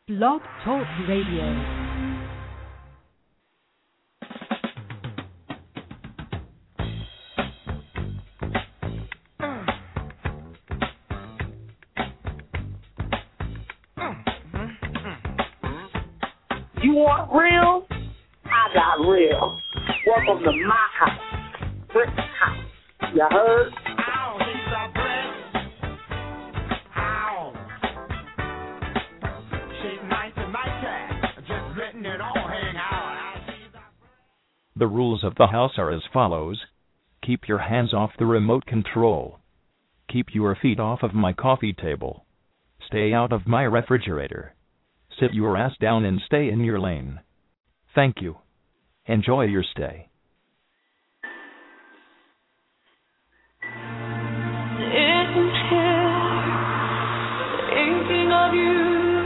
Blog Talk Radio. You want real? I got real. Welcome to my house, Brick House. You heard? The rules of the house are as follows. Keep your hands off the remote control. Keep your feet off of my coffee table. Stay out of my refrigerator. Sit your ass down and stay in your lane. Thank you. Enjoy your stay. Sitting here, thinking of you,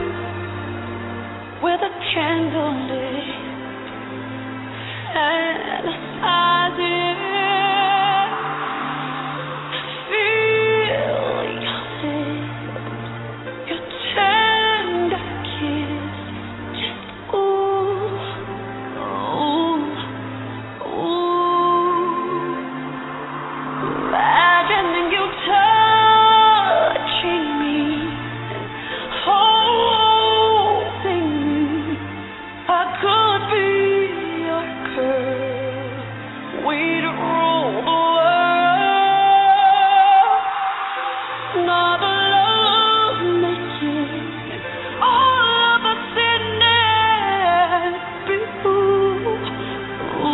with a candle lit, and I did feel your lips, your tender kiss, just ooh, ooh, ooh. Imagining you touching me and holding me, I could be your girl. We'd rule the world. Another love making, all of us in it. Be ooh,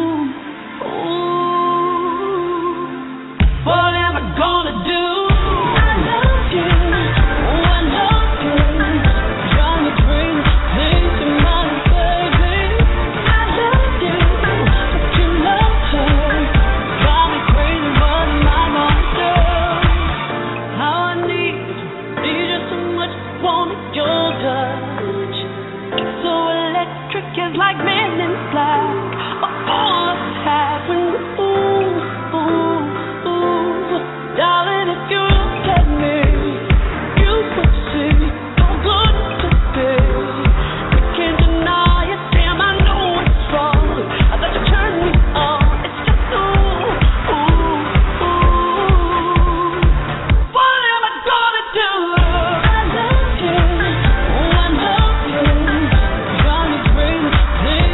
ooh. What am I gonna do? I love you, I love you. Drive me crazy, think you might, baby. I love you, but you love her. Drive me crazy, what am I gonna do? How I need you so much, wanted your touch. It's so electric, it's like Men in Black. All of that when ooh, ooh, ooh. Darling, if you look at me, you will see how good to be. You can't deny it, damn, I know it's wrong. I thought you turned me on. It's just ooh, ooh, ooh. What am I gonna do? I love you, I love you. Drive me crazy,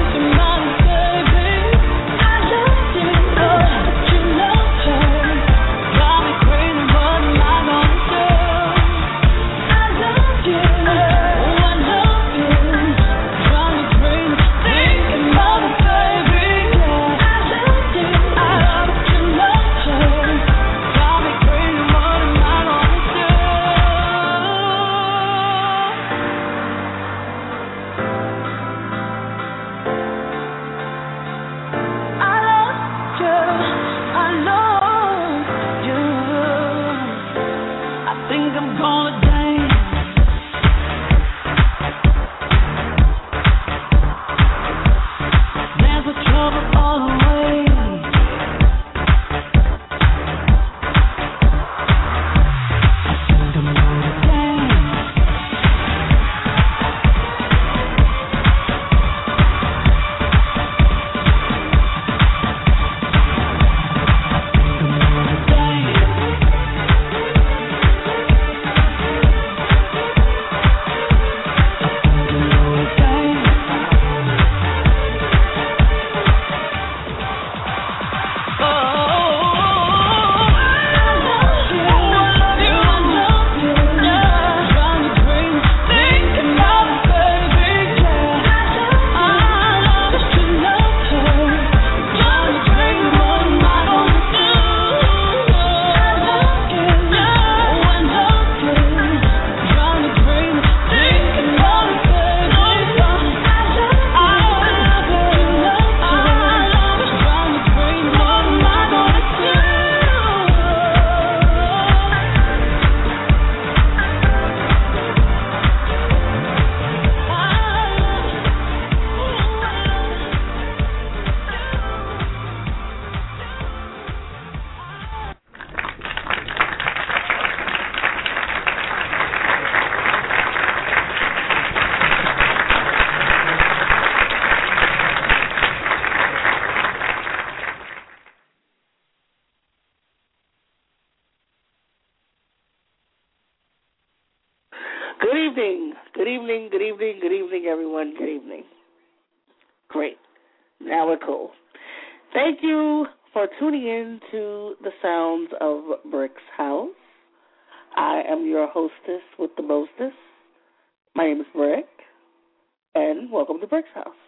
evening. Good evening, good evening, good evening, everyone. Good evening. Great. Now we're cool. Thank you for tuning in to the sounds of Brick's House. I am your hostess with the mostest. My name is Brick, and welcome to Brick's House.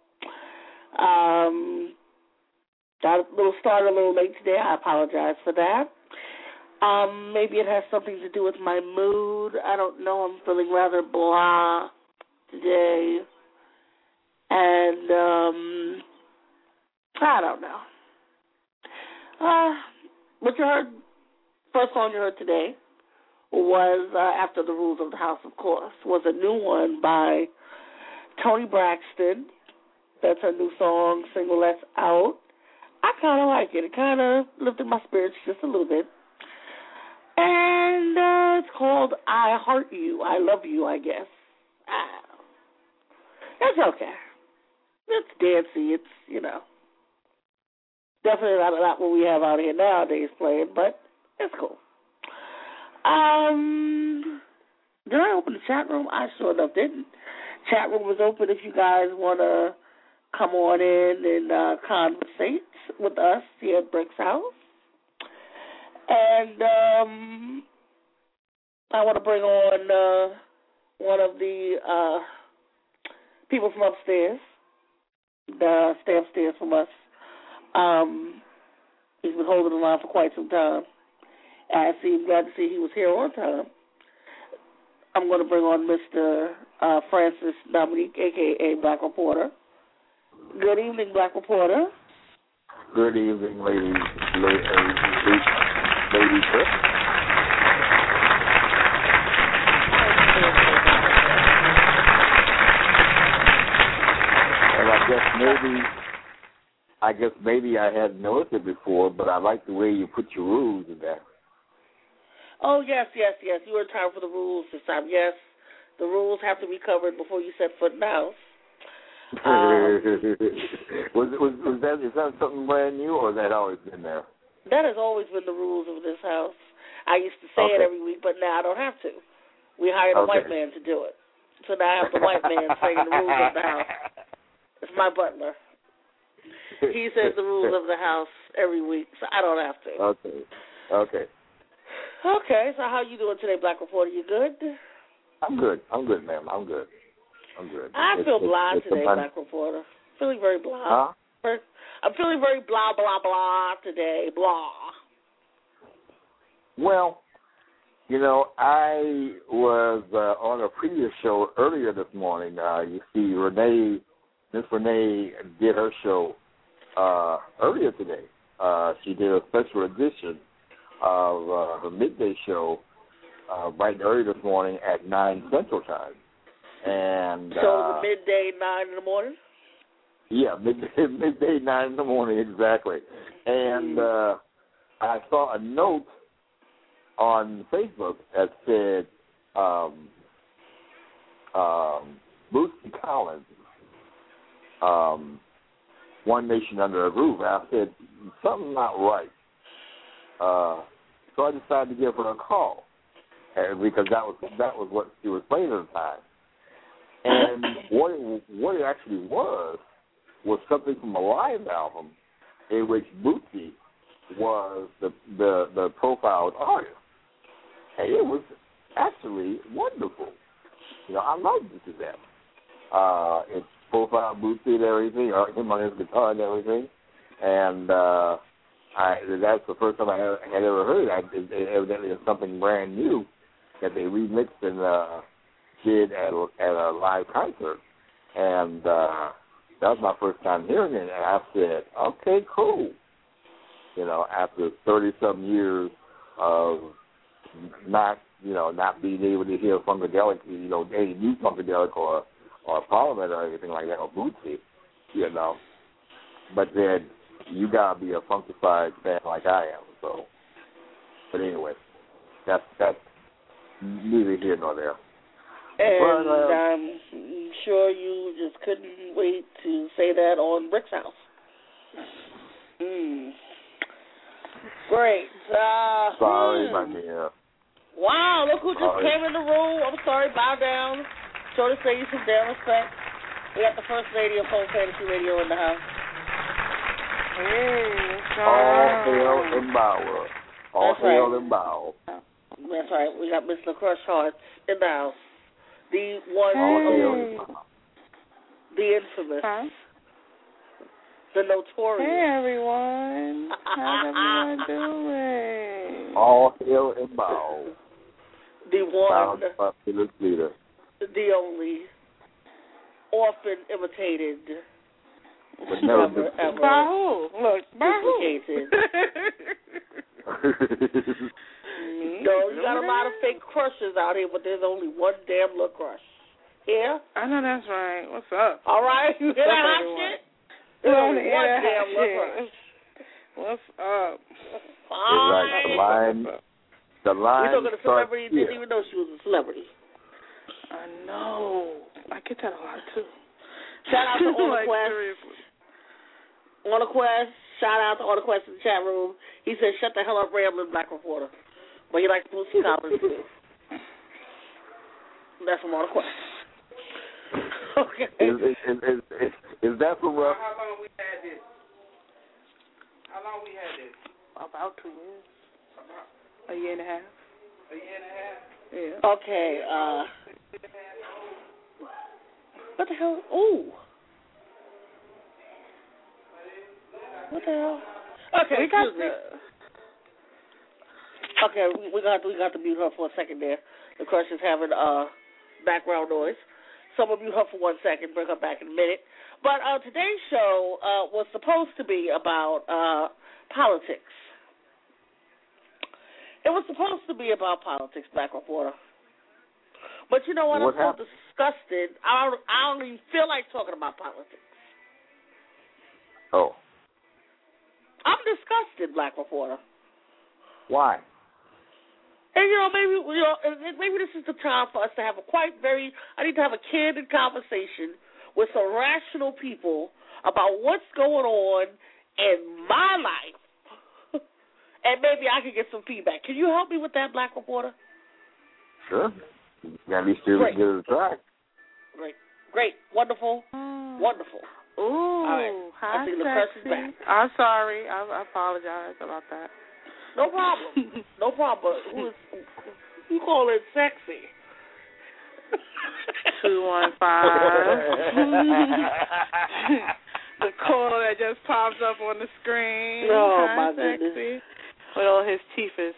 Got a little started a little late today. I apologize for that. Maybe it has something to do with my mood. I don't know. I'm feeling rather blah today. And I don't know. What you heard, first song you heard today was After the Rules of the House, of course, was a new one by Toni Braxton. That's her new song, single that's out. I kind of like it. It kind of lifted my spirits just a little bit. And it's called I Heart You, I Love You, I guess. It's okay. It's dancey. It's, definitely not what we have out here nowadays playing, but it's cool. Did I open the chat room? I sure enough didn't. Chat room was open if you guys want to come on in and conversate with us here at Brick's House. And I want to bring on one of the people from upstairs, stay upstairs from us. He's been holding the line for quite some time. I'm glad to see he was here on time. I'm going to bring on Mr. Francis Dominique, a.k.a. Black Reporter. Good evening, Black Reporter. Good evening, ladies. And I guess maybe I hadn't noticed it before, but I like the way you put your rules in there. Oh, yes. You were in time for the rules this time. Yes, the rules have to be covered before you set foot in the house. Is that something brand new, or has that always been there? That has always been the rules of this house. I used to say it every week, but now I don't have to. We hired a white man to do it. So now I have the white man saying the rules of the house. It's my butler. He says the rules of the house every week, so I don't have to. Okay, so how you doing today, Black Reporter? You good? I'm good, ma'am. I'm good. I feel blah today, Black Reporter. Feeling very blah. Huh? I'm feeling very blah, blah, blah today. Blah. Well, I was on a previous show earlier this morning. You see, Miss Renee did her show earlier today. She did a special edition of the midday show bright and early this morning at 9 Central Time. And so midday, 9 in the morning? Yeah, midday, 9 in the morning, exactly. And I saw a note on Facebook that said Bootsy Collins, One Nation Under a Roof. And I said, something's not right. So I decided to give her a call, because that was what she was playing at the time. And what it actually was something from a live album in which Bootsy was the profiled artist. And it was actually wonderful. I loved it to death. It profiled Bootsy and everything, him on his guitar and everything. And that's the first time I had ever heard that. Evidently it's something brand new that they remixed and did at a live concert. And that was my first time hearing it, and I said, okay, cool. After 30-something years of not being able to hear Funkadelic, any new Funkadelic or Parliament or anything like that, or Bootsy, But then you gotta be a funkified fan like I am. So, but anyway, that's neither here nor there. And I'm sure you just couldn't wait to say that on Brick's House. Great. Sorry, my dear. Wow, look who just came in the room. I'm sorry, bow down. Show this lady some damn respect. We got the first lady of Home Fantasy Radio in the house. Hey, All hail and bow. All hail and bow. That's right. We got Miss LaCrush Hearts in the house. The one, All hail and bow. the infamous, the notorious. Hey, everyone. How's everyone doing? All hail and bow. The one, Fabulous leader. the only, often imitated, But never ever By who? Look, by who? duplicated. No, you got a lot of fake crushes out here, but there's only one damn little crush. Yeah? I know that's right. What's up? All right? You hear that hot shit? There's only one damn little crush. What's up? Fine. The line You're talking to a celebrity, starts didn't even know she was a celebrity. I know. I get that a lot, too. Shout out to All the Quest. Seriously. On the Quest. Shout out to All the Quest in the chat room. He said, shut the hell up, rambling Black Reporter. But he likes to put some comments, too. That's from All the Quest. Okay. Is that from Russ? How long we had this? About 2 years. A year and a half. Yeah. Okay, what the hell? Ooh. What the hell? Okay, We got excuse me. Okay, we got to mute her for a second there. The crush is having background noise. So I'm going to mute her for 1 second, bring her back in a minute. But today's show was supposed to be about politics. It was supposed to be about politics, Black Reporter. But you know what? I'm so disgusted. I don't even feel like talking about politics. Oh. I'm disgusted, Black Reporter. Why? And maybe this is the time for us to have I need to have a candid conversation with some rational people about what's going on in my life. And maybe I can get some feedback. Can you help me with that, Black Reporter? Sure. At least give it a try. Great. Wonderful. Wonderful. Ooh, right. hi, I think the press is sexy. back. I'm sorry. I apologize about that. No problem. No problem. Who call it sexy? 215. The caller that just pops up on the screen. Oh, hi, my sexy. goodness. With all his teethers.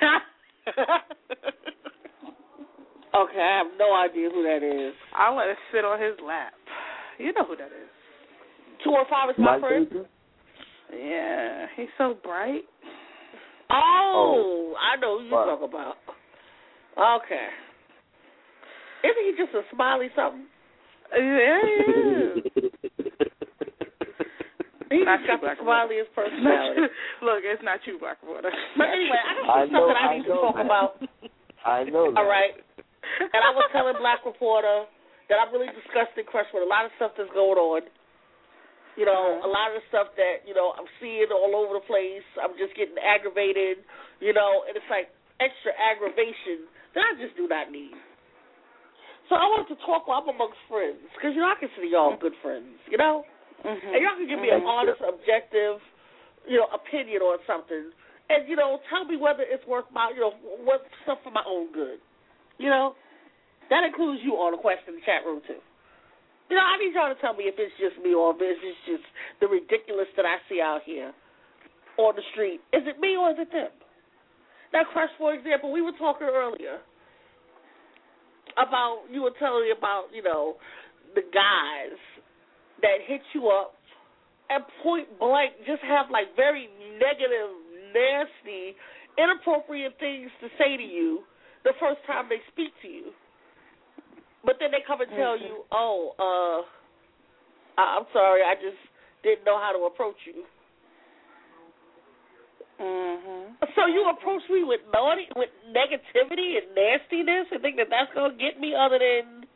Okay, I have no idea who that is. I'll let it sit on his lap. You know who that is. 215 is my friend? Yeah, he's so bright. Oh, I know who you're talking about. Okay. Isn't he just a smiley something? Yeah, he is. He just got the smileyest personality. Look, it's not you, Black Water. But anyway, I got something I need to talk about. I know that. All right. And I was telling Black Reporter that I'm really disgusted, crushed with a lot of stuff that's going on. You know, a lot of the stuff that, I'm seeing all over the place. I'm just getting aggravated, and it's like extra aggravation that I just do not need. So I wanted to talk while I'm amongst friends, because, I consider y'all good friends, And y'all can give me an honest, objective, opinion on something, and, tell me whether it's worth my, what stuff for my own good. That includes you on the question in the chat room, too. I need y'all to tell me if it's just me or if it's just the ridiculous that I see out here on the street. Is it me or is it them? Now, Crush, for example, we were talking earlier about, you were telling me about, the guys that hit you up and point blank just have, like, very negative, nasty, inappropriate things to say to you the first time they speak to you. But then they come and tell you, I'm sorry, I just didn't know how to approach you. So you approach me with negativity and nastiness and think that that's going to get me other than...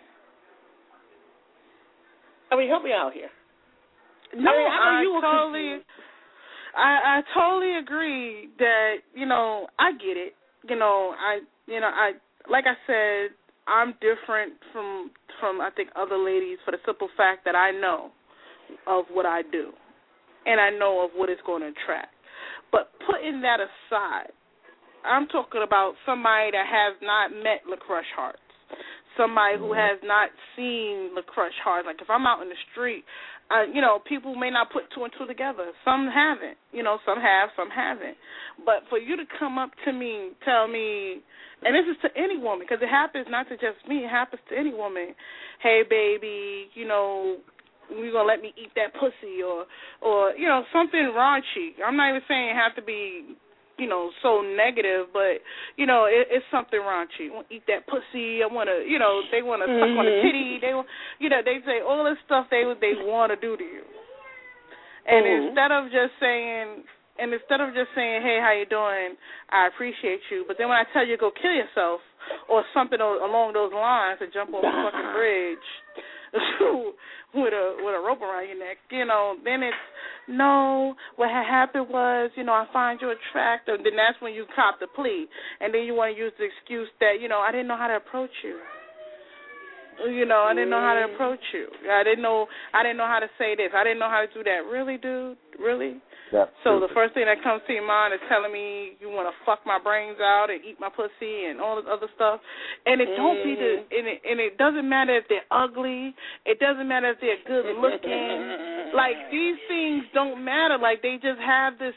help me out here. No, I totally agree that, I get it. I like I said, I'm different from I think other ladies for the simple fact that I know of what I do, and I know of what it's going to attract. But putting that aside, I'm talking about somebody that has not met LaCrush Hearts, somebody who has not seen LaCrush Hearts. Like if I'm out in the street, people may not put two and two together. Some haven't. Some have, some haven't. But for you to come up to me, tell me, and this is to any woman, because it happens not to just me, it happens to any woman. Hey, baby, you're going to let me eat that pussy or something raunchy. I'm not even saying it have to be, so negative, but, it's something raunchy. I want to eat that pussy. I want to, they want to suck on the titty. They, they say all this stuff they want to do to you. And instead of just saying, hey, how you doing? I appreciate you. But then when I tell you to go kill yourself or something along those lines to jump off a fucking bridge with a rope around your neck, then it's, no, what had happened was, I find you attractive. Then that's when you cop the plea. And then you want to use the excuse that, I didn't know how to approach you. I didn't know how to approach you. I didn't know how to say this. I didn't know how to do that. Really, dude? Really? So the first thing that comes to your mind is telling me you want to fuck my brains out and eat my pussy and all this other stuff. And it don't be and it doesn't matter if they're ugly. It doesn't matter if they're good looking. Like these things don't matter. Like they just have this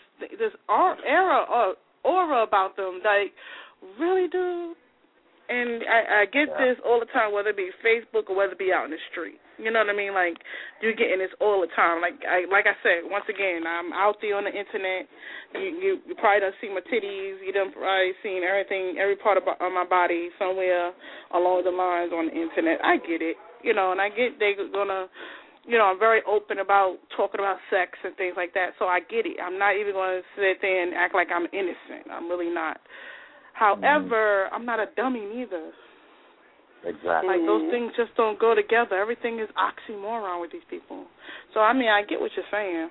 aura about them. Like, really, dude? And I get this all the time, whether it be Facebook or whether it be out in the street. You know what I mean? Like, you're getting this all the time. Like I said, once again, I'm out there on the Internet. You probably done seen my titties. You done probably seen everything, every part of my body somewhere along the lines on the Internet. I get it. And I get they're going to, I'm very open about talking about sex and things like that, so I get it. I'm not even going to sit there and act like I'm innocent. I'm really not. However, I'm not a dummy neither. Exactly. Like, those things just don't go together. Everything is oxymoron with these people. So, I mean, I get what you're saying.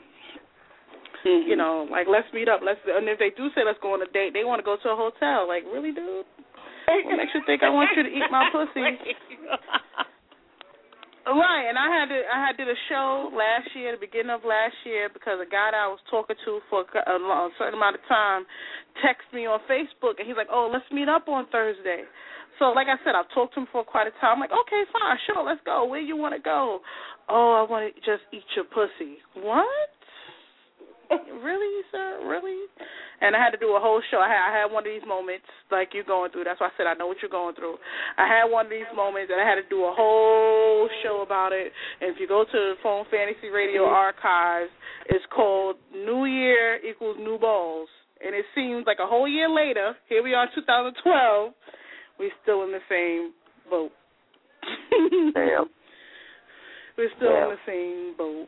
Like, let's meet up. And if they do say let's go on a date, they want to go to a hotel. Like, really, dude? What makes you think I want you to eat my pussy? Right, and I did a show last year, the beginning of last year, because a guy that I was talking to for a certain amount of time texted me on Facebook, and he's like, oh, let's meet up on Thursday. So, like I said, I've talked to him for quite a time. I'm like, okay, fine, sure, let's go. Where you want to go? Oh, I want to just eat your pussy. What? Really, sir? Really? And I had to do a whole show. I had one of these moments like you're going through. That's why I said I know what you're going through. I had one of these moments, and I had to do a whole show about it. And if you go to the Phone Fantasy Radio archives, it's called New Year equals New Balls. And it seems like a whole year later, here we are in 2012, we're still in the same boat. Damn. We're still in the same boat.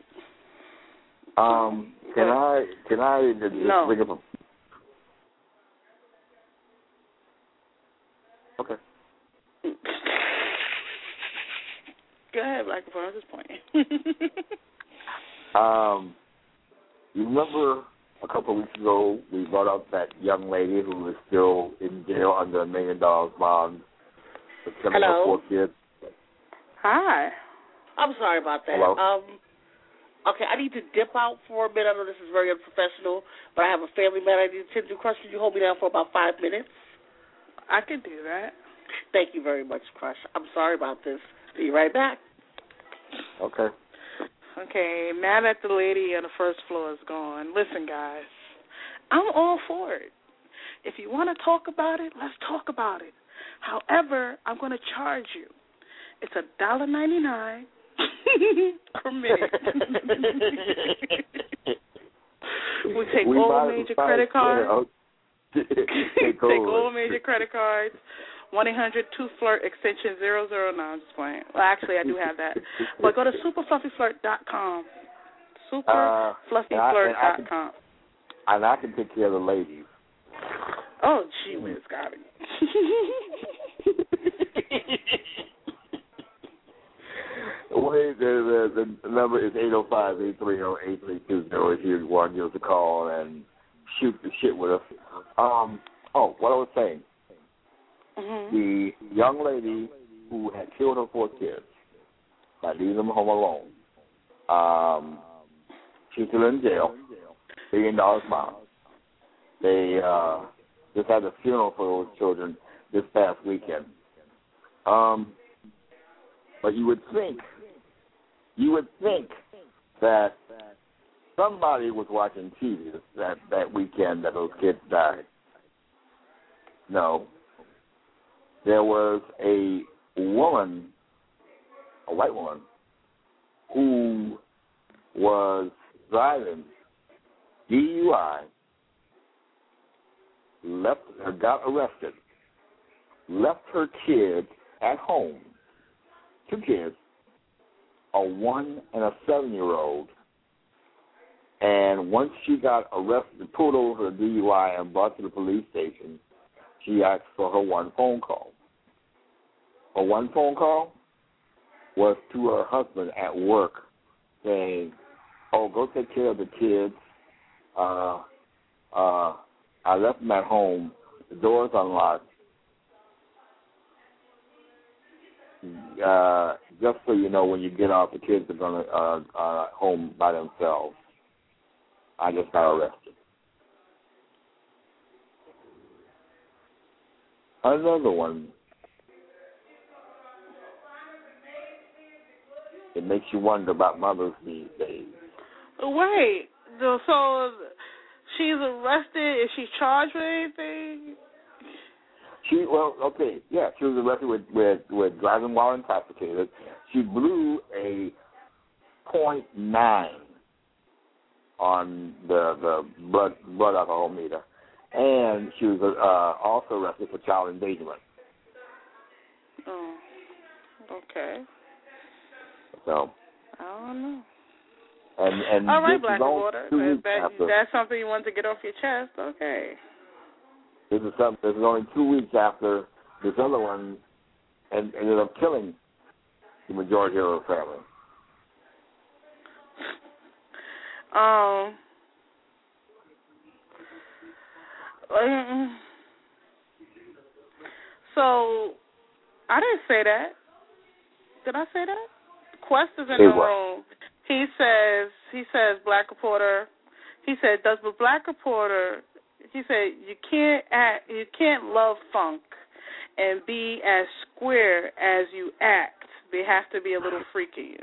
Can I just bring up a... Okay. Go ahead, Blackboard. I was just pointing. You remember a couple of weeks ago we brought up that young lady who was still in jail under $1 million bond for killing her 4 kids? Hi. I'm sorry about that. Hello? Okay, I need to dip out for a minute. I know this is very unprofessional, but I have a family matter I need to attend to. Crush, can you hold me down for about 5 minutes? I can do that. Thank you very much, Crush. I'm sorry about this. Be right back. Okay. Okay, mad at the lady on the first floor is gone. Listen, guys, I'm all for it. If you want to talk about it, let's talk about it. However, I'm going to charge you. It's $1.99 per minute. We take all major credit cards. Take all major credit cards. 1-800-2-FLIRT extension 009. I'm just playing. Well, actually, I do have that. But go to superfluffyflirt.com. Superfluffyflirt.com. And I can take care of the ladies. Oh, gee whiz, got it. The number is 805-830-8320 if you want to give us a call and shoot the shit with us. What I was saying, The young lady who had killed her 4 kids by leaving them home alone. She's still in jail. $1 billion fine. They just had a funeral for those children this past weekend. But you would think that somebody was watching TV that weekend that those kids died. No. There was a woman, a white woman, who was driving DUI, got arrested, left her kids at home, 2 kids, a 1 and a 7-year-old, and once she got arrested, pulled over for DUI and brought to the police station, she asked for her 1 phone call. Her 1 phone call was to her husband at work saying, "Oh, go take care of the kids. I left them at home. The door's unlocked. Just so you know, when you get off, the kids are going to home by themselves. I just got arrested." Another one. It makes you wonder about mothers these days. Wait, so she's arrested. Is she charged with anything? She was arrested with driving while intoxicated. She blew a .9 on the blood alcohol meter, and she was also arrested for child endangerment. Oh, okay. So I don't know. And all right, this is Blackwater. only 2 weeks after. That's something you wanted to get off your chest. Okay. This is only 2 weeks after this other one ended up killing the majority of her family. So I didn't say that. Did I say that? Quest is in the room. He says Black Reporter. He said, does the Black Reporter? He said you can't love funk and be as square as you act. They have to be a little freaky.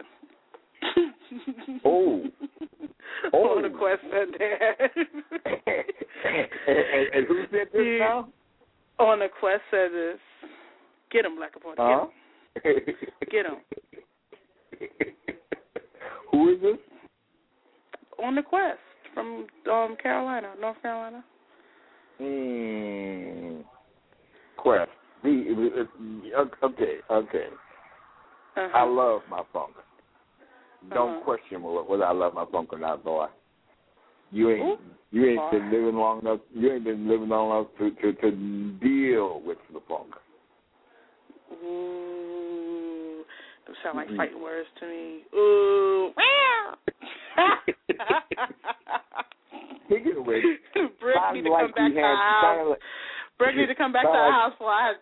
Oh. The Quest said that. and who said this now? On the Quest said this. Get him, Black Reporter. Get him. Who is this? On the Quest from Carolina, North Carolina. Quest. Okay. I love my funk. Don't question whether I love my funk or not, boy. You ain't been living long enough. You ain't been living long enough to deal with the funk. Ooh, those sound like fighting words to me. Ooh, wow. Speaking of which, Brick need to come back to our house. Brick need to come back to our house while I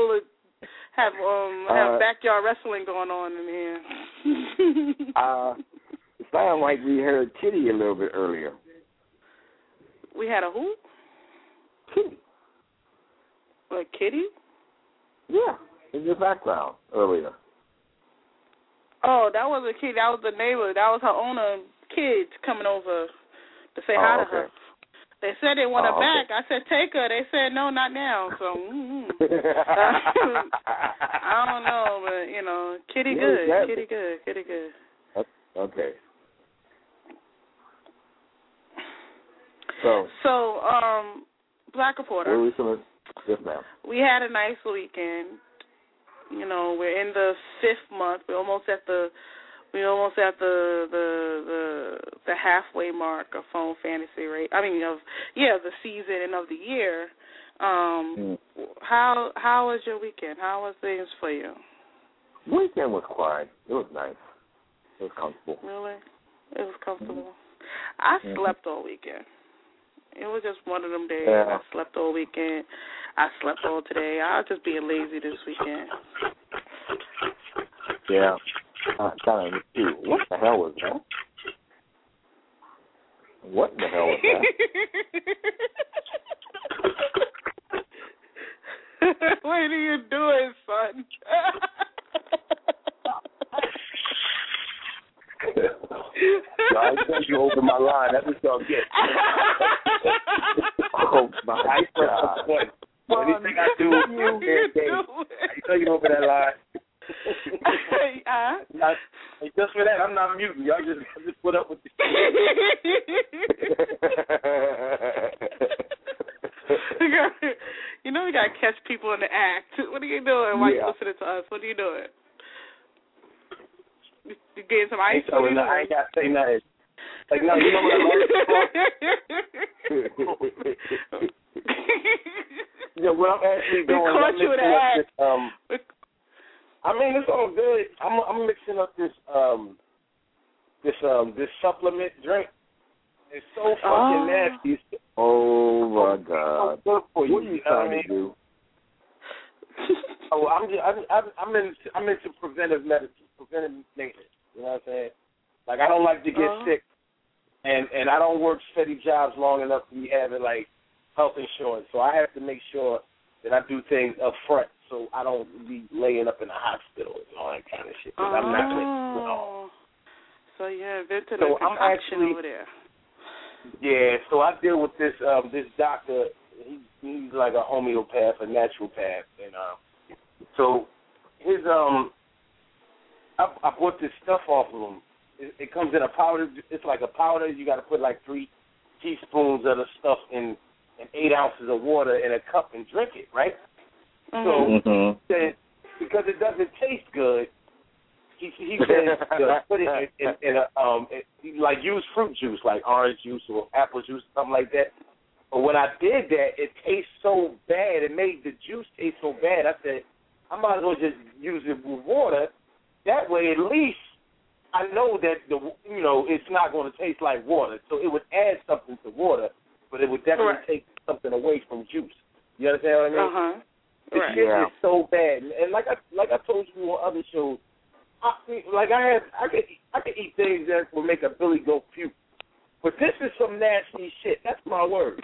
have backyard wrestling going on in here. It sounded like we heard Kitty a little bit earlier. We had a who? Kitty. A kitty? Yeah, in your background earlier. Oh, that was a kitty. That was the neighbor. That was her owner kids coming over to say hi to her. They said they want her back. I said, take her. They said, no, not now. So, I don't know, but, kitty good. Kitty good. Kitty good. Okay. So Black Reporter. Yes, ma'am. We had a nice weekend. We're in the 5th month. We're almost at the halfway mark of Phone Fantasy Rate. The season and of the year. How was your weekend? How was things for you? Weekend was quiet. It was nice. It was comfortable. Really? It was comfortable. I slept all weekend. It was just one of them days. I slept all weekend. I slept all today. I was just being lazy this weekend. Yeah. Kind of too. What the hell was that? What the hell was that? What are you doing, son? No, I told you over my line. That's what y'all get. Oh, my God. Anything I do, I tell you over that line. Just for that, I'm not muting. Y'all just put up with this. You know we gotta catch people in the act. What are you doing while you listening to us? What are you doing? You getting some ice? I ain't got to say nothing. Like, no, you know what I learned? Yeah, what I'm actually doing, I'm mixing up this, I mean, it's all good. I'm mixing up this this supplement drink. It's so fucking nasty. Oh my God! So good for you. What are you trying to do? Oh, I'm into preventive medicine, preventive maintenance. You know what I'm saying? Like, I don't like to get sick, and I don't work steady jobs long enough to be having like health insurance. So I have to make sure that I do things up front, so I don't be laying up in the hospital and all that kind of shit. Cause I'm not with, So you invented a concoction over there. Yeah, so I deal with this this doctor. He's like a homeopath, a naturopath, and so his I bought this stuff off of him. It comes in a powder. It's like a powder. You got to put like 3 teaspoons of the stuff in 8 ounces of water in a cup and drink it, right? So he said, because it doesn't taste good, he said put it in a like use fruit juice, like orange juice or apple juice, something like that. But when I did that, it tastes so bad. It made the juice taste so bad. I said, I might as well just use it with water. That way, at least I know that it's not going to taste like water. So it would add something to water, but it would definitely take something away from juice. You understand what I mean? This shit is so bad, and like I told you on other shows, I could eat things that will make a Billy Goat puke, but this is some nasty shit. That's my word.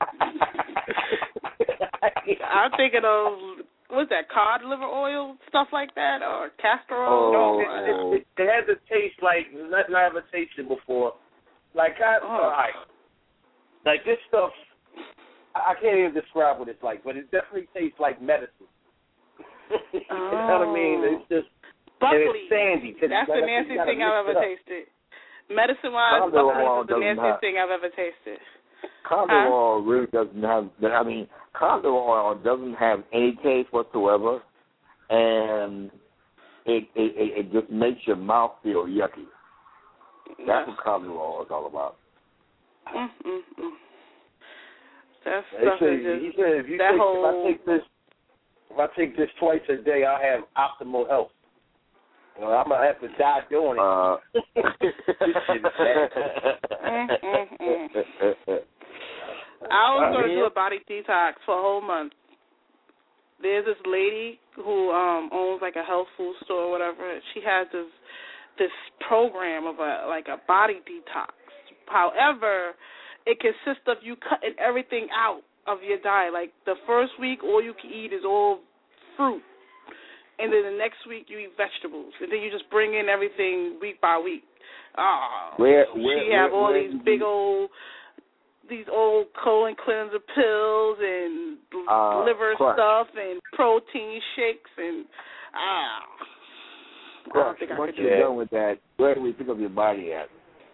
I'm thinking of what's that, cod liver oil, stuff like that, or castor oil. No, it has a taste like nothing I ever tasted before. Like like this stuff. I can't even describe what it's like, but it definitely tastes like medicine. You know what I mean? It's just buckwheat. It's sandy. That's the nastiest thing I've ever tasted. Medicine-wise, buckwheat is the nastiest thing I've ever tasted. Condor oil really doesn't have. I mean, condor oil doesn't have any taste whatsoever, and it just makes your mouth feel yucky. That's what condor oil is all about. That stuff is just, he said, if I take this twice a day, I'll have optimal health. You know, I'm gonna have to die doing it. I was going to do a body detox for a whole month. There's this lady who owns like a health food store or whatever. She has this program of a body detox. However, it consists of you cutting everything out of your diet. Like the first week, all you can eat is all fruit. And then the next week, you eat vegetables. And then you just bring in everything week by week. She have all these big old colon cleanser pills and liver stuff and protein shakes and I don't think I could do that. Once you're done with that, where do we pick up your body at?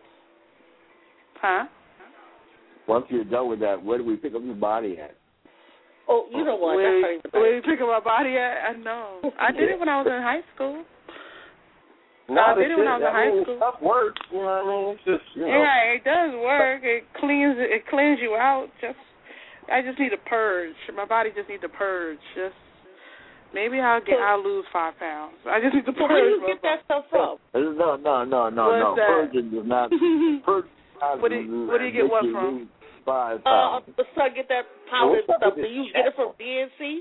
Huh? Once you're done with that, where do we pick up your body at? Oh, you know what? Where do you pick up my body at? I know. I did it when I was in high school. I did it when I was in high school. Stuff works, you know what I mean? It's just, Yeah, it does work. It cleans you out. I just need a purge. My body just needs a purge. Maybe I'll lose 5 pounds. I just need to purge. Where do you get that stuff from? No. Purging does not. Purge. Where do you get what from? buying powder. The son get that powder What's up stuff. with Do this you get it chat? from DNC?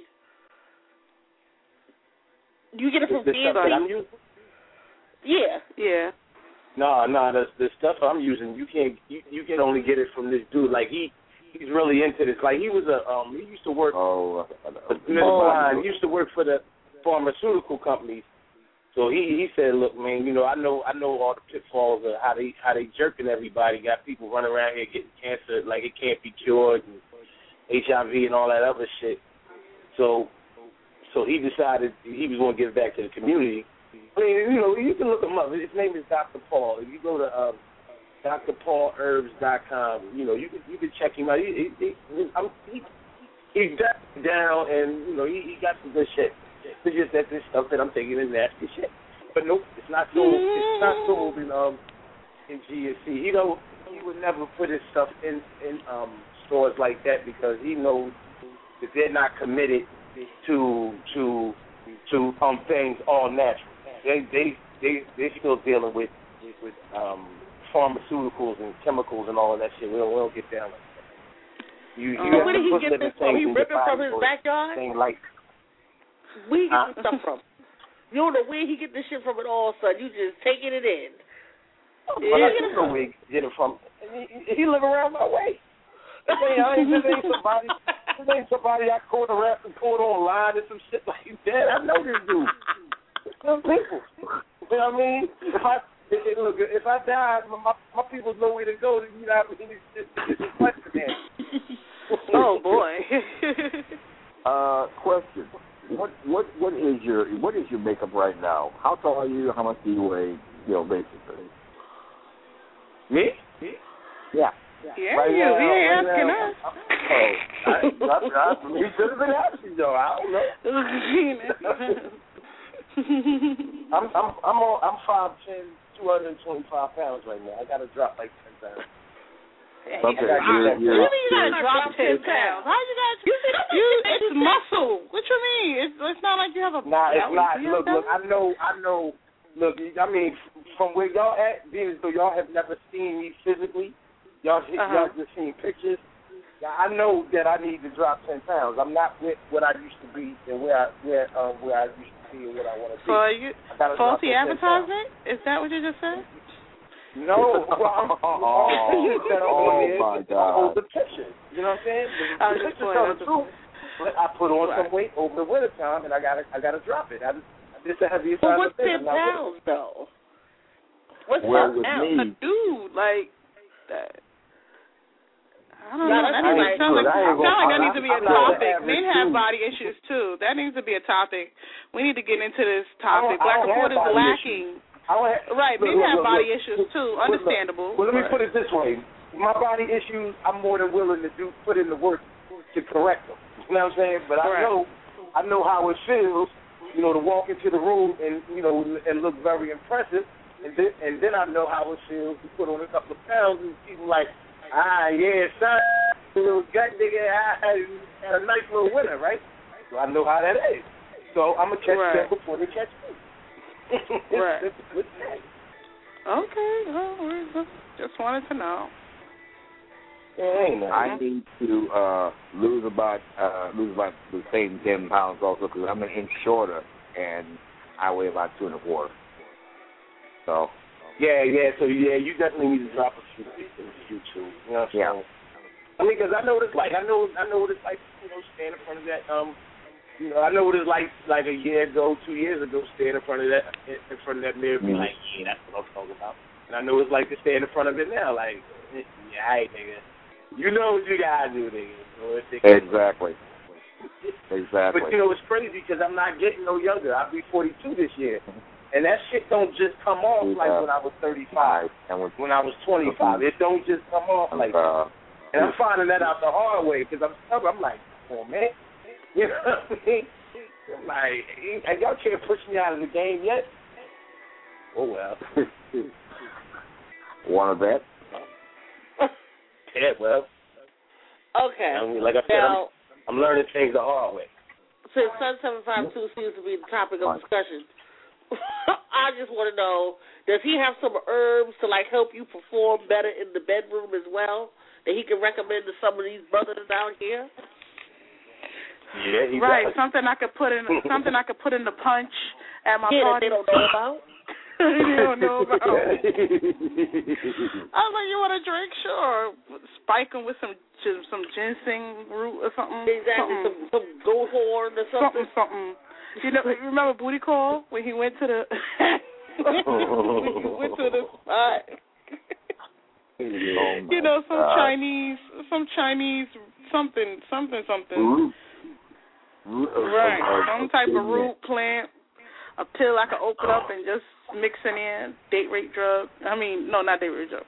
You get it from The stuff that I'm DNC? using? Yeah. Yeah. No, the stuff I'm using, you can only get it from this dude. Like he's really into this. Like he was he used to work. He used to work for the pharmaceutical companies. So he said, look, man, I know all the pitfalls of how they jerking everybody. Got people running around here getting cancer like it can't be cured, and HIV and all that other shit. So he decided he was going to give back to the community. I mean, you can look him up. His name is Dr. Paul. If you go to drpaulherbs.com, you can check him out. He's down, and he got some good shit. It's just that this stuff that I'm taking is nasty shit. But nope, it's not sold. It's not sold in GNC. He would never put his stuff in stores like that because he knows that they're not committed to things all natural. They still dealing with pharmaceuticals and chemicals and all of that shit. We don't get down like that. Where did he get this from? He ripped it from his backyard? Where he get this stuff from? You don't know where he get this shit from at all, son. You just taking it in. Well, I don't know where he get it from. He live around my way. This ain't somebody I caught online and some shit like that. I know this dude. Some people. You know what I mean? If I die, my people know where to go. You know what I mean? It's a question. Oh boy. Question: What is your makeup right now? How tall are you? How much do you weigh? Basically. Me? Yeah, Yeah. Right you. now, He ain't right asking now, us. He should have been asking though. I don't know. I'm 5'10", 225 pounds right now. I gotta drop like 10 pounds. What do you mean you gotta drop 10 pounds? How you got it's muscle. What you mean? It's not like you have a Nah, it's belly. not. You have Look, belly? I know. Look, I mean, from where y'all at, being as though y'all have never seen me physically, y'all just seen pictures. I know that I need to drop 10 pounds. I'm not with what I used to be and where I used to be and what I want to be. So you faulty advertising? Is that what you just said? No. My God. The picture. You know what I'm saying? I was The just picture playing. tells the truth. But I put on some weight over the winter time, and I gotta drop it. This is the heaviest But I've what's been. 10 pounds, though? What's 10 Well, with pounds? A dude like that. I don't No, know. that's That right. sounds like that needs to be a I'm not topic. the Men average have dude. body issues too. That needs to be a topic. We need to get into this topic. I Black don't report is have body lacking. Right, men have body issues too. Understandable. Well, let me put it this way: my body issues, I'm more than willing to put in the work to correct them. You know what I'm saying? But I know how it feels, to walk into the room and and look very impressive, and then I know how it feels to put on a couple of pounds and people like, yeah, son, little gut nigga, had a nice little winter, right? So I know how that is. So I'm gonna catch them before they catch me. Right. Okay. Well, we just wanted to know. I need to lose about the same 10 pounds also because I'm an inch shorter and I weigh about 2 1/4. So. Yeah. So you definitely need to drop a few too. You know what I'm saying? I mean, because I know what it's like. I know what it's like. Stand in front of that. I know what it's like a year ago, 2 years ago, stand in front of that mirror, and be like, yeah, that's what I'm talking about. And I know what it's like to stand in front of it now, like, yeah, hey, nigga, you know what you gotta do, nigga. Exactly. But it's crazy because I'm not getting no younger. I'll be 42 this year, and that shit don't just come off like when I was 35 and when I was 25. It don't just come off like that. And I'm finding that out the hard way because I'm like, oh man. You know what I mean? Like, y'all can't push me out of the game yet. Oh, well. Want to bet? Yeah, well. Okay. I mean, like I said, I'm learning things the hard way. Since Sun 752 seems to be the topic of discussion, I just want to know, does he have some herbs to like help you perform better in the bedroom as well that he can recommend to some of these brothers out here? Yeah, he right. does. Something I could put in the punch at my that party. they don't know about. They don't know about. I was like, you want a drink? Sure. Spike them with some ginseng root or something. Exactly. Some goat horn or something. Something. You know, remember Booty Call when he went to the when he went to the spot? You know, some Chinese something. Right. Some type of root plant, a pill I could open up and just mix it in. Date rape drug. I mean, no, not date rape drug.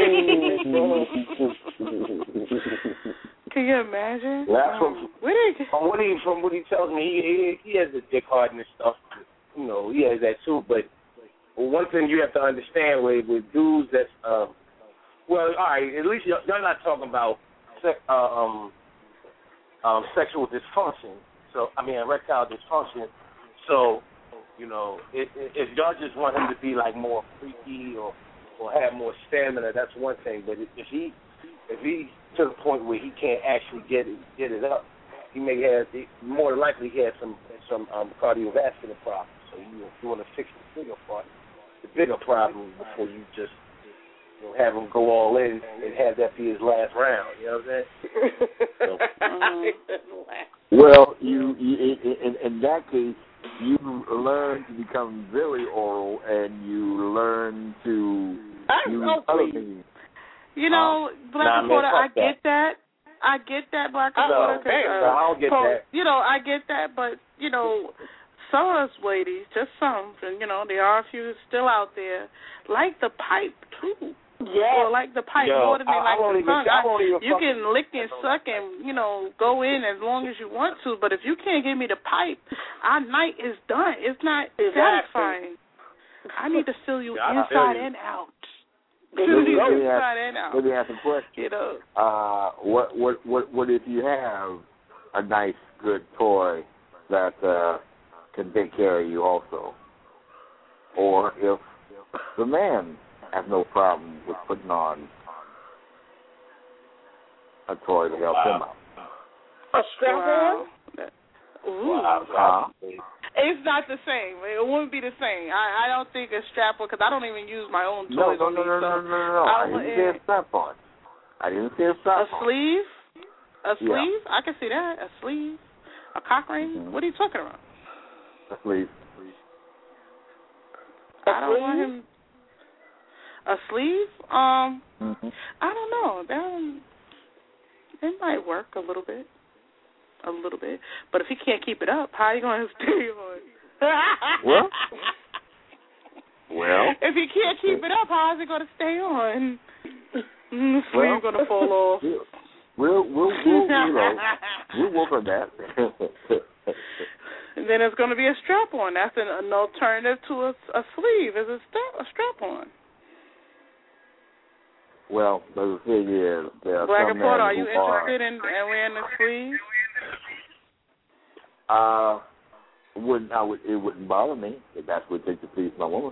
Can you imagine? From what he tells me, he has a dick hard and stuff. You know, he has that too. But one thing you have to understand with dudes that's well, all right. At least you're not talking about sexual dysfunction. So I mean, erectile dysfunction. So you know, if y'all just want him to be like more freaky or have more stamina, that's one thing. But if he to the point where he can't actually get it up, he may have more than likely he has some cardiovascular problems. So you want to fix the bigger problem before you just have him go all in and have that be his last round. You know what I'm saying? Well, you in that case, you learn to become very oral, and you learn to use other things. You know, Black Reporter, I get that, Black Reporter. I don't get that. You know, I get that, but, you know, some of us ladies, just some, and, you know, there are a few still out there, like the pipe, too. Yeah. Or like the pipe more than they like the tongue. You can lick and suck and, you know, go in as long as you want to, but if you can't give me the pipe, our night is done. It's not satisfying. I need to fill you inside and out. Let me ask a question. You know, what if you have a nice, good toy that can take care of you also, or if the man has no problem with putting on a toy to help him out? A strap-on? It's not the same. It wouldn't be the same. I don't think a strap-on, because I don't even use my own toys. No. I didn't say a strap-on. I didn't say a strap-on. A sleeve? A sleeve? Yeah. I can see that. A sleeve? A cock ring? Mm-hmm. What are you talking about? A sleeve. I don't want him. A sleeve? I don't know. It might work a little bit. But if he can't keep it up, how are you going to stay on? Well. If he can't keep it up, how is he going to stay on? The sleeve's going to fall off. We'll work on that. And then it's going to be a strap-on. That's an alternative to a sleeve. Is a strap-on. Well, the thing is, there are Black some Reporter, men are you who interested in wearing a sleeve? It wouldn't bother me if that's what it takes to please my woman.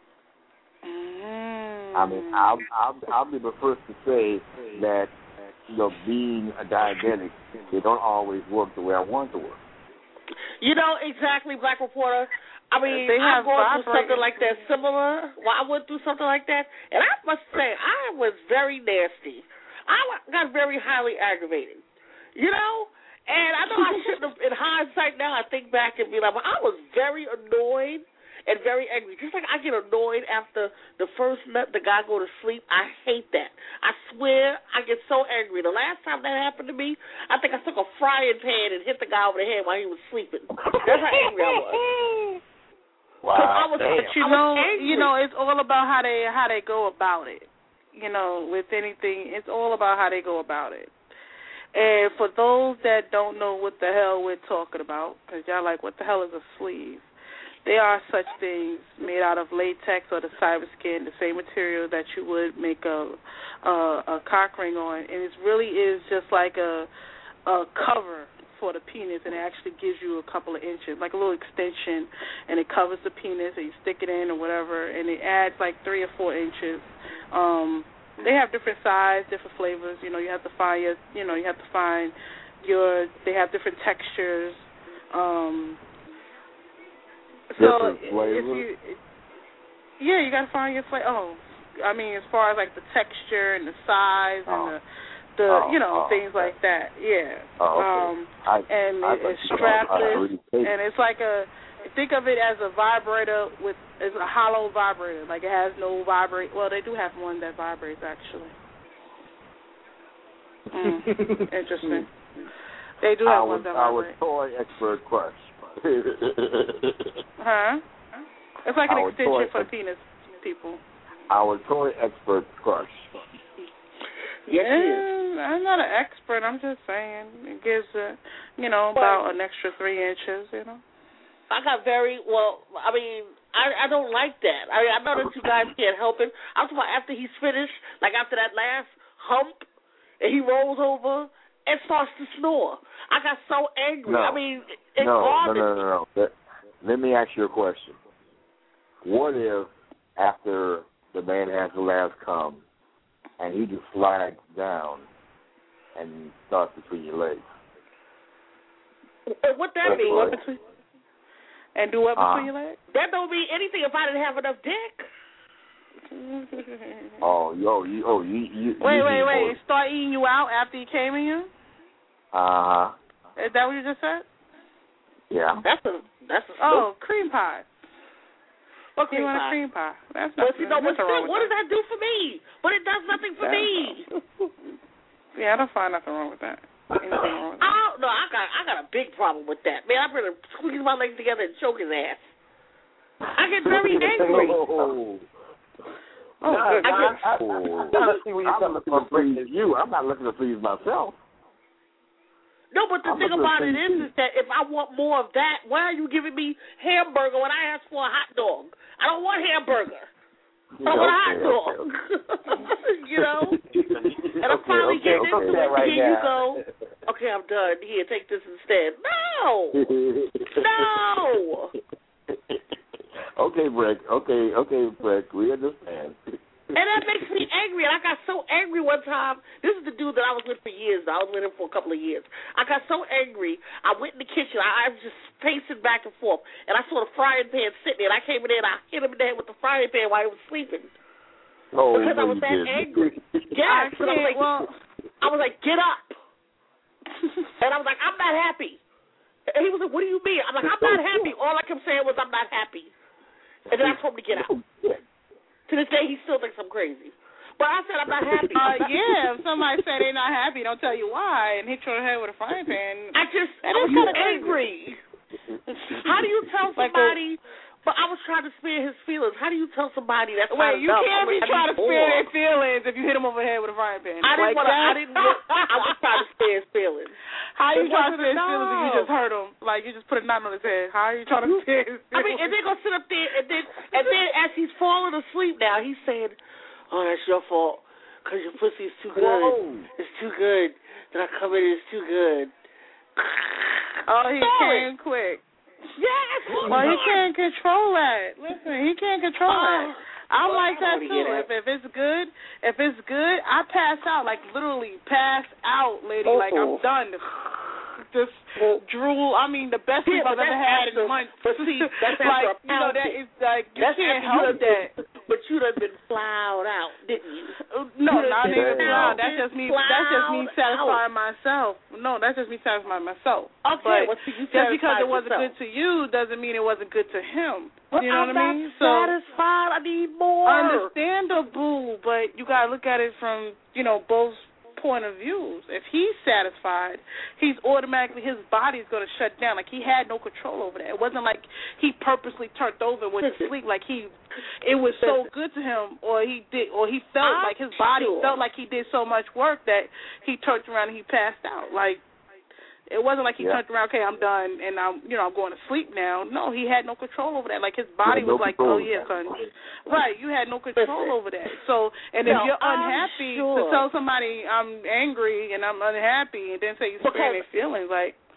I mean, I'll be the first to say that, you know, being a diabetic, it don't always work the way I want it to work. You know, exactly, Black Reporter. I mean, I'm going through something like that similar. Well, I went through something like that, and I must say, I was very nasty. I got very highly aggravated, you know? And I know I shouldn't have, in hindsight now, I think back and be like, well, I was very annoyed and very angry. Just like I get annoyed after the first let the guy go to sleep, I hate that. I swear I get so angry. The last time that happened to me, I think I took a frying pan and hit the guy over the head while he was sleeping. That's how angry I was. Wow. You know, it's all about how they go about it. You know, with anything, it's all about how they go about it. And for those that don't know what the hell we're talking about, because y'all like, what the hell is a sleeve? There are such things made out of latex or the cyber skin, the same material that you would make a cock ring on, and it really is just like a cover for the penis, and it actually gives you a couple of inches, like a little extension, and it covers the penis, and you stick it in or whatever, and it adds like 3 or 4 inches. They have different size, different flavors. You know, you have to find they have different textures. Different flavors? You got to find your flavor. Oh, I mean, as far as like the texture and the size and things like that. Yeah. It's strapless, and it's like think of it as a vibrator it's a hollow vibrator. Like it has no vibrate. Well, they do have one that vibrates actually. Interesting. They do have one that vibrates. Our toy expert crush. Huh? It's like an extension for the penis people. Our toy expert crush. Yes, I'm not an expert. I'm just saying it gives about an extra 3 inches. You know. I got I don't like that. I know that you guys can't help it. I'm talking about after he's finished, like after that last hump, and he rolls over and starts to snore. I got so angry. No. I mean, it bothered me. No. Let me ask you a question. What if after the man has the last come and he just slides down and starts between your legs? What that mean? What between? And do what between your legs? That don't mean anything if I didn't have enough dick. Wait. Start eating you out after he came in you? Is that what you just said? Yeah. That's a cream pie. What cream you want pie? A cream pie? That's not. What does that do for me? But it does nothing for me. Yeah, I don't find nothing wrong with that. Anything wrong with that? No, I got a big problem with that. Man, I'm gonna squeeze my legs together and choke his ass. I get very angry. I'm looking to please you. I'm not looking to please myself. No, but the thing about it is that if I want more of that, why are you giving me hamburger when I asked for a hot dog? I don't want hamburger. I want a hot dog. You know? And I finally get this to it. Here you go. Okay, I'm done. Here, take this instead. No! No! Okay, Brick. We understand. And that makes me angry. And I got so angry one time. This is the dude that I was with for years. I was with him for a couple of years. I got so angry. I went in the kitchen. I was just pacing back and forth. And I saw the frying pan sitting there. And I came in there and I hit him in the head with the frying pan while he was sleeping. Because I was that angry. Yes. I was like, get up. And I was like, I'm not happy. And he was like, what do you mean? I'm like, I'm not happy. All I kept saying was, I'm not happy. And then I told him to get out. To this day, he still thinks I'm crazy. But I said I'm not happy. If somebody say they're not happy, don't tell you why, and hit your head with a frying pan. I was kind of angry. How do you tell somebody? But I was trying to spare his feelings. How do you tell somebody that's Wait, you can't be trying to spare their feelings if you hit them over the head with a frying pan. I was trying to spare his feelings. How are you trying to spare his feelings if you just hurt him? Like you just put a knot on his head. How are you trying to spare his feelings? I mean, and they're gonna sit up there, and then as he's falling asleep now, he's saying, "Oh, that's your fault, because your pussy is too good. Whoa. It's too good. That I come in, it's too good." Oh, he came quick. Yes. Well, he can't control that. Listen, he can't control that. I'm like that too. If it's good, I pass out, like literally pass out, lady. Like I'm done. Just drool. I mean, the best sleep I've ever had in months. But see, that's like that is like you can't help that. But you'd have been plowed out, didn't you? No, not even plowed. That's just me satisfying myself. No, that's just me satisfying myself. Okay, but just because it wasn't good to you doesn't mean it wasn't good to him. Well, you know what I mean? So satisfied. I need more. Understandable, but you gotta look at it from both point of views. If he's satisfied, he's automatically, his body's going to shut down. Like he had no control over that. It wasn't like he purposely turned over with sleep. Like it was so good to him, or he felt like his body felt like he did so much work that he turned around and he passed out. Like it wasn't like he turned around, okay, I'm done, and I'm going to sleep now. No, he had no control over that. Like his body was like, oh yeah, son. Right, you had no control over that. So, and if you're unhappy to tell somebody I'm angry and I'm unhappy, and then say you spare their feelings, like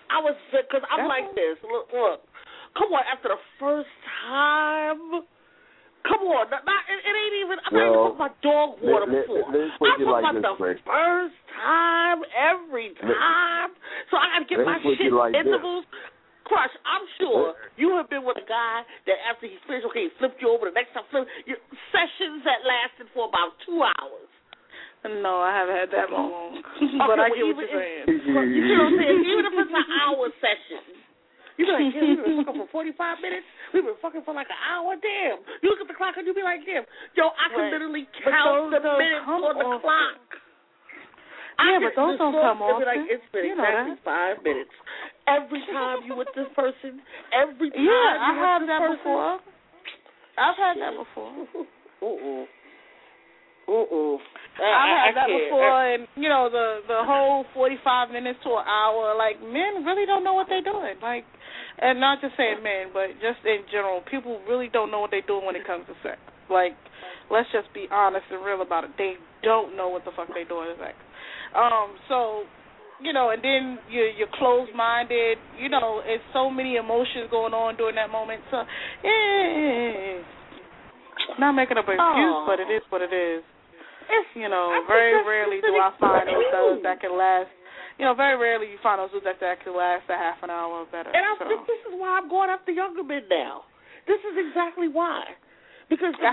I was sick because I'm like this. Look, come on, after the first time. Come on, it ain't even. I'm not even talking about dog water before. I'm talking about the first time, every time. So I got to get my shit intervals. Crush, I'm sure you have been with a guy that after he finished, he flipped you over, the next time sessions that lasted for about 2 hours. No, I haven't had that long. But I get what you're saying. You know what I'm saying? Even if it's an hour session. You be like, we've been fucking for 45 minutes. We've been fucking for like an hour. Damn. You look at the clock and you be like, damn. Yo, I can literally count the minutes on the clock. But those don't come often. It's been exactly 5 minutes. Every time you with this person, every time I've had that before. I've had that before. I've had that before, and the whole 45 minutes to an hour. Like, men really don't know what they're doing. Like, and not just saying men, but just in general, people really don't know what they're doing when it comes to sex. Like, let's just be honest and real about it. They don't know what the fuck they're doing in sex. So, and then you're closed-minded. It's so many emotions going on during that moment. So, not making up an excuse, but it is what it is. Very rarely do I find those dudes that can last. Very rarely you find those dudes that can last a half an hour or better. And I think this is why I'm going after younger men now. This is exactly why. Because but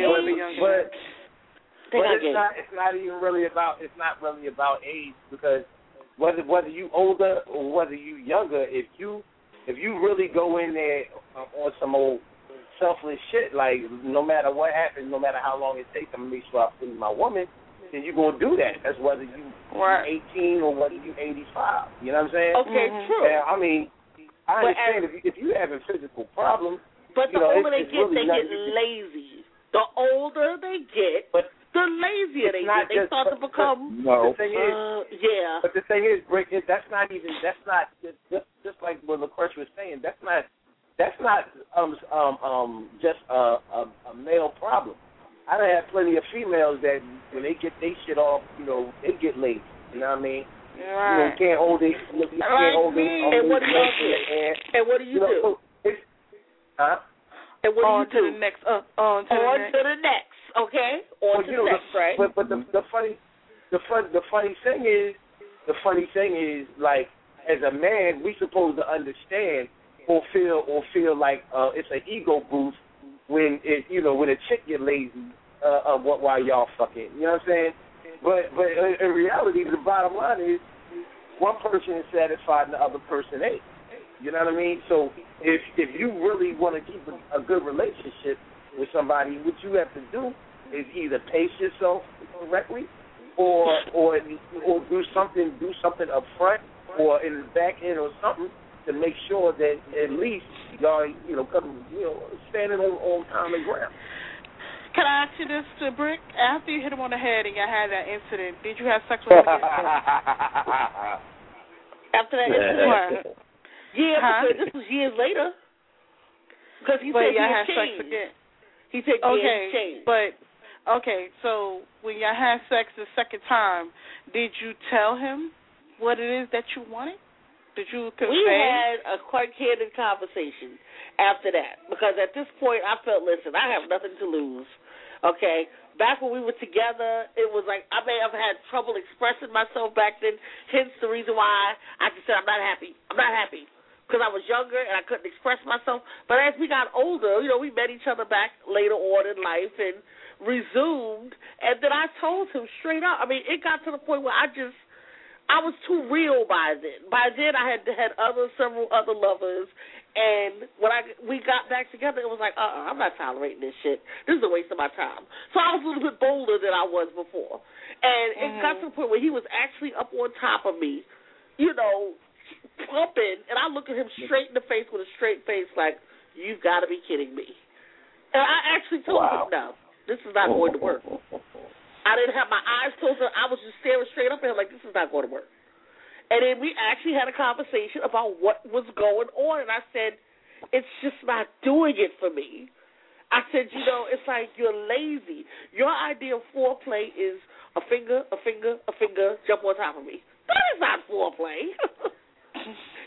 it's not really about age, because whether you older or whether you younger, if you really go in there on some old selfless shit, like no matter what happens, no matter how long it takes, I'm gonna make sure I please my woman, then you're gonna do that. That's whether you 18 or whether you 85. You know what I'm saying? Okay, true. I mean, I understand if you having physical problems. But the older they get, they get lazy. The older they get, the lazier they get. They start to become. The thing is, But the thing is, Brick, that's not just like what LaCrush was saying. That's not just a male problem. I done had plenty of females that when they get their shit off, they get lazy. You know what I mean? Right. You can't hold it. And what do you do? And what do you do? And what on do you do? To the next. On to the next. Okay. On to the next. Right. But the funny thing is, like, as a man, we supposed to understand or feel like it's an ego boost when a chick get lazy while y'all fucking. You know what I'm saying? But in reality, the bottom line is one person is satisfied and the other person ain't. You know what I mean? So if you really want to keep a good relationship with somebody, what you have to do is either pace yourself correctly or do something up front or in the back end or something to make sure that at least y'all standing on common ground. Can I ask you this, to Brick? After you hit him on the head and y'all had that incident, did you have sex with him again? After that incident? Yeah, because this was years later. Because he said he had sex again. He said he had changed. So when y'all had sex the second time, did you tell him what it is that you wanted? Did you convey? We had a quite candid conversation after that, because at this point I felt, listen, I have nothing to lose. Okay? Back when we were together, it was like I may have had trouble expressing myself back then, hence the reason why I just said I'm not happy. I'm not happy. Because I was younger and I couldn't express myself. But as we got older, we met each other back later on in life and resumed. And then I told him straight up. I mean, it got to the point where I was too real by then. By then, I had several other lovers, and when we got back together, it was like, I'm not tolerating this shit. This is a waste of my time. So I was a little bit bolder than I was before, and it got to the point where he was actually up on top of me, pumping, and I look at him straight in the face with a straight face, like, you've got to be kidding me. And I actually told him, no, this is not going to work. I didn't have my eyes closed. I was just staring straight up at him like, this is not going to work. And then we actually had a conversation about what was going on, and I said, it's just not doing it for me. I said, it's like you're lazy. Your idea of foreplay is a finger, jump on top of me. That is not foreplay.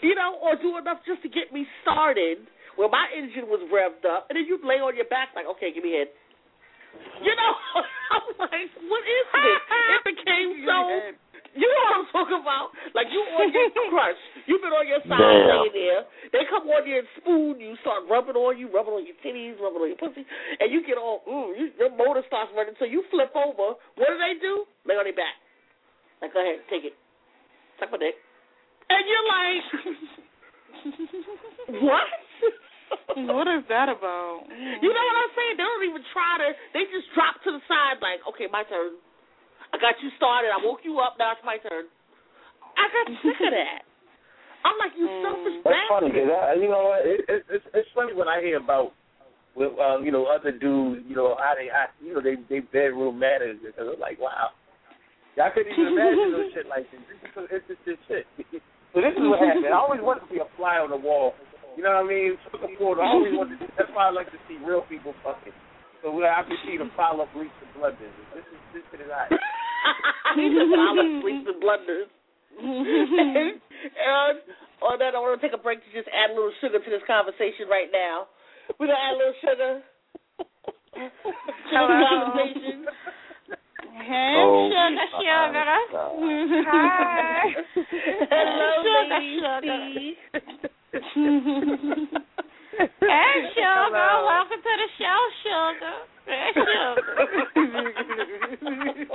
you know, or do enough just to get me started where my engine was revved up, and then you'd lay on your back like, okay, give me head. You know, I'm like, what is this? It became so, you know what I'm talking about? Like, you on your crush. You've been on your side laying there. They come on there and spoon you, start rubbing on you, rubbing on your titties, rubbing on your pussy, and you get all, your motor starts running, so you flip over. What do? Lay on their back. Like, go ahead, take it. Suck my dick. And you're like, what? What is that about? You know what I'm saying? They don't even try to. They just drop to the side like, okay, my turn. I got you started. I woke you up. Now it's my turn. I got sick of that. I'm like, you selfish bastard. That's funny, cause you know, it's funny when I hear about, you know, other dudes, you know, how they bedroom manners, because I'm like, wow, y'all couldn't even imagine no shit like this. It's just this shit. So this is what happened. I always wanted to be a fly on the wall. You know what I mean? I always wanted to. That's why I like to see real people fucking. So I can see the follow up leaks and blunders. This shit is hot. Follow up leaks and blunders. And on that, I want to take a break to just add a little sugar to this conversation right now. We're gonna add a little sugar to the conversation. Hey, sugar. Hi. Hello, Sugar. Hey, Sugar. Welcome to the show, Sugar. Hey, Sugar.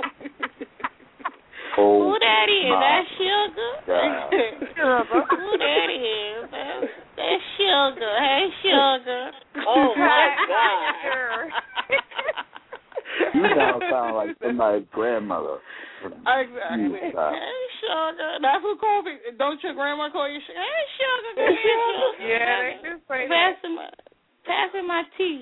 Who that is? That's Sugar. Who that is? That's Sugar. Hey, Sugar. Oh, my God. You sound like somebody's grandmother. Exactly. Hey, Sugar. That's who called me. Don't your grandma call you Sugar? Hey, Sugar. Hey, Sugar. Yeah, they do say that. Passing my teeth.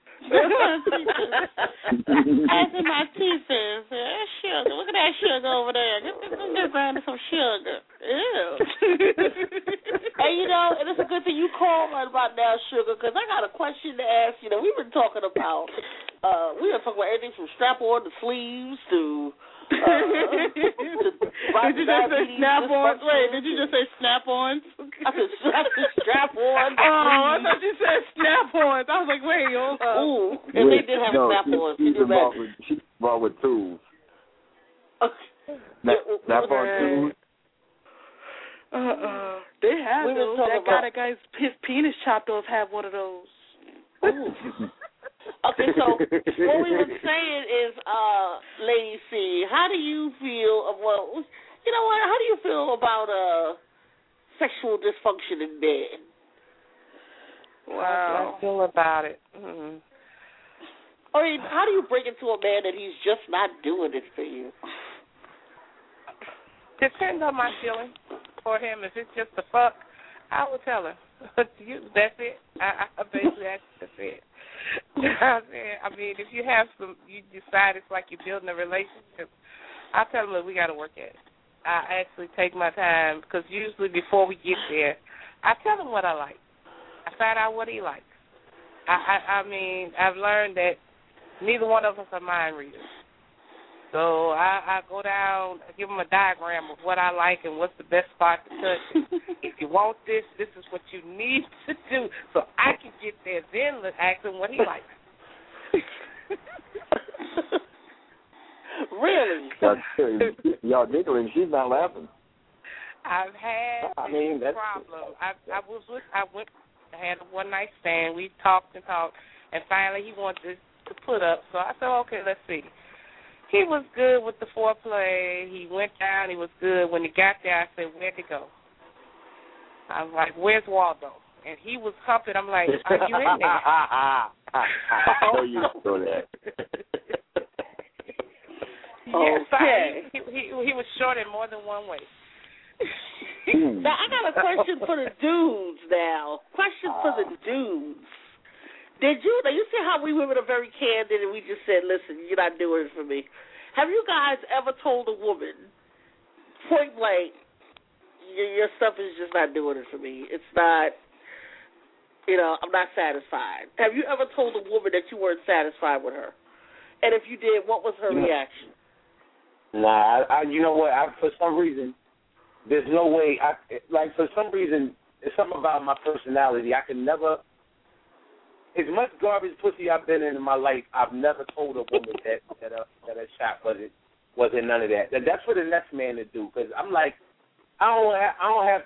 Passing my teeth in. Hey, Sugar. Look at that sugar over there. Just buying some sugar. Ew. Hey, you know, and it's a good thing you called right about now, Sugar, because I got a question to ask. You know, we've been talking about everything from strap-on to sleeves to Did you just say snap-ons? Wait, did you just say snap-ons? I said strap-on. Oh, I thought you said snap-ons. I was like, wait, hold up. Ooh, and they did have snap-ons. Can you imagine? She's involved with tools. Snap-on tools. They have We those. been That guy's his penis chopped off had one of those. Ooh. Okay, so what we were saying is, Lady C, how do you feel how do you feel about sexual dysfunction in men? Wow. How do I feel about it? Mm-hmm. I mean, how do you break it to a man that he's just not doing it for you? Depends on my feeling for him. If it's just a fuck, I will tell him. That's it. I basically that's it. You know what I'm saying? I mean, if you decide it's like you're building a relationship, I'll tell them, look, we got to work at it. I actually take my time because usually before we get there, I tell him what I like. I find out what he likes. I mean, I've learned that neither one of us are mind readers. So I go down, I give him a diagram of what I like and what's the best spot to touch. If you want this, this is what you need to do so I can get there. Then let's ask him what he likes. Really? Y'all giggling. She's not laughing. I've had this problem. I had a one-night stand. We talked, and finally he wanted to put up. So I said, okay, let's see. He was good with the foreplay. He went down. He was good. When he got there, I said, where'd he go? I was like, where's Waldo? And he was humping. I'm like, are you in there? I know you know that. Yes, he was short in more than one way. Now, I got a question for the dudes now. Question for the dudes. Now you see how we women are very candid and we just said, listen, you're not doing it for me. Have you guys ever told a woman, point blank, your stuff is just not doing it for me? It's not, I'm not satisfied. Have you ever told a woman that you weren't satisfied with her? And if you did, what was her reaction? Nah, you know what? For some reason, there's no way like for some reason it's something about my personality. I can never, as much garbage pussy I've been in my life, I've never told a woman that a shot wasn't none of that. That's for the next man to do, because I'm like, I don't have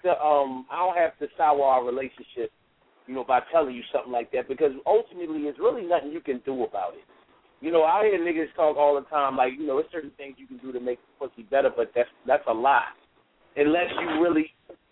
to sour our relationship, by telling you something like that, because ultimately it's really nothing you can do about it. I hear niggas talk all the time like, there's certain things you can do to make the pussy better, but that's a lie. Unless you really,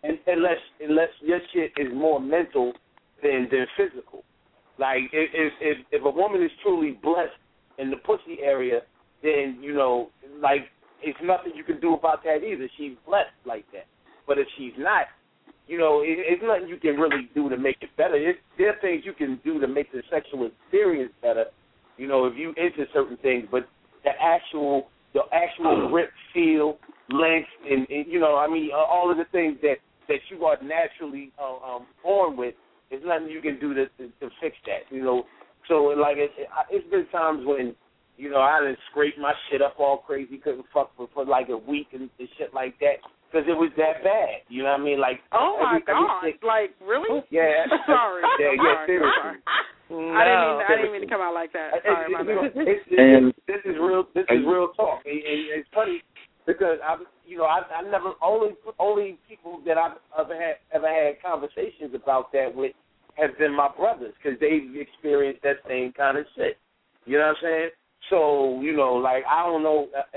unless your shit is more mental than physical. Like if a woman is truly blessed in the pussy area, then like it's nothing you can do about that either. She's blessed like that. But if she's not, it's nothing you can really do to make it better. There are things you can do to make the sexual experience better, if you into certain things. But the actual grip, feel, length, and all of the things that you are naturally born with, there's nothing you can do to fix that. So like it's been times when I done scraped my shit up all crazy, couldn't fuck for like a week and shit like that. Because it was that bad, you know what I mean? Like, oh my God, like really? Yeah. Sorry. Yeah, seriously. No, I didn't mean to come out like that. Sorry, my bad. This is real talk. And it's funny because I never only people that I've ever had conversations about that with have been my brothers, because they've experienced that same kind of shit. You know what I'm saying? So like I don't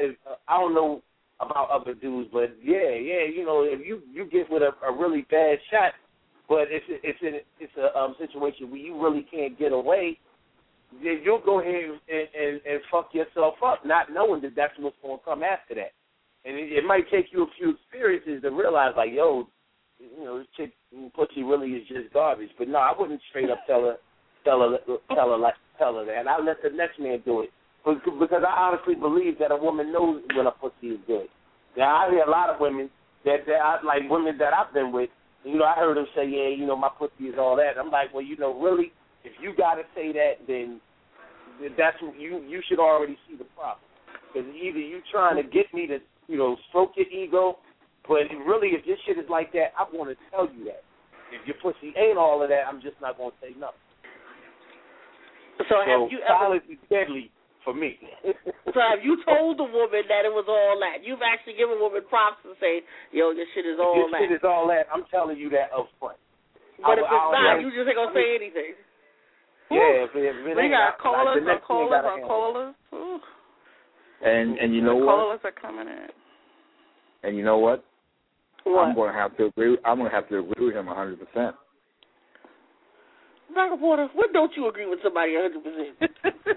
know about other dudes, but yeah, if you get with a really bad shot, but it's a situation where you really can't get away, then you'll go ahead and fuck yourself up, not knowing that that's what's going to come after that. And it might take you a few experiences to realize, like, yo, this chick pussy really is just garbage. But no, I wouldn't straight up tell her that. I let the next man do it. Because I honestly believe that a woman knows when a pussy is good. Now, I hear a lot of women that women that I've been with, I heard them say, yeah, my pussy is all that. I'm like, well, really, if you got to say that, then that's you should already see the problem. Because either you trying to get me to, stroke your ego, but really, if your shit is like that, I want to tell you that. If your pussy ain't all of that, I'm just not going to say nothing. So have you ever... Silence is deadly. For me. So have you told the woman that it was all that? You've actually given a woman props to say, yo, your shit is all that. Your shit is all that. I'm telling you that up front. But if it's not, you just ain't going to say anything. Yeah, if it we got callers on callers. And you know what? Callers are coming in. And you know what? What? I'm going to have to agree with him 100%. Black Reporter, when don't you agree with somebody 100%?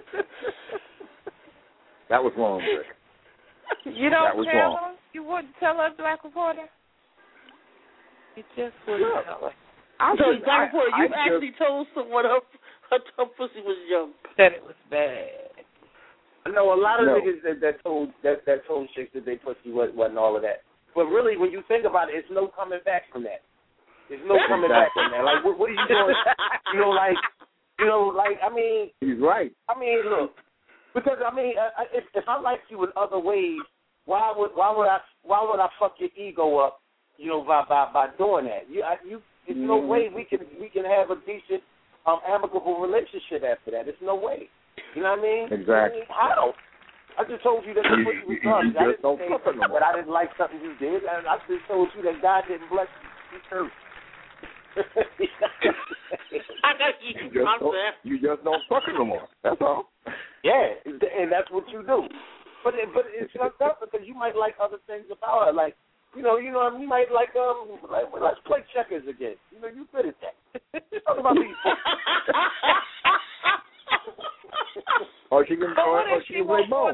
That was wrong, Rick. You don't that was tell wrong. her? You wouldn't tell her, Black Reporter? You just wouldn't tell her. So, Black Reporter, you actually told someone her pussy was young. That it was bad. I know a lot of niggas that told chicks that they pussy wasn't all of that. But really, when you think about it, it's no coming back from that. There's no coming back from that. Like, what are you doing? I mean... He's right. I mean, look, because, if I like you in other ways, why would I fuck your ego up, by doing that? There's no way we can have a decent, amicable relationship after that. There's no way. You know what I mean? Exactly. How? I just told you that the pussy was garbage. I didn't say that I didn't like something you did. I just told you that God didn't bless you. True. You just don't fuck it no more. That's all. Yeah, and that's what you do. But it's fucked up because you might like other things about it. Like, you might like let's play checkers again. You good at that. Talk about these. Or she can play ball.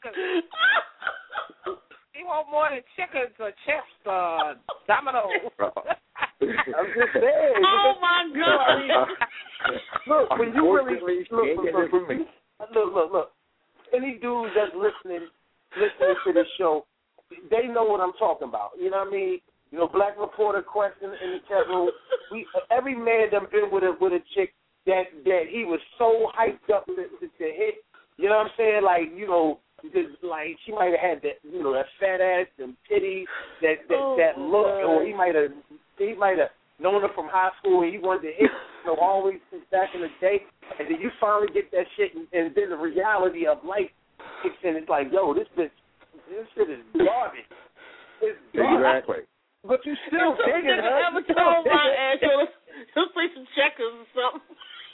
She want more than checkers or chess, domino. I'm just saying. Oh my God! Look, when you really look. Any dudes that's listening to this show, they know what I'm talking about. You know what I mean? Black Reporter question in the chat room. Every man done been with a chick that he was so hyped up to hit. You know what I'm saying? Like, like she might have had that, that fat ass, them titties, that look, or he might have known her from high school and he wanted to hit, always since back in the day, and then you finally get that shit, and then the reality of life kicks in. It's like, yo, this shit is garbage. It's garbage. Exactly. But you still digging her. Ever told my ass, he'll play some checkers or something.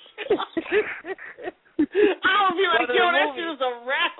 I would be like, yo, that shit is a wrap.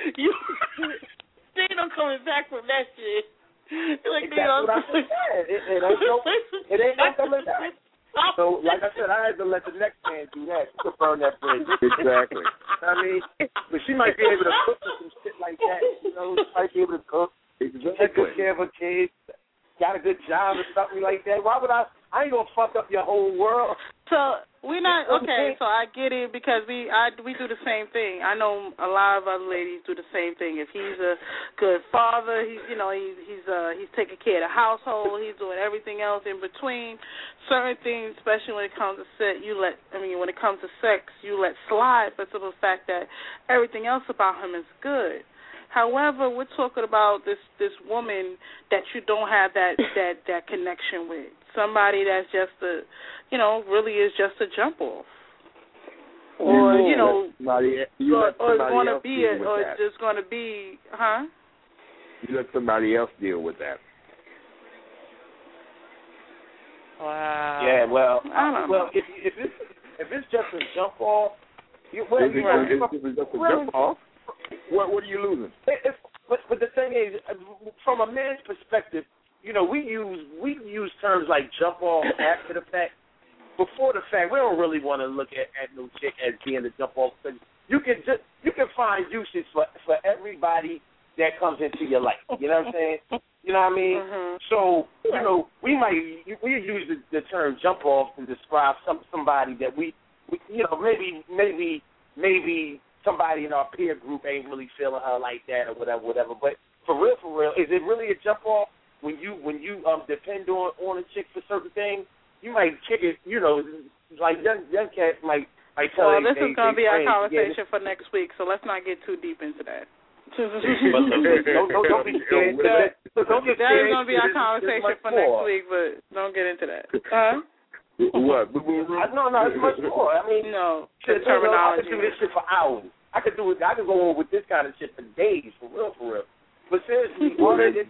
They don't coming back from that shit. Like, that's what I said. It ain't no coming back. So, like I said, I had to let the next man do that to burn that bridge. Exactly. I mean, but she might be able to cook or some shit like that. She might be able to cook. Exactly. Take good care of her kids. Got a good job or something like that. Why would I ain't gonna fuck up your whole world. So we're not okay. So I get it because we do the same thing. I know a lot of other ladies do the same thing. If he's a good father, he's taking care of the household. He's doing everything else in between. Certain things, especially when it comes to when it comes to sex, you let slide for the simple fact that everything else about him is good. However, we're talking about this woman that you don't have that connection with. Somebody that's just really is just a jump off. Or, or it's just going to be, huh? You let somebody else deal with that. Wow. Yeah, well, I don't know. if it's just a jump off, If it's just a jump off, what are you losing? But the thing is, from a man's perspective, we use terms like jump off after the fact. Before the fact, we don't really want to look at no chick as being a jump off. You can find uses for everybody that comes into your life. You know what I'm saying? You know what I mean? Mm-hmm. So we use the term jump off to describe somebody that we maybe somebody in our peer group ain't really feeling her like that or whatever. But for real, is it really a jump off when you depend on a chick for certain things? You might kick it, like young cats might tell you. Well, this is going to be our conversation for next week, so let's not get too deep into that. Don't be scared. That is going to be our conversation for next week, but don't get into that. What? No, it's much more. I mean, no, I terminology. could do this shit for hours. I could go on with this kind of shit for days, for real. But seriously, for niggas,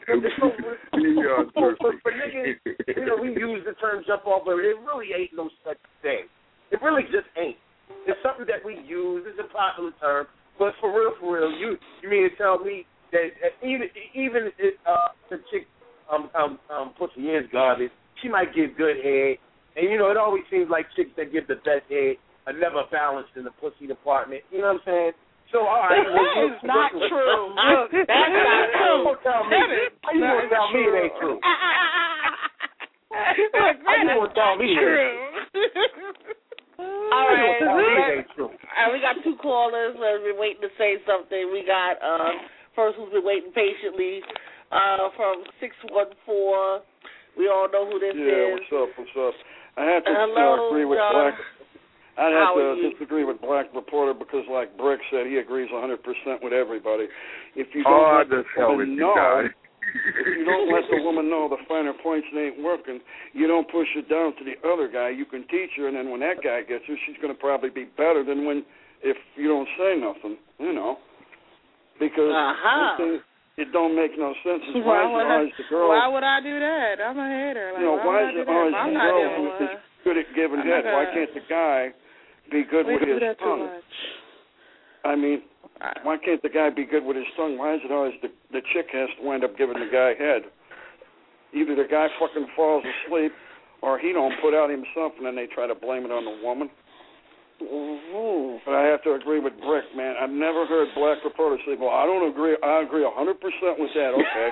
we use the term jump off, but it really ain't no such thing. It really just ain't. It's something that we use. It's a popular term. But for real, you mean to tell me that even if the chick pussy is garbage, she might give good head. And, it always seems like chicks that give the best head are never balanced in the pussy department. You know what I'm saying? So, all right. That is not true. Look, that's not true. How you going to tell me it ain't true? How you going to tell me it ain't true? All right. We got two callers that have been waiting to say something. We got first who's been waiting patiently from 614. We all know who this is. Yeah, what's up? I have to agree with Black. I'd have to disagree with Black Reporter because, like Brick said, he agrees 100% with everybody. If you don't let the woman know, if you don't let the woman know the finer points ain't working, you don't push it down to the other guy. You can teach her, and then when that guy gets her, she's going to probably be better than if you don't say nothing, because it don't make no sense. Why would I do that? I'm a hater. Why is it always the girl who is good at giving head? Why can't the guy be good with his tongue? I mean, why can't the guy be good with his tongue? Why is it always the chick has to wind up giving the guy head? Either the guy fucking falls asleep or he don't put out himself, and then they try to blame it on the woman. Mm-hmm. But I have to agree with Brick, man. I've never heard Black Reporter say, well, I don't agree. I agree 100% with that. Okay.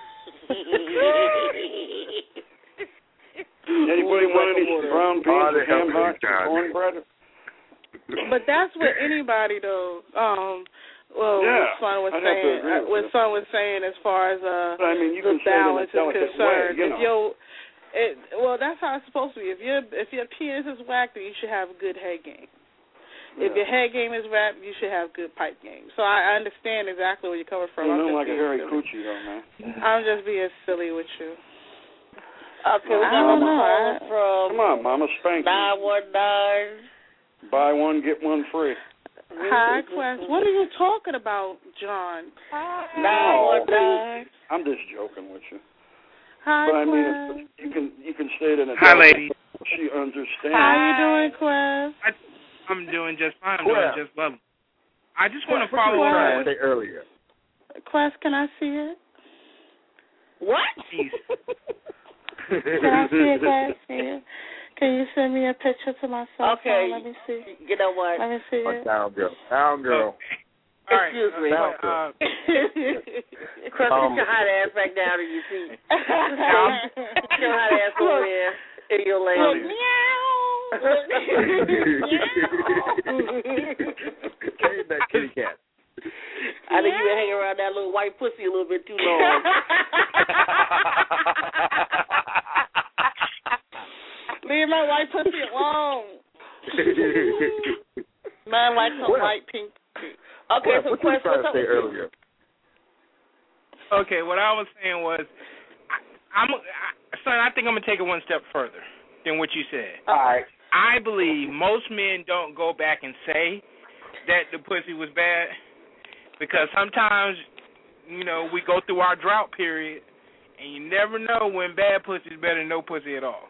Anybody want any brown beans, ham hocks, and cornbread? But that's with anybody, though. What Son was saying as far as the balance is concerned. That's how it's supposed to be. If your penis is whacked, then you should have a good head game. If your head game is rap, you should have good pipe game. So I understand exactly where you're coming from. You look like a hairy coochie, though, man. I'm just being silly with you. Okay, we got a call from. Come on, Mama, spank 919. Buy one, get one free. Hi, Quest. What are you talking about, John? 919. I'm just joking with you. Hi, but I mean, Quest. you can say it in a. Hi, lady. She understands. How you doing, Quest? I'm doing just fine. I'm doing just lovely. I just want to follow up on what I said earlier. Quest, can I see it? What? Can I see it, Quest? Yeah. Can you send me a picture to my cell phone? Let me see. You know what? Let me see it. Down girl. Down girl. Excuse me. Quest, get your hot ass back down in your seat. Get your hot ass over there in your lane. Carry that kitty cat. I think you been hanging around that little white pussy a little bit too long. Leave my white pussy alone. Man like some white pink. Okay, so what you were trying to say earlier? Okay, what I was saying was, son, I think I'm gonna take it one step further than what you said. All right. I believe most men don't go back and say that the pussy was bad because sometimes, we go through our drought period and you never know when bad pussy is better than no pussy at all.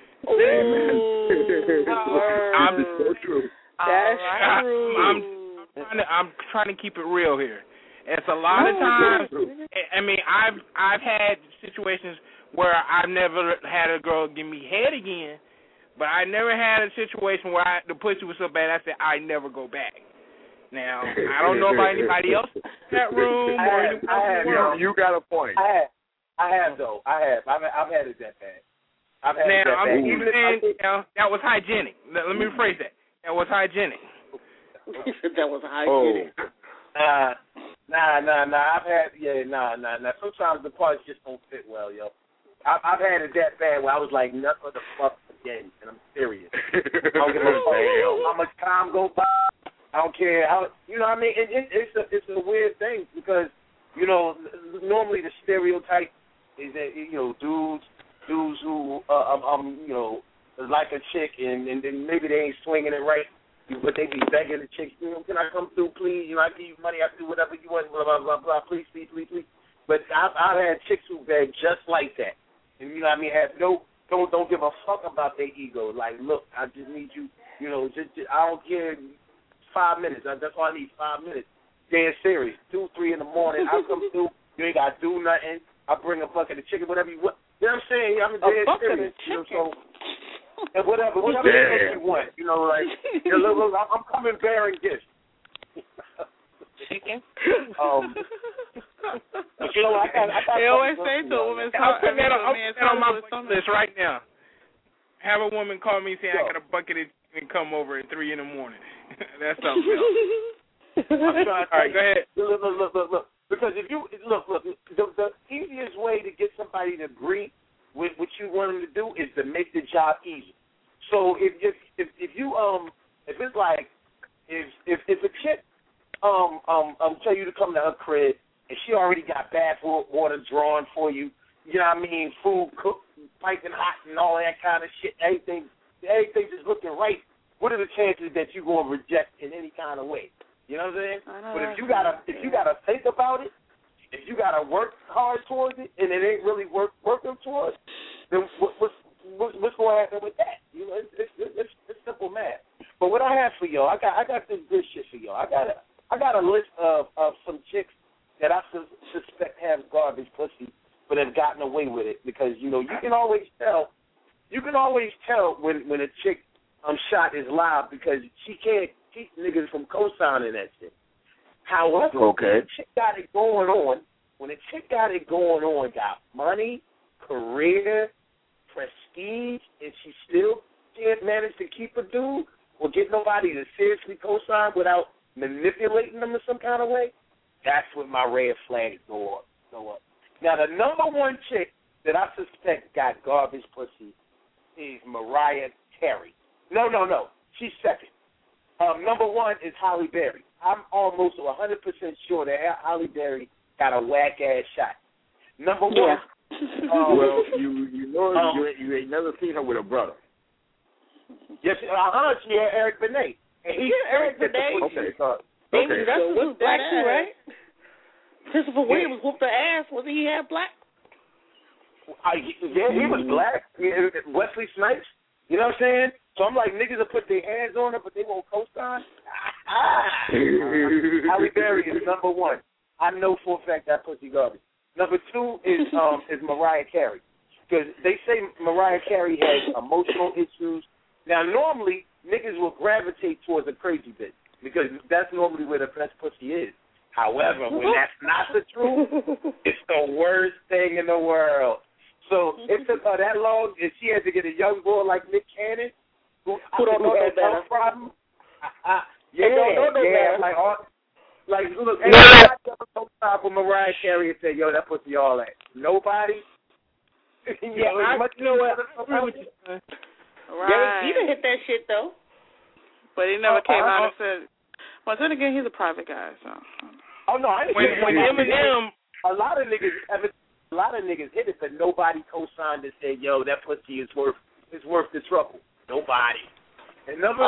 I'm so true. That's true. I'm trying to keep it real here. It's a lot of times. I mean, I've had situations where I've never had a girl give me head again, but I never had a situation where the pussy was so bad I said I never go back. Now I don't know about anybody else in that room or anyone else in the world. You got a point. I have though. I've had it that bad. I've had it that bad. I'm even saying that was hygienic. Let me rephrase that. That was hygienic. That was hygienic. Nah. I've had nah. Sometimes the parts just don't fit well, yo. I've had it that bad where I was like, nothing the fuck again, and I'm serious. I don't give a fuck how much time goes by. I don't care how, you know what I mean? It's a weird thing because, normally the stereotype is that, dudes who, like a chick and then maybe they ain't swinging it right, but they be begging the chick, can I come through, please? I give you money, I do whatever you want, blah, blah, blah, blah, please. But I've had chicks who beg just like that. And you know what I mean? Don't give a fuck about their ego. Like, look, I just need you, just I don't care 5 minutes. That's all I need, 5 minutes. Dead serious. 2, 3 in the morning, I come through, you ain't got to do nothing. I bring a bucket of chicken, whatever you want. You know what I'm saying? I'm dead serious. And whatever you want. Look, I'm coming bearing gifts. Chicken. But I got they always say to a woman's heart. I'll put that on my bucket list right now. Have a woman call me saying I got a bucket and come over at 3 in the morning. That's something else. All right, go ahead. Look. Because if you look, the easiest way to get somebody to agree with what you want them to do is to make the job easy. So if it's like if a chick tell you to come to her crib and she already got bath water drawn for you, you know what I mean, food cooked, piping hot and all that kind of shit, everything just looking right, what are the chances that you're gonna reject in any kind of way? You know what I'm saying? But if you gotta think about it, if you gotta work hard towards it and it ain't really working towards, then what's going to happen with that? It's simple math. But what I have for y'all, I got this good shit for y'all. I got a list of some chicks that I suspect have garbage pussy, but have gotten away with it because you can always tell. You can always tell when a chick shot is live because she can't keep niggas from co-signing that shit. However, when a chick got it going on, got money, career, prestige, and she still can't manage to keep a dude or get nobody to seriously co-sign without manipulating them in some kind of way, that's when my red flags go up. Now, the number one chick that I suspect got garbage pussy is Mariah Carey. No. She's second. Number one is Halle Berry. I'm almost 100% sure that Halle Berry got a whack ass shot. Number one. Well, you know you ain't never seen her with a brother. Yes, she had Eric Benet. And Eric Benet. Okay. That's was black too, right? Christopher Williams whooped her ass. Was he half black? Yeah, he was black. Wesley Snipes. You know what I'm saying? So I'm like, niggas will put their hands on her, but they won't co-sign. Halle Berry is number one. I know for a fact that pussy garbage. Number two is Mariah Carey, because they say Mariah Carey has emotional issues. Now, normally niggas will gravitate towards a crazy bitch because that's normally where the best pussy is. However, when that's not the truth, it's the worst thing in the world. So it took her that long, and she had to get a young boy like Nick Cannon, who don't know that health problem. Like, look, everybody ever come top of Mariah Carey and say, yo, that pussy all that. Nobody? I know what I agree with you. Right. He done hit that shit, though. But he never came out and said, well, then again, he's a private guy, so. Oh, no, I didn't when Eminem. A lot of niggas hit it, but nobody co-signed and said, yo, that pussy is worth the trouble. Nobody. And number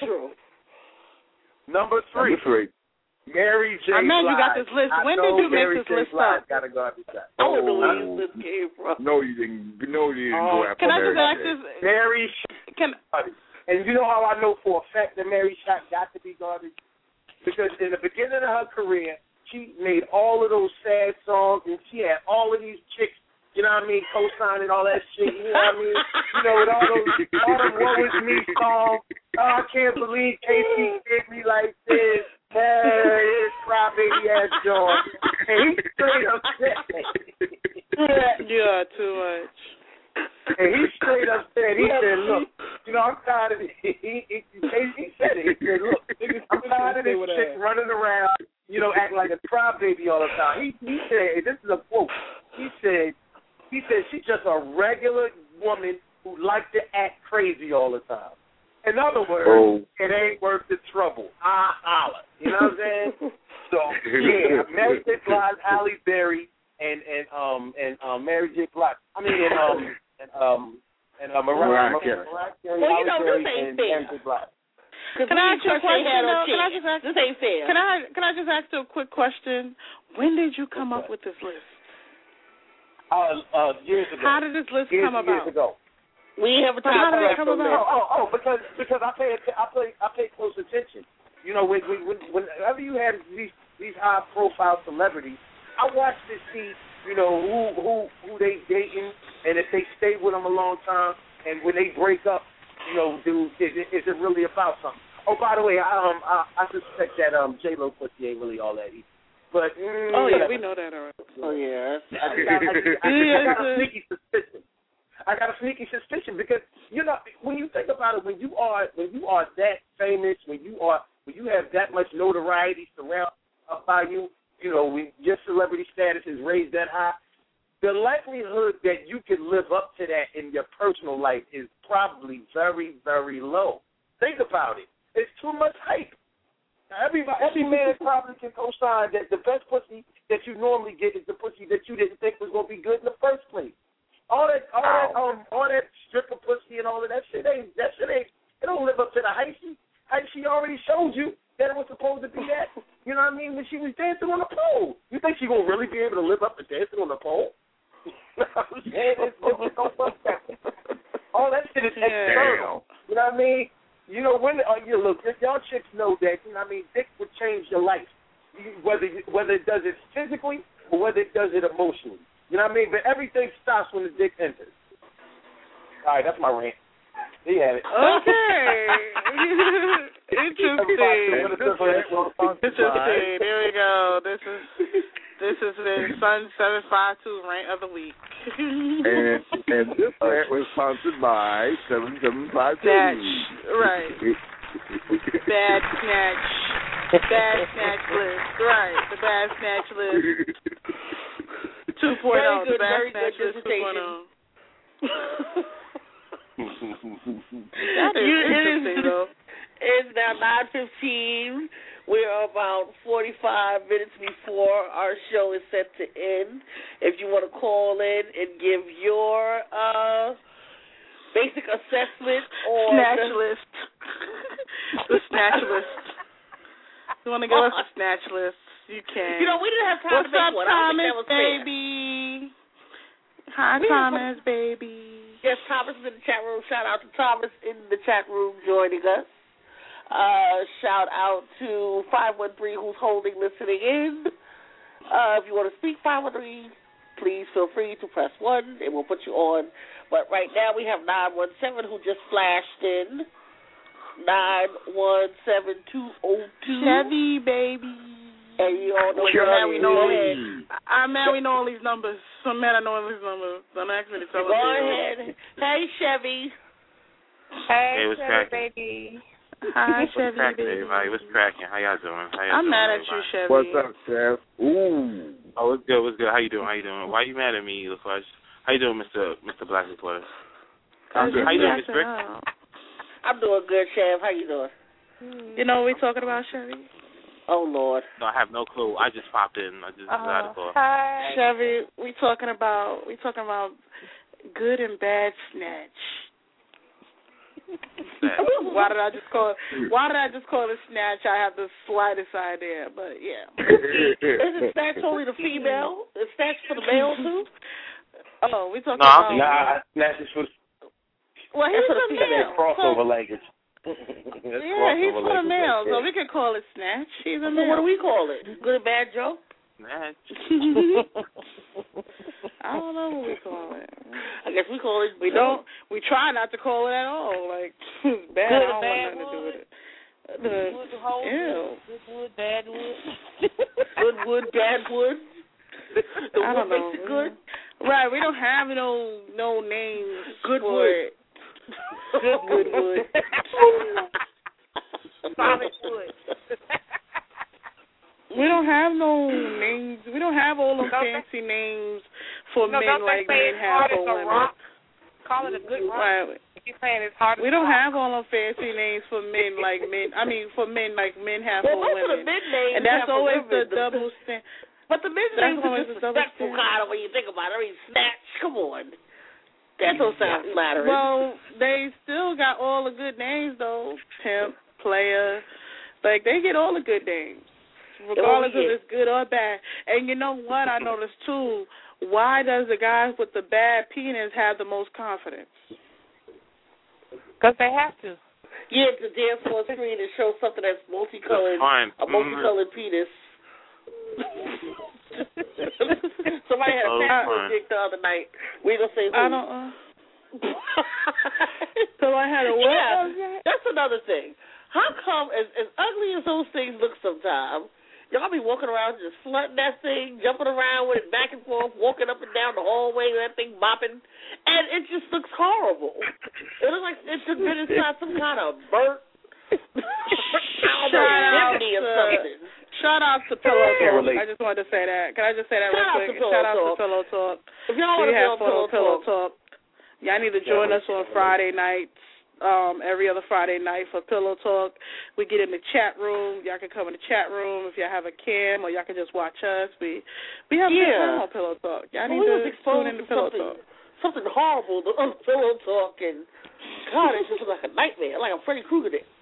three. Mary J. I know Blige. you got this list. When did you make this list up? Got a garbage shot. I don't know where this list came from. No, you didn't. No, you didn't go after Can I Mary just ask J. this? Mary. And you know how I know for a fact that Mary Shot got to be garbage? Because in the beginning of her career, she made all of those sad songs, and she had all of these chicks, you know what I mean, co-signing all that shit, you know what I mean? You know, with all them Woe Is Me songs. Oh, I can't believe Casey did me like this. It's crybaby ass John. And he straight upset. Yeah, too much. And he straight up said, he said, look, you know, I'm tired of it. He said it. He said, look, I'm tired of this chick running around, you know, acting like a crybaby all the time. He said, this is a quote. He said she's just a regular woman who likes to act crazy all the time. In other words, it ain't worth the trouble. Holla. You know what I'm saying? So, yeah, Mary J. Blige, Halle Berry, and Mary J. Blige. I mean, Mariah Carey. Well, you know, this ain't fair. Can I ask you a question? This ain't fair. Can I just ask you a quick question? When did you come up with this list? Years ago. How did this list come about? Years ago. We have a time. How did it come about? Because I pay close attention. You know, whenever you have these high profile celebrities, I watch to see, you know, who they dating, and if they stay with them a long time, and when they break up, you know, is it really about something? Oh, by the way, I suspect that J-Lo pussy ain't really all that either. But yeah, we know that already. Oh yeah, I got a sneaky suspicion. I got a sneaky suspicion because, you know, when you think about it, when you are that famous, when you have that much notoriety surrounded by you, you know, when your celebrity status is raised that high, the likelihood that you can live up to that in your personal life is probably very, very low. Think about it. It's too much hype. Every man probably can co-sign that the best pussy that you normally get is the pussy that you didn't think was going to be good in the first place. All that stripper pussy and all of that shit ain't. It don't live up to the hype. She already showed you that it was supposed to be that. You know what I mean? When she was dancing on the pole, you think she gonna really be able to live up to dancing on the pole? All that shit is external. You know what I mean? You know, look, y'all chicks know that, you know what I mean, dick would change your life. Whether it does it physically or whether it does it emotionally. You know what I mean? But everything stops when the dick enters. All right, that's my rant. He had it. Okay. Interesting. There we go. This is the Sun 752 rant of the week. and this rant was sponsored by 7752. Snatch. Right. Bad snatch list. Right. The bad snatch list. 2.0. The bad snatch list 2.0. That is interesting, though. It's now 9:15. We're about 45 minutes before our show is set to end. If you want to call in and give your basic assessment on Snatch list. The snatch list. You want to give us a snatch list? You can. You know, we didn't have time to make one. I don't think that was fair. Baby? Hi, Thomas, baby. Yes, Thomas is in the chat room. Shout out to Thomas in the chat room joining us. Shout out to 513 who's holding, listening in. If you want to speak, 513, please feel free to press 1 and we'll put you on. But right now we have 917 who just flashed in. 917202. Chevy, baby. And you all know I'm mad we know all these numbers. I'm mad I know all these numbers. Don't ask me to tell Go ahead. Hey, Chevy. Hey, what's Chevy, baby. Hi, Chevy, cracking, baby. everybody? What's cracking? How y'all doing? I'm mad at you, Chevy. What's up, Chef? Ooh. Oh, what's good? What's good? How you doing? Why you mad at me, LaFlesh? How you doing, Mr. Black Reporter? How you doing, Miss Brick? I'm doing good, Chef. How you doing? You know what we're talking about, Chevy? Oh, Lord. No, I have no clue. I just popped in. I just decided to call. Hi, Chevy. We talking about good and bad snatch. Why did I just call it snatch? I have the slightest idea, but yeah. Isn't snatch only the female? Is snatch for the male too? Oh, we talking about. Snatch is for. Well, he's a male. Crossover language. Yeah, he's for the male, so we can call it snatch. He's a male. What do we call it? Good and bad joke? Snatch. I don't know what we call it. I guess we call it. We try not to call it at all. Like bad. Good I don't bad want nothing to do with it. Good wood, bad wood. Good wood, bad wood. The I don't wood know. makes it good. Right, we don't have no names. Good for wood. it. Good wood. Solid wood. We don't have no names. We don't have all them fancy names for men like men have for women. Rock. Call it a good rock. Right. You're saying it's hard. We don't have all them fancy names for men like men. I mean, for men like men have for women. Most of the men names and that's have always for women. the double standard. But the men's names are disrespectful kind of when you think about it. I mean, snatch. Come on. That don't sound flattering. Well, they still got all the good names though. Pimp, player, like they get all the good names. Regardless if it's good or bad. And you know what I noticed too? Why does the guys with the bad penis have the most confidence? Because they have to. Yeah, to dance on screen and show something that's multicolored, a multicolored penis. Somebody had a passport dick the other night. We gonna say who? I don't. So I had a what? Yeah, that's another thing. How come, as ugly as those things look sometimes, y'all be walking around just flirting that thing, jumping around with it back and forth, walking up and down the hallway with that thing bopping, and it just looks horrible. It looks like it's been inside some kind of burnt Shout out to Pillow Talk. I just wanted to say that. Can I just say that real quick? Shout out to Pillow Talk. If y'all want to have Pillow Talk, y'all need to join us on Friday nights. Every other Friday night for Pillow Talk. We get in the chat room. Y'all can come in the chat room if y'all have a cam, or y'all can just watch us. We have a good time on Pillow Talk. Y'all need to tune in to Pillow Talk. Something horrible on Pillow Talk, and God, it's just like a nightmare, like a Freddy Krueger did.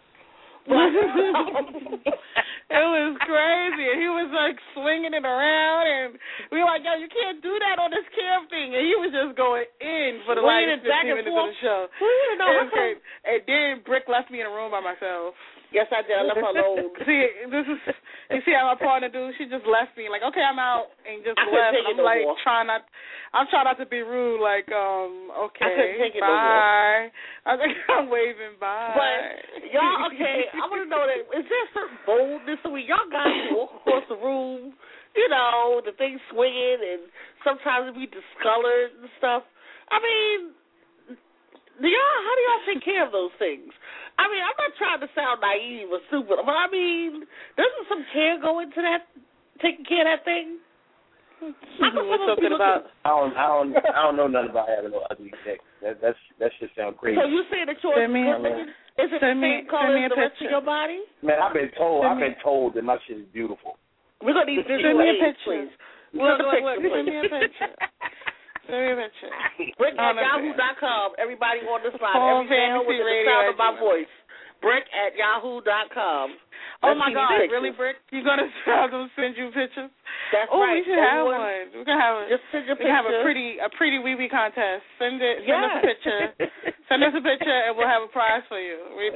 It was crazy. And he was like swinging it around, and we were like, yo, you can't do that on this cam thing. And he was just going in for the last 15 minutes of the show. And then Brick left me in a room by myself. Yes, I did. I left her alone. You see how my partner do? She just left me. Like, okay, I'm out, and just left. I'm like trying not to be rude. Like, okay, bye. I think I'm waving bye. But y'all, okay, I want to know that is there certain boldness when y'all guys walk across the room? You know, the thing swinging, and sometimes it be discolored and stuff. I mean, how do y'all take care of those things? I mean, I'm not trying to sound naive or stupid, but I mean, doesn't some care go into that, taking care of that thing? We're talking about. I don't know nothing about having no ugly sex. That just sounds crazy. So you saying that yours is good looking? Is it the same color as the rest of your body? Man, I've been told that my shit is beautiful. We're gonna need Send me a picture. please. Look, send me a picture. Send me a picture. Brick at yahoo.com. Everybody on this line. Call Every man with the sound of my voice. Brick at yahoo.com. Oh my God, really, Brick? You're gonna have them send you pictures? That's right. right. We should have one. We're gonna have just send your we can have a pretty wee wee contest. Send us a picture. Send us a picture, and we'll have a prize for you. Wait.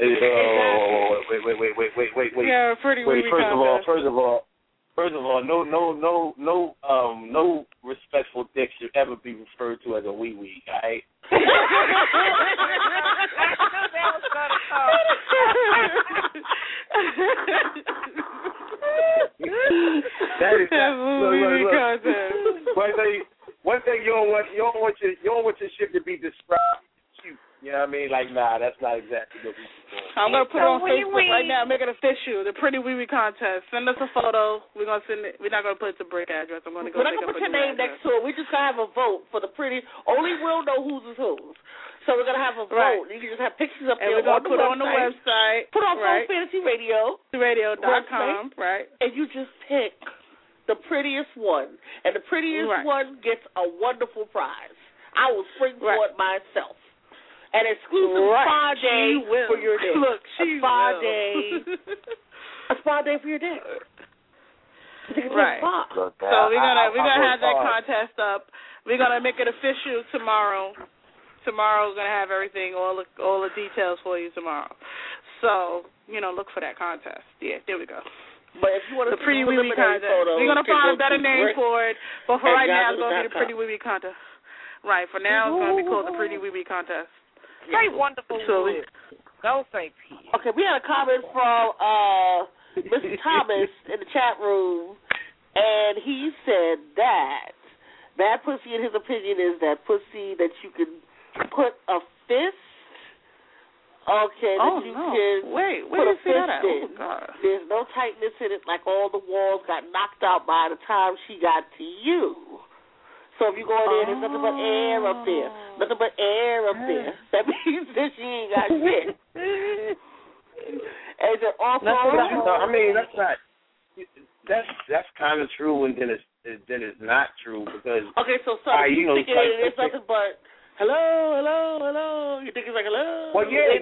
Yeah, a pretty wee wee contest. First of all, no respectful dick should ever be referred to as a wee wee. All right. That is one thing you don't want your shit to be described cute. You know what I mean? Like, nah, that's not exactly what we do. I'm gonna put it on Facebook right now. Make it official. The Pretty Wee Wee contest. Send us a photo. We're gonna send it. We're not gonna put it to Brick address. I'm gonna go. We're not gonna put your name next to it. We just gonna have a vote for the pretty. Only we'll know whose is whose. So we're gonna have a vote. Right. You can just have pictures up and there. We're gonna put it on the website. Put on right. Fantasy Radio. Radio.com. Right. And you just pick the prettiest one, and the prettiest one gets a wonderful prize. I will springboard myself. An exclusive spa day for your dick. Look, a spa day. A spa day for your dick. Right. So we're gonna have that contest up. We're gonna make it official tomorrow. Tomorrow we're gonna have everything, all the details for you tomorrow. So look for that contest. Yeah, there we go. But if you want the Pretty Wee Wee contest, we're gonna find a better name for it. But for right now, it's gonna be the Pretty Wee Wee contest. Right. For now, it's gonna be called the Pretty Wee Wee contest. Say wonderful. Don't say P. Okay, we had a comment from Mr. Thomas in the chat room, and he said that bad pussy, in his opinion, is that pussy that you can put a fist. Okay, that you can put a fist in. God. There's no tightness in it, like all the walls got knocked out by the time she got to you. So if you go in there, there's nothing but air up there. Nothing but air up there. That means that she ain't got shit. Is it awful? I mean, that's not. That's kind of true, and then it's not true because. Okay, so you thinking it's nothing but hello. You think it's like hello? Well, yeah.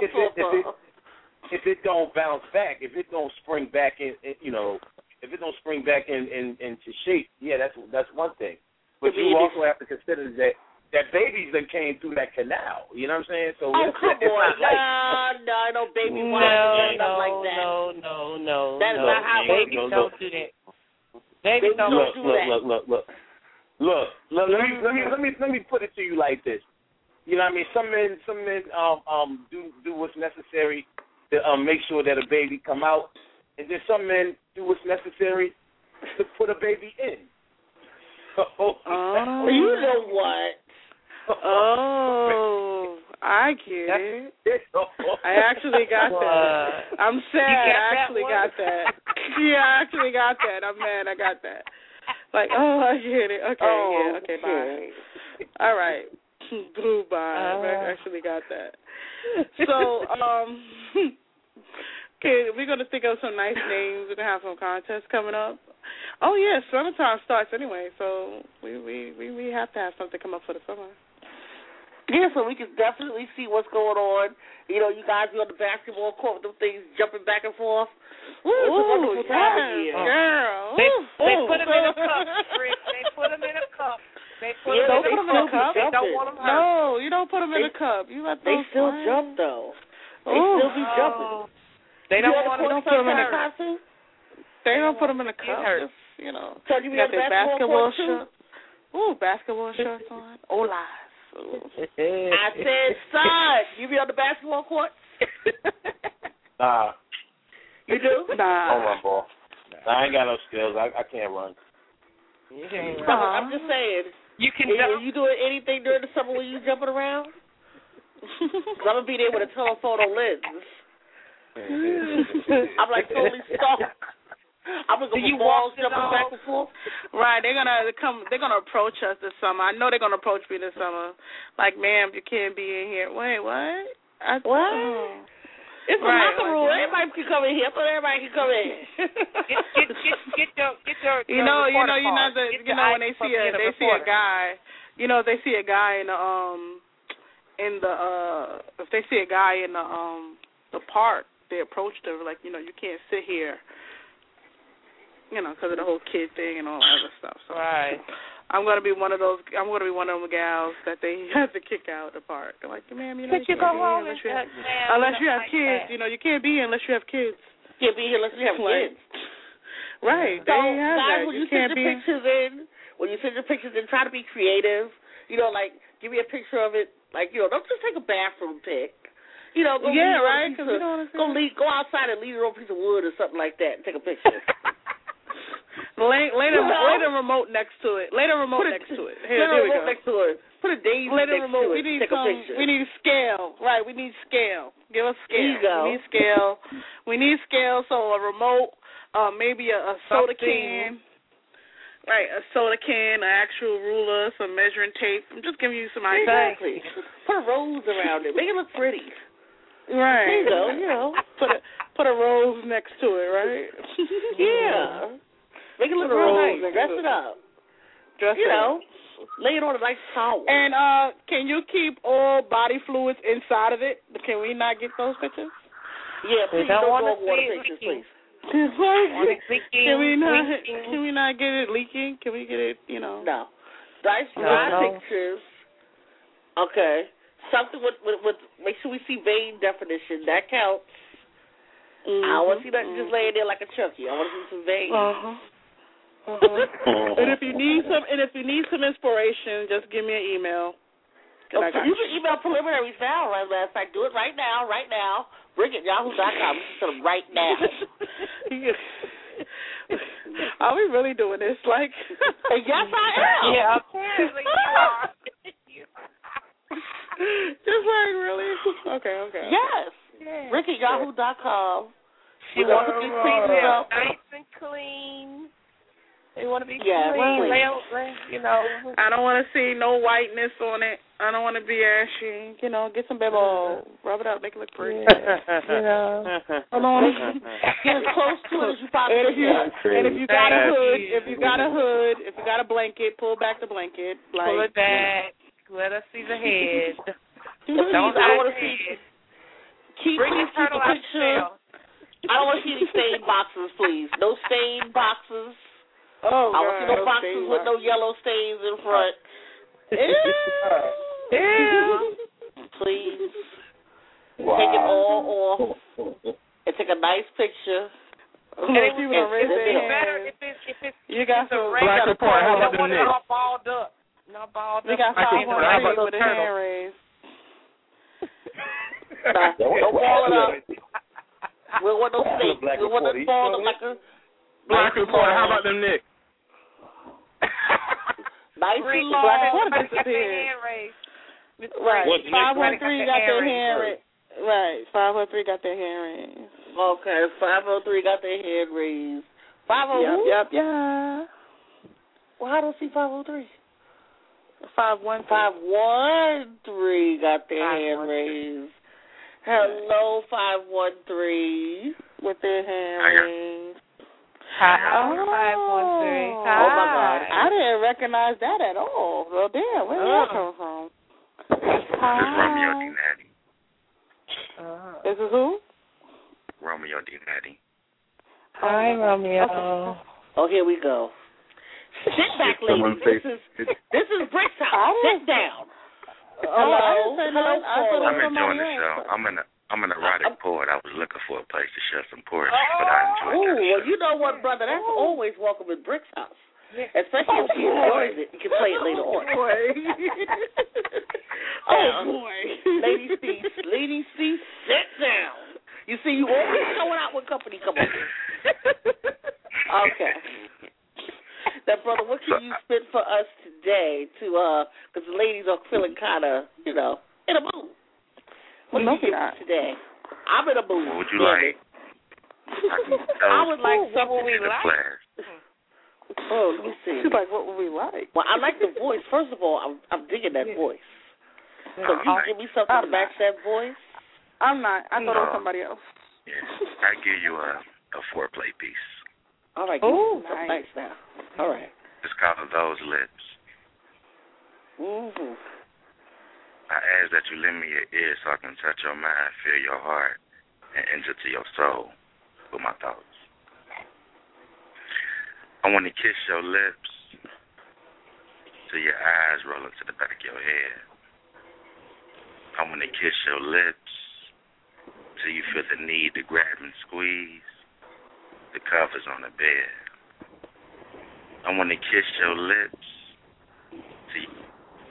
If it don't bounce back, if it don't spring back in, if it don't spring back into shape, yeah, that's one thing. But you also have to consider that babies that came through that canal. You know what I'm saying? So come on. No, baby wipes stuff like that. No. That is not how babies don't do that. Babies don't do that. Look. Let me put it to you like this. You know what I mean? Some men do what's necessary to make sure that a baby come out, and then some men do what's necessary to put a baby in. You know what? Oh, I get it. I actually got that. I'm sad. I actually got that. Yeah, I actually got that. I'm mad. I got that. Like, I get it. Okay, okay, bye. All right. Bye. I actually got that. So, okay, we're going to think of some nice names. We're going to have some contests coming up. Oh, yeah, summertime starts anyway, so we have to have something come up for the summer. Yeah, so we can definitely see what's going on. You guys be on the basketball court with them things jumping back and forth. Ooh, it's a wonderful time of year. Girl. They put them in a cup, Rick. They put them in a cup. They put them in a cup. They don't want them hurt. No, you don't put them in a cup. You let those They still jump, though. They still be jumping. They don't want them to put them in a cup. They don't put them in a cup. Just, So you got their basketball shorts. Ooh, basketball shorts on. Olas. I said, son, you be on the basketball court? Nah. You do? Nah. Hold on, ball. I ain't got no skills. I can't run. I'm just saying. You can jump. You doing anything during the summer when you jumping around? Because I'm going to be there with a telephoto lens. I'm like totally stuck. I'm gonna go balls jumping back and forth. Right, they're gonna approach us this summer. I know they're gonna approach me this summer. Like, ma'am, you can't be in here. Wait, what? What? It's a locker room. Everybody can come in here. I thought everybody can come in. Get your you're not the when they see a guy, if they see a guy in the park, they approach them like, you can't sit here, because of the whole kid thing and all that other stuff. So right. I'm gonna be one of those. I'm gonna be one of them gals that they have to kick out of the park. They're like, ma'am, you go home unless you have kids. You can't be here unless you have kids. Can't be here unless you have kids. Right. So guys, when you send your pictures in, try to be creative. Like give me a picture of it. Like don't just take a bathroom pic. Go right. Go outside and leave it on a piece of wood or something like that and take a picture. Lay the remote next to it. Lay the remote next to it. Here we go. Next to it. Put a daisy next to it. Take a picture. We need scale. Right, we need scale. Give us scale. There you go. We need scale. We need scale, so a remote, maybe a soda can. Right, a soda can, an actual ruler, some measuring tape. I'm just giving you some ideas. Exactly. Put a rose around it. Make it look pretty. Right. There you go. Put a rose next to it, right? Yeah. Make it look real nice. Dress it up. Lay it on a nice towel. And can you keep all body fluids inside of it? Can we not get those pictures? Yeah, please don't go water pictures, please. Can we not get it leaking? Can we get it, No. Nice dry pictures. Okay. Something with make sure we see vein definition. That counts. Mm-hmm. I want to see nothing just laying there like a chunky. I want to see some veins. And if you need some inspiration, just give me an email. You can email preliminaries now. As I do it right now. Bring@yahoo.com. Listen to them right now. Are we really doing this? Like, yes, I am. Yeah, apparently you are. Just like really? Okay. Yes. Rick@yahoo.com. She wants to be nice and clean. They want to be clean. I don't want to see no whiteness on it. I don't want to be ashy. Get some baby oil, rub it up, make it look pretty. I don't want to get as close to it as you possibly can. And if you got a hood, if you got a blanket, pull back the blanket. Pull it back. Let us see the head. Don't I want to see. Keep the picture. I don't want to see any stained boxes, please. No stained boxes. Oh, I want to see no boxes with no yellow stains in front. Please. Take it all off and take a nice picture. You got some Black Report. How about them all balled up? Not balled up. We got 513 with a hand raised. Don't ball it up. We don't want no steak. We want to ball up like a Black Report. How about them Nick? Nice and long. Black Report disappeared. Right. 513 got their hand raised. Right. 513 got their hand raised. Okay. 503 got their hand raised. 503. Yep. Yeah. Well, I don't see 503. 513. 513 got their hand raised. Hello, 513 with their hand raised. Hi, 513. Hi. Oh my God, I didn't recognize that at all. Well, damn, where did that come from? Hi. It's Romeo D. Natty. This is who? Romeo D. Natty. Hi, Romeo. Oh, here we go. Sit back, ladies. This is Brick's house. Sit down. Hello. I'm enjoying the show. I'm an erotic poet. I was looking for a place to share some poetry, but I enjoyed that. Well, you know what, brother? That's always welcome in Brick's house. Especially if she enjoys it. You can play it later on. Boy. Lady C, sit down. You see, you always showing out when company come over. Okay. Now, brother, what can you spit for us today because the ladies are feeling kind of, in a mood. What do you give us today? I'm in a mood. What would you like? I would like something we like. Oh, let me see. She's like, what would we like? Well, I like the voice. First of all, I'm digging that voice. So you give me something to match that voice? I'm not. I thought it was somebody else. Yeah, I give you a foreplay piece. All right. Oh, nice now. All right. It's called Those Lips. Mm-hmm. I ask that you lend me your ear so I can touch your mind, feel your heart, and enter to your soul with my thoughts. I want to kiss your lips till your eyes roll into the back of your head. I want to kiss your lips till you feel the need to grab and squeeze the covers on the bed. I want to kiss your lips till you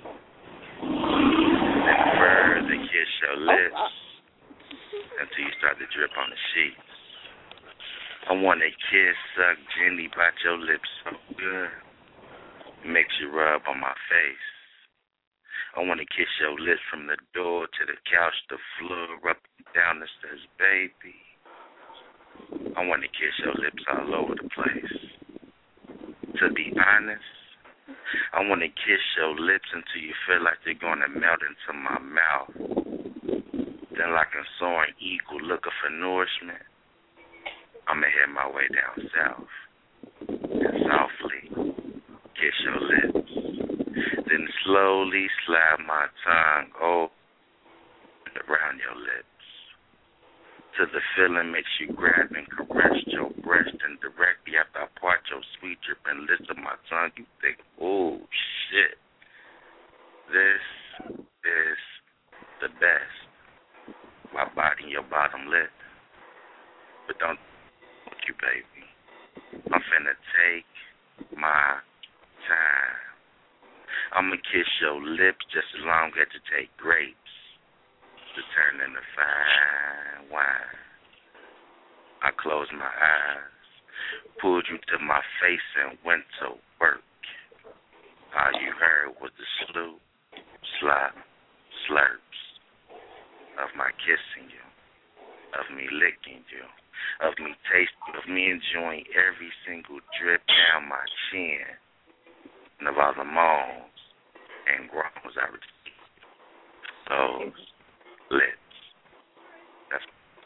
and further kiss your lips until you start to drip on the sheets. I want to kiss, suck, gently bite your lips so good it makes you rub on my face. I want to kiss your lips from the door to the couch, the floor, up and down that says, baby. I want to kiss your lips all over the place. To be honest, I want to kiss your lips until you feel like they're going to melt into my mouth. Then like a soaring eagle looking for nourishment, I'm going to head my way down south and softly kiss your lips. Then slowly slide my tongue over around your lips till the feeling makes you grab and caress your breast, and directly after I part your sweet dripping lips of my tongue, you think, oh, shit, this is the best. My body and your bottom lip. But don't you, baby. I'm finna take my time. I'm gonna kiss your lips just as long as it take grapes to turn into fine wine. I closed my eyes, pulled you to my face and went to work. All you heard was the sloop, slop, slurps of my kissing you, of me licking you, of me tasting, of me enjoying every single drip down my chin, and of all the moans and groans I received. Those lips. That's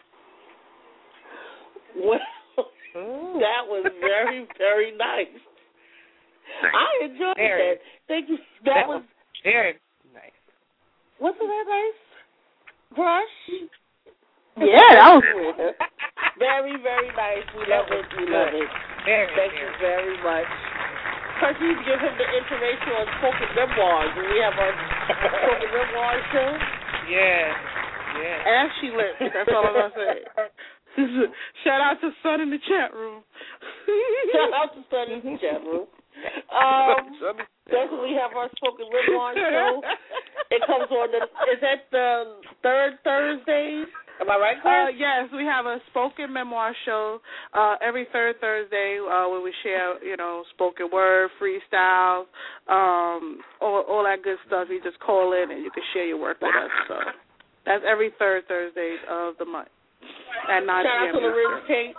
well, that was very, very nice. I enjoyed that. Thank you. That was very nice. Wasn't that nice? Brush? Yeah, that was very, very nice. We love it. We love it. Thank you very much. First, you give him the information on spoken memoirs. We have our spoken memoir show. Yeah. Ashy lips. That's all I'm gonna say. Shout out to Son in the chat room. Shout out to Son in the chat room. That's when we have our spoken memoir show. It comes on is that the third Thursday? Am I right, Chris? Yes, we have a spoken memoir show every third Thursday where we share, spoken word, freestyles, all that good stuff. You just call in and you can share your work with us. So that's every third Thursday of the month at 9 p.m. Shout out to Lorenz Tate.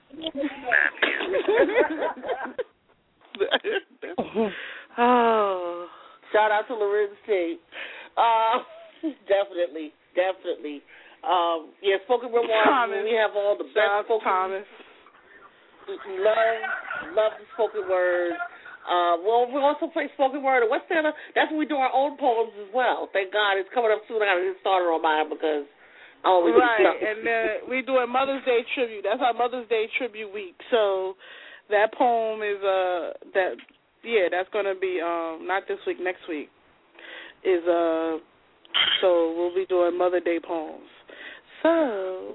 Oh, shout out to Lorenz Tate. Definitely. Spoken memoir. We have all the best spoken. Thomas. Love the spoken word. We also play spoken word. What's that? That's when we do our own poems as well. Thank God it's coming up soon. I got to get started on mine because I always and we do a Mother's Day tribute. That's our Mother's Day tribute week. So that poem is that's going to be not this week, next week is so we'll be doing Mother Day poems. So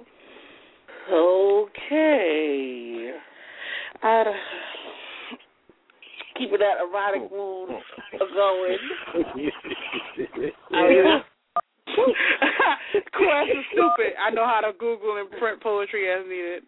okay. Keeping that erotic mood going. Quest is stupid. I know how to Google and print poetry as needed,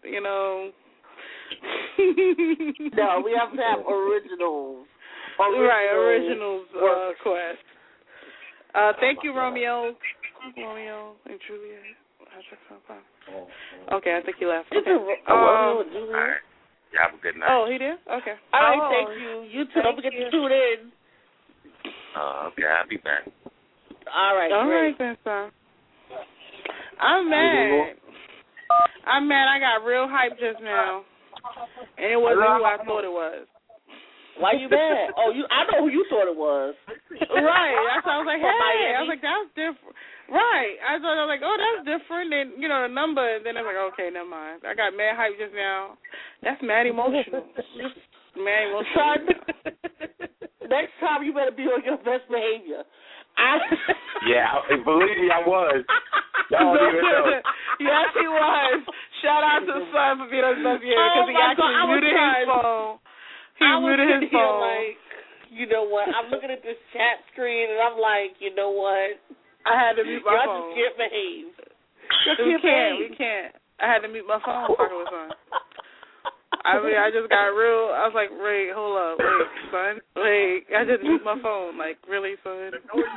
No, we have to have originals. Right, originals, Quest. Thank you, Romeo and Juliet. Okay, I think he left. Okay. All right. You have a good night. Oh, he did? Okay. All right, thank you. You too. Don't forget to tune in. Okay, I'll be back. All right, all great. right, Vincent. I'm mad. I'm mad. I got real hype just now, and it wasn't who I thought it was. Why you mad? I know who you thought it was. Right. That's why I was like, hey. I was like, that's different. Right. I was like, oh, that's different than, the number. And then I was like, okay, never mind. I got mad hype just now. That's mad emotional. Just mad emotional. Son, next time you better be on your best behavior. Yeah, believe me, I was. Y'all don't even know. Yes, he was. Shout out to Son for being on his best behavior because he actually muted his phone. He muted his phone. Like, you know what? I'm looking at this chat screen and I'm like, you know what? I had to mute my phone. Y'all just can't behave. We can't. I had to mute my phone talking with Son. I mean, I just got real. I was like, wait, hold up, wait, Son, wait. I just mute my phone. Like, really, Son?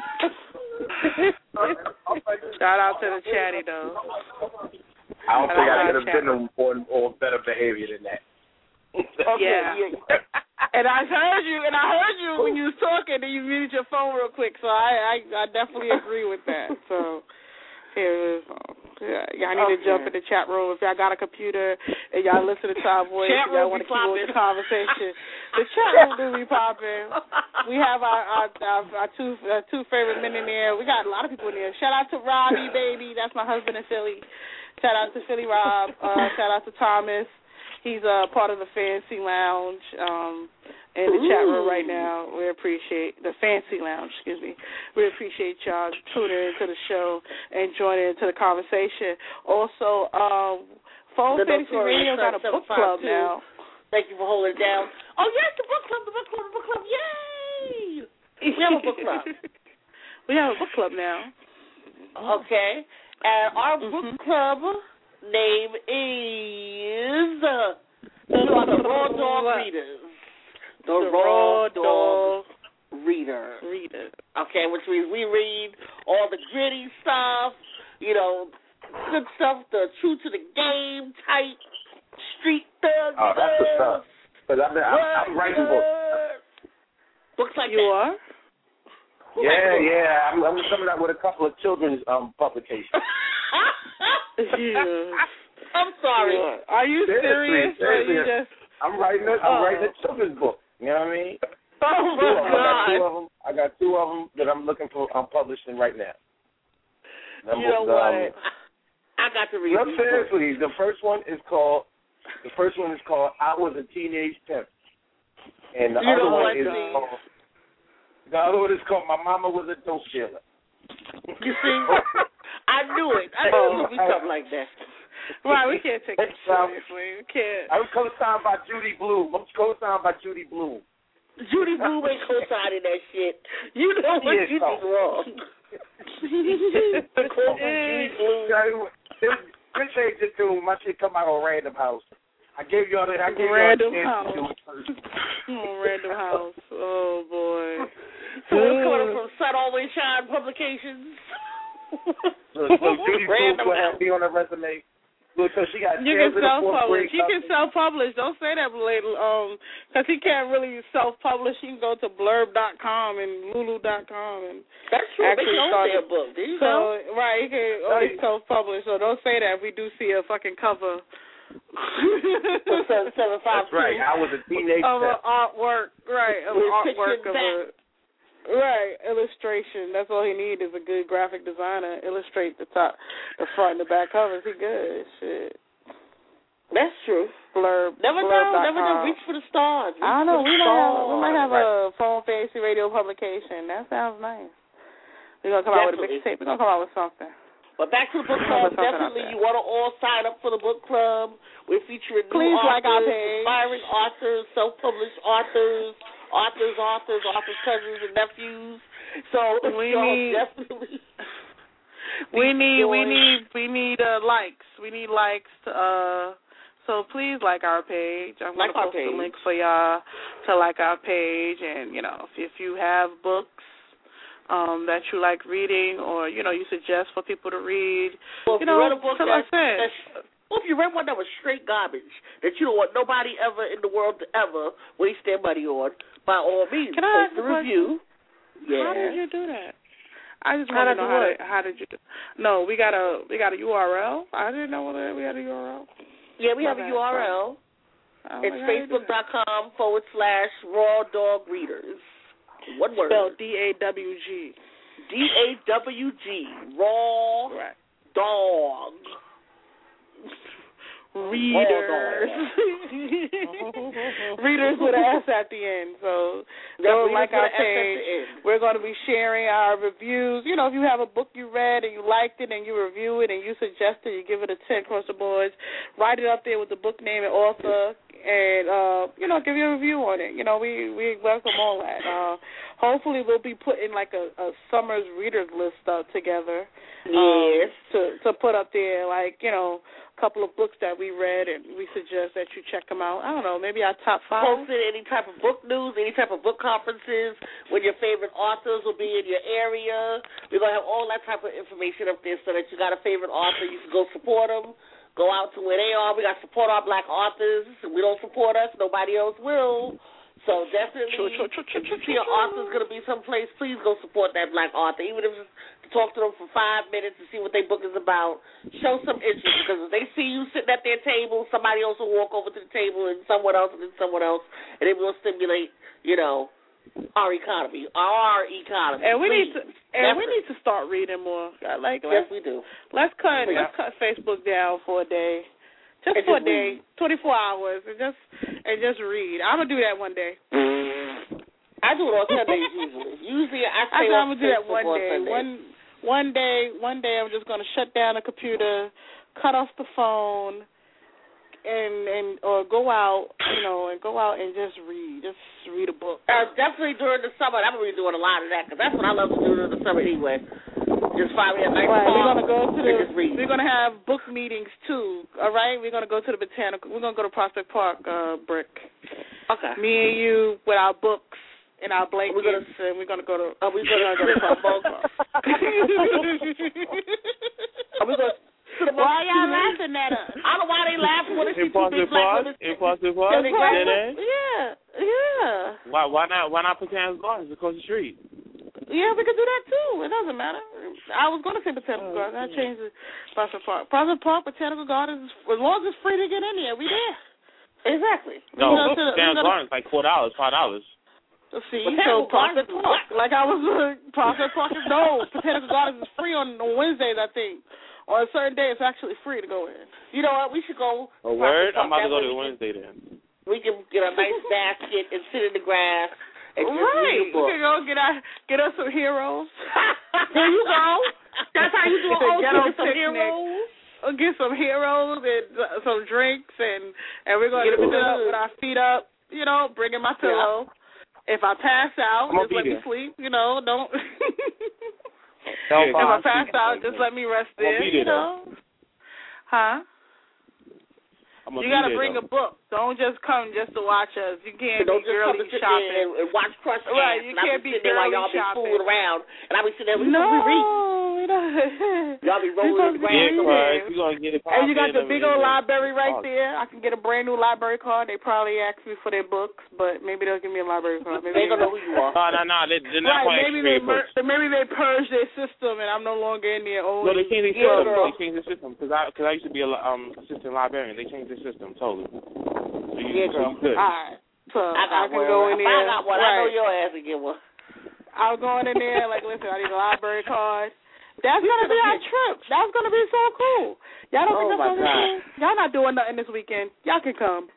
Shout out to the chatty though. I don't think I could have been on better behavior than that. Yeah. And I heard you when you was talking, and you muted your phone real quick. So I definitely agree with that. So here it is. Y'all need to jump in the chat room if y'all got a computer and y'all listen to our voice and y'all want to keep on the conversation. The chat room do be popping. We have our two favorite men in there. We got a lot of people in there. Shout out to Robbie, baby. That's my husband in Philly. Shout out to Philly Rob. Shout out to Thomas. He's part of the Fancy Lounge in the chat room right now. We appreciate the Fancy Lounge, excuse me. We appreciate y'all tuning into the show and joining into the conversation. Also, Phone Fantasy Radio got a book club now. Thank you for holding it down. Oh, yes, the book club. Yay! We have a book club. We have a book club now. Okay. And our book club name is the Raw Dog Readers. The Raw Dog Reader. Okay, which means we read all the gritty stuff, good stuff, the true to the game type, street thugs. Oh, that's the stuff. Because I'm writing books. Books like you that. are? Yeah. I'm coming out with a couple of children's publications. I'm sorry. Are you serious? Or you just... I'm writing a children's book. You know what I mean? Oh my God! I got two of them that I'm looking for. I'm publishing right now. You know what? I got to read. No, seriously, the first one is called I Was a Teenage Pimp, and the other one is called My Mama Was a Dope Dealer. You see, I knew it. I knew it would be something like that. Right, we can't take it seriously. We can't. I was co-signed by Judy Blume. Judy Blume ain't co-signing that shit. You know what you did wrong. Judy Blume. This ain't just doing my shit come out on Random House. I gave y'all that. Random House. Oh boy. So it's coming from Sun Always Shine Publications. So Judy Blume will have me on her resume. Look, so she got you can self-publish. You can self-publish. Don't say that, because he can't really self-publish. You can go to blurb.com and lulu.com and that's true. They can own their book. There you go. Right, he can only self-publish. So don't say that if we do see a fucking cover. 752. That's right. I was a teenage of an artwork, right? Of artwork of a. Right, illustration. That's all he needs is a good graphic designer. Illustrate the top, the front, and the back covers. He good. Shit. That's true. Blurb. Never know. Reach for the stars. I don't know. We might have a Phone Fantasy Radio publication. That sounds nice. We're gonna come out with a mixtape. We're gonna come out with something. But back to the book club. Definitely, you want to all sign up for the book club. We're featuring new authors, aspiring authors, self-published authors. Authors, cousins, and nephews. So we need definitely. We need likes. We need likes. So please like our page. I'm gonna post a link for y'all to like our page, and if you have books that you like reading, or you suggest for people to read, well, if you read a book well, if you read one that was straight garbage, that you don't want nobody ever in the world to ever waste their money on, by all means, can I post a review. Yeah. How did you do that? I just want to know how did you do. No, we got a URL. I didn't know whether we had a URL. Yeah, we have a URL. It's facebook.com/Raw Dog Readers. One word. Spelled DAWG. DAWG. Raw Dog Readers. Readers with an S at the end. So don't like our page. We're going to be sharing our reviews. You know, if you have a book you read and you liked it and you review it and you suggest it, you give it a 10 across the boards. Write it up there with the book name and author and, give you a review on it. You know, we welcome all that. Hopefully we'll be putting like a summer's readers list together. Yes. To put up there, like, a couple of books that we read, and we suggest that you check them out. I don't know, maybe our top 5. Posted any type of book news, any type of book conferences, when your favorite authors will be in your area. We're going to have all that type of information up there so that you got a favorite author. You can go support them, go out to where they are. We got to support our black authors. If we don't support us, nobody else will. So definitely, if you see an author's going to be someplace, please go support that black author, even if it's to talk to them for 5 minutes to see what their book is about. Show some interest, because if they see you sitting at their table, somebody else will walk over to the table and someone else and then someone else, and it will stimulate, our economy. And we need to start reading more. Yes, we do. Let's cut Facebook down for a day. Just for a day, 24 hours, and just read. I'm gonna do that one day. I do it on Sundays usually. I'm gonna do that one day. One day, I'm just gonna shut down the computer, cut off the phone, or go out, and just read. Just read a book. Definitely during the summer. I'm gonna be doing a lot of that because that's what I love to do during the summer anyway. Just find me a nice park. We're gonna have book meetings too. All right, we're gonna go to the botanical. We're gonna go to Prospect Park, Brick. Okay. Me and you with our books and our blankets, and we're gonna go to. Are we gonna go to Prospect Park? Are we gonna? Why y'all laughing at us? I don't know why they laughing when it's Impossible Park. Yeah. Why not Botanical Gardens across the street? Yeah, we could do that too. It doesn't matter. I was going to say Botanical Gardens. I changed it. Prospect Park. Prospect Park, Botanical Gardens, as long as it's free to get in there, we there. Exactly. No, Botanical Gardens like $4, $5. See, so Prospect Park. Like I was, Prospect Park is Botanical Gardens is free on Wednesdays, I think. On a certain day, it's actually free to go in. You know what? We should go. A word? I'm about to go to Wednesday then. We can get a nice basket and sit in the grass. Right. We can go get us some heroes. There you go. That's how you do it. Some heroes. Get some heroes and some drinks, and we're going to sit up with our feet up, bring in my pillow. Yeah. If I pass out, just let me sleep, don't. If I pass out, just let me rest there, Huh? You got to bring a book. Don't just come just to watch us. You can't be girly shopping. And watch Crush Ass. Right, you can't be girly while y'all shopping. be fooling around. And I'll be sitting there, y'all be rolling around. And you got the big old library right there. I can get a brand new library card. They probably ask me for their books, but maybe they'll give me a library card. They don't know who you are. No, they're not right, maybe they purge their system, and I'm no longer in there. No, they changed their system. They changed their system because I used to be a assistant librarian. They changed their system totally. So you All good. right. So I can go in there. I got one. Right. I know your ass will get one. I'm going in there like, listen, I need a library card. That's going to be our trip. That's going to be so cool. Y'all don't think that's going to be cool? Y'all not doing nothing this weekend. Y'all can come.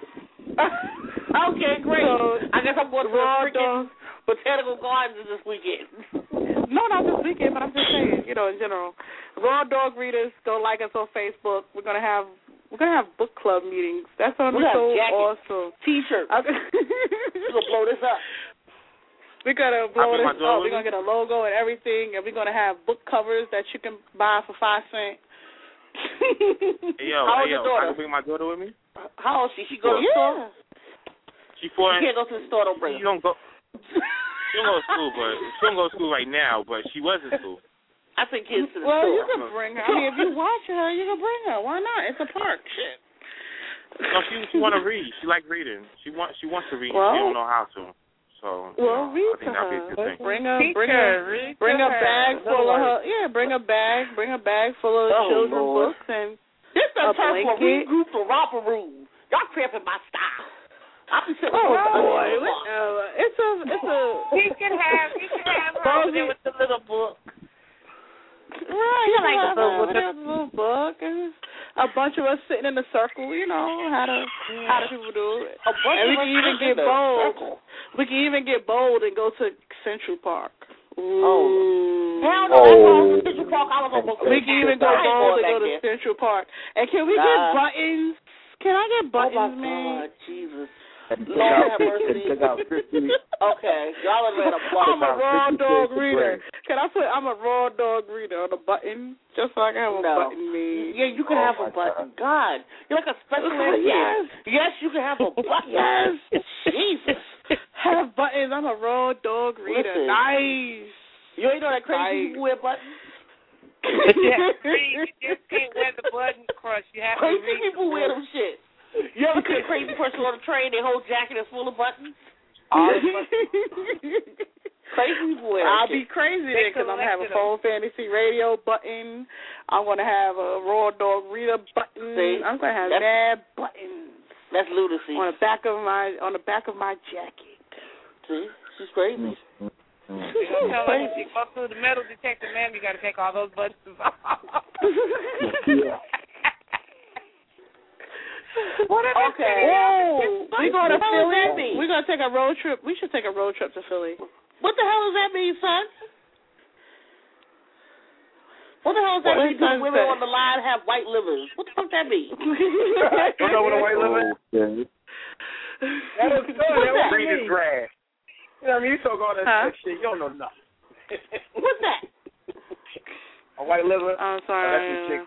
Okay, great. So, I guess I'm going to freaking Botanical Gardens this weekend. No, not this weekend, but I'm just saying, in general. Raw Dog Readers, go like us on Facebook. We're gonna have book club meetings. That's gonna be so awesome. T-shirts. We're gonna blow this up. We're gonna blow this up. We're gonna get a logo and everything, and we're gonna have book covers that you can buy for 5 cents. Hey, yo, I can bring my daughter with me? How old is she? She go to the store? She 4. You can't go to the store, don't bring her. She don't go to school, but she don't go to school right now, but she was in school. I think kids to the store. Well, you can bring her. I mean, if you watch her, you can bring her. Why not? It's a park. Shit. No, she want to read. She like reading. She wants to read. Well, she don't know how to. So well, read I think to that'd be a her. good thing. Bring a bag full of her. Yeah, bring a bag full of children's books and this is a a time for blanket. regroup for romper room. Y'all cramping my style. I'll be sitting boy, it's a. He can have her over there with the little book. Right, you like the little book and a bunch of us sitting in a circle. You know how do people do it? And we can even get bold. We can even get bold and go to Central Park. Oh, hell no! That's all Central Park. I was almost. We can even go bold and go to Central Park. And can we get buttons? Can I get buttons, man? God, Jesus. Lord have mercy. Okay, y'all are ready to plug. I'm a raw dog reader. Can I put I'm a raw dog reader on the button just so I can have a button made? Yeah, you can have a button. God, you're like a special ed. Yes, you can have a button. Yes. Jesus. Have buttons. I'm a raw dog reader. Listen, nice. You ain't know that crazy people wear buttons? You just can't wear the button crush. You have to crazy people wear them shit. You ever see a crazy person on a train, their whole jacket is full of buttons? Crazy people wear I'll be crazy then because I'm having Phone Fantasy Radio button. I'm going to have a Raw Dog Reader button. See, I'm going to have mad buttons. That's lunacy. On the back of my jacket. See? She's crazy. Tell her when she goes through the metal detector, man, you got to take all those buttons off. Okay. We going to Philly. We're going to take a road trip. We should take a road trip to Philly. What the hell does that mean, son? What the hell does that mean? Because women on the line have white livers. What the fuck that mean? Don't know what a white liver is? That was good. That was reading grass. You know what I mean? You talk all that shit. You don't know nothing. What's that? A white liver? I'm sorry.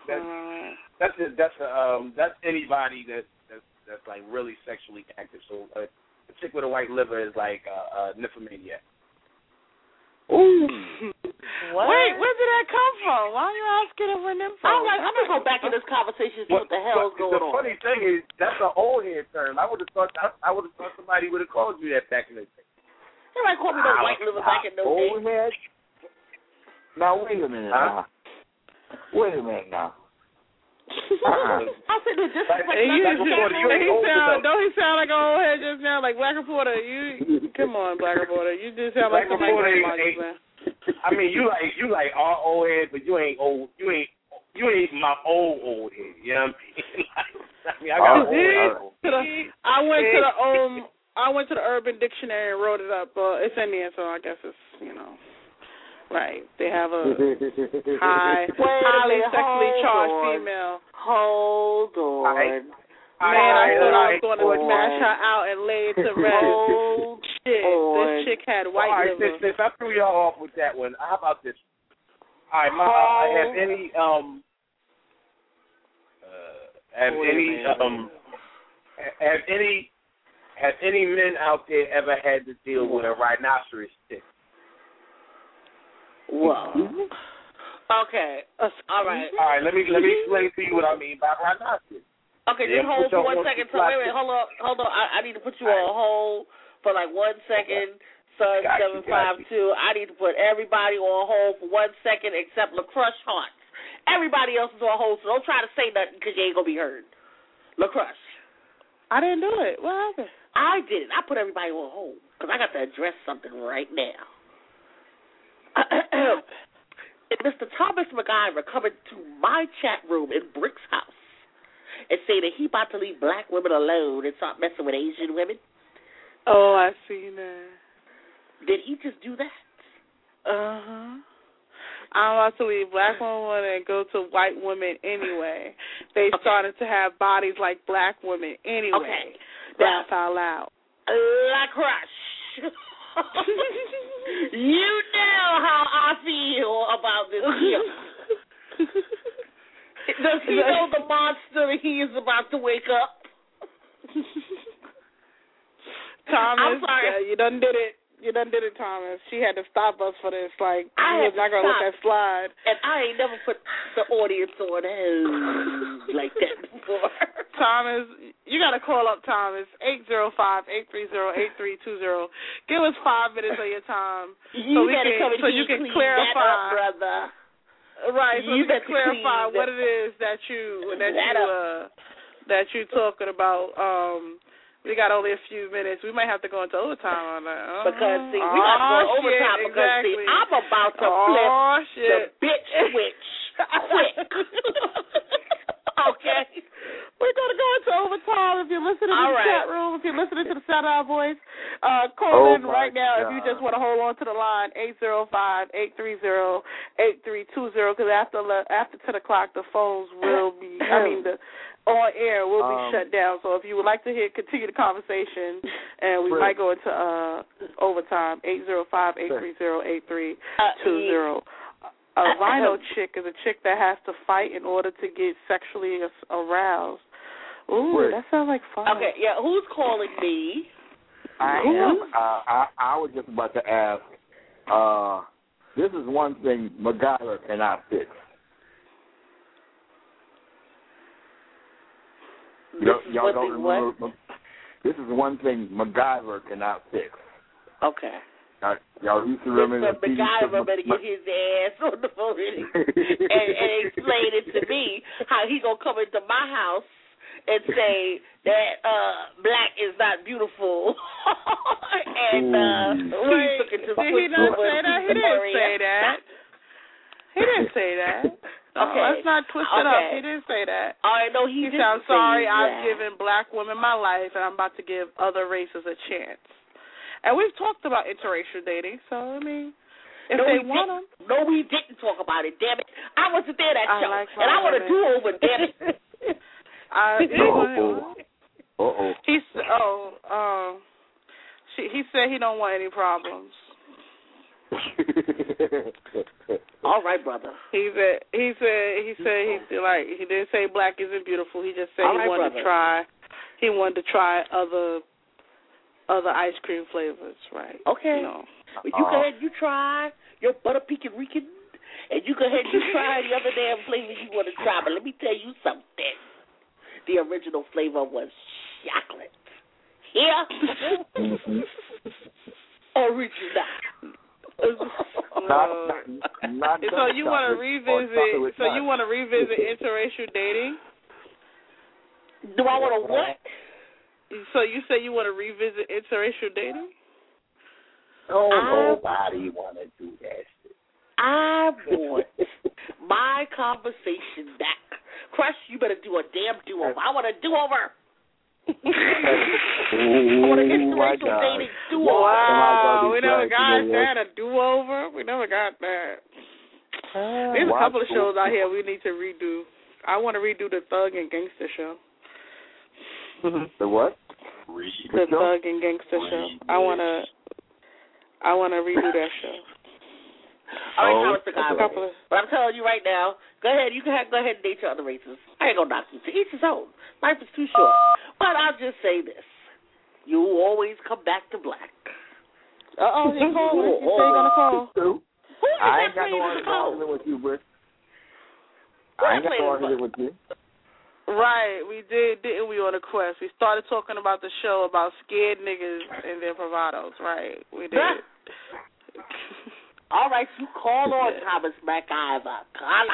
That's anybody that's like really sexually active. So a chick with a white liver is like a nymphomaniac. Ooh. What? Wait, where did that come from? Why are you asking if we're nympho? I'm gonna go back in this conversation and see what the hell's going on. The funny thing is that's an old head term. I would have thought somebody would have called you that back in the day. Everybody called me no white liver back in those days. Old head? Now wait a minute now. Wait a minute now. I said this is don't he sound like an old head just now, like Black Reporter? You come on, Black Reporter. You just sound like somebody. I mean, you like our old head, but you ain't old. You ain't my old head. You know what I mean? I got old. I went to the Urban Dictionary and wrote it up. It's in there, so I guess it's right. They have a highly sexually charged female. Hold on. I thought I was going to smash her out and lay it to rest. Shit, this chick had white liver. Since I threw y'all off with that one, how about this? All right, have any men out there ever had to deal with a rhinoceros stick? Whoa. Okay. All right. Let me explain to you what I mean by rhinoceros. Okay, just hold for 1 second. So wait, hold on. I need to put you on hold for like 1 second. Son 752. I need to put everybody on hold for 1 second except LaCrush Hearts. Everybody else is on hold, so don't try to say nothing because you ain't gonna be heard. LaCrush. I didn't do it. What happened? I did it. I put everybody on hold because I got to address something right now. Mr. Thomas McIver coming to my chat room in Brick's house and say that he about to leave black women alone and start messing with Asian women. Oh, I seen that. Did he just do that? Uh-huh. I'm about to leave black women and go to white women anyway. They started to have bodies like black women anyway. Okay. Laugh out loud. LaCrush. You know how I feel about this here. Does he know the monster he is about to wake up? Thomas, I'm sorry. You done did it. Thomas. She had to stop us for this. Like, I was not going to let that slide. And I ain't never put the audience on like that before. Thomas, You got to call up time. It's 805-830-8320. Give us 5 minutes of your time so you can clarify, brother. Right, so you can clarify what it is that you're talking about. We got only a few minutes. We might have to go into overtime on that. Because, see, we got to go overtime because, see, I'm about to flip the bitch switch quick. Okay? We're going to go into overtime. If you're listening to the chat room, if you're listening to the sound of our voice, call in right now if you just want to hold on to the line, 805-830-8320, because after 10 o'clock, the phones will be, the on air will be shut down. So if you would like to continue the conversation, and we might go into overtime, 805-830-8320. A rhino chick is a chick that has to fight in order to get sexually aroused. Ooh, that sounds like fun. Okay, yeah, who's calling me? I was just about to ask, this is one thing MacGyver cannot fix. Y'all don't remember? This is one thing MacGyver cannot fix. Okay. Y'all used to remember Mr. MacGyver better get his ass on the phone and explain it to me how he gonna come into my house and say that black is not beautiful and he's looking to He didn't say that. He didn't say that. Okay. Let's not twist it up. He didn't say that. I know he didn't. I'm sorry, I've given black women my life, and I'm about to give other races a chance. And we've talked about interracial dating, so, I mean, if they want them. No, we didn't talk about it, damn it. I wasn't there that show, and I want to do over, damn it. He said he don't want any problems. All right, brother. He didn't say black isn't beautiful. He just said he wanted to try other ice cream flavors, right? Okay. You go ahead, you try your butter pecan Rican, and you go ahead, you try the other damn flavors you want to try. But let me tell you something. The original flavor was chocolate. Yeah. Original. So you want to revisit? So you want to revisit interracial dating? Do I want to what? So you say you want to revisit interracial dating? Oh, nobody want to do that shit. I want my conversation back. Crush, you better do a damn do-over. I want a do-over. I want an interracial dating do-over. Wow, we never got that, a do-over? We never got that. There's a couple of shows out here we need to redo. I want to redo the Thug and Gangster show. The what? The Thug and Gangster show. I want to redo that show. All right, Mr. Godwin. But I'm telling you right now, go ahead. You can go ahead and date your other races. I ain't gonna knock you. To each his own. Life is too short. But I'll just say this: you always come back to black. You're calling. You say you're gonna call. I ain't got no argument with you, Britt. I ain't got no argument with you. Right, we didn't we, on the quest? We started talking about the show about scared niggas and their bravados, right? We did. All right, you call on Thomas MacGyver.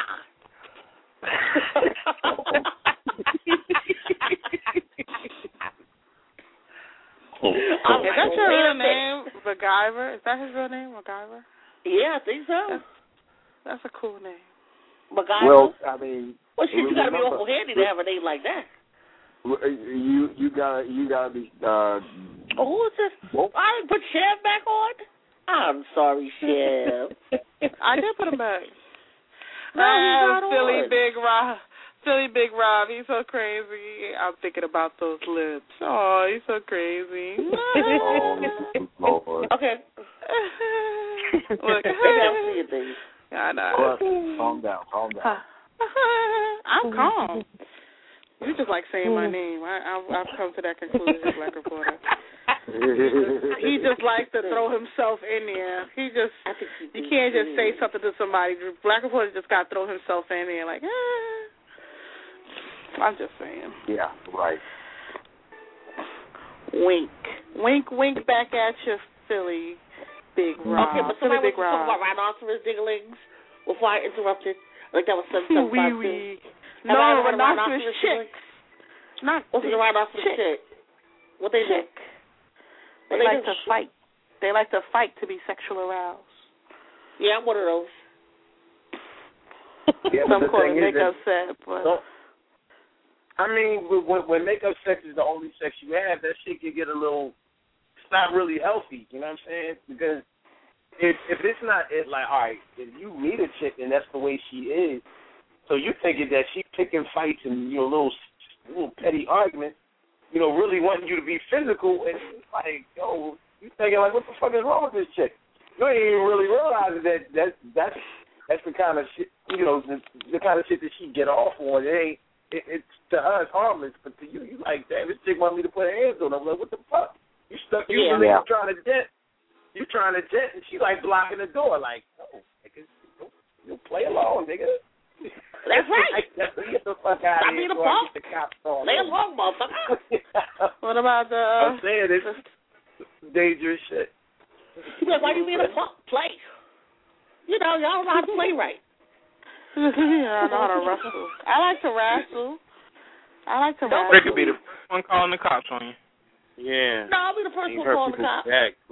Is that your real name, MacGyver? Is that his real name, MacGyver? Yeah, I think so. That's a cool name. MacGyver? Well, I mean... Well, shit, you got to be awful handy to have a name like that. You gotta be... who's this? I didn't put Chev back on? I'm sorry, Chev. I did put him back. No, Philly Big Rob, he's so crazy. I'm thinking about those lips. Oh, he's so crazy. Okay. Look, I know. Calm down. I'm calm. You just like saying my name. I've come to that conclusion, Black Reporter. He just likes to throw himself in there. You can't just say something to somebody. Black Reporter just got to throw himself in there like, I'm just saying. Yeah, right. Wink. Wink, wink back at you, Philly Big Rob. Okay, but somebody was talking about rhinoceros dinglings before I interrupted. Like that was something wee. No, rhinoceros chicks. Not what's the rhinoceros chick? What they do? They like to fight. They like to fight to be sexually aroused. Yeah, I'm one of those. Some call it makeup sex, but I mean, when makeup sex is the only sex you have, that shit can get a little. It's not really healthy. You know what I'm saying? Because if it's not like, all right, if you meet a chick and that's the way she is, so you're thinking that she's picking fights and little petty arguments, really wanting you to be physical, and it's like, yo, you thinking like, what the fuck is wrong with this chick? You ain't even really realizing that's the kind of shit, the kind of shit that she get off on. It's to her it's harmless, but to you like, damn, this chick want me to put her hands on. I'm like, what the fuck? You stuck? You trying to jet? You trying to jet, and she like blocking the door, like, no, nigga, you play along, nigga. That's right. Get the fuck out of here. Lay along, motherfucker. What about the? I'm saying it's dangerous shit. She's like, why you being a punk? Play. Y'all don't know how to play right. I know how to wrestle. I like to wrestle. Rick could be the first one calling the cops on you. Yeah. No, I'll be the first one calling the cops.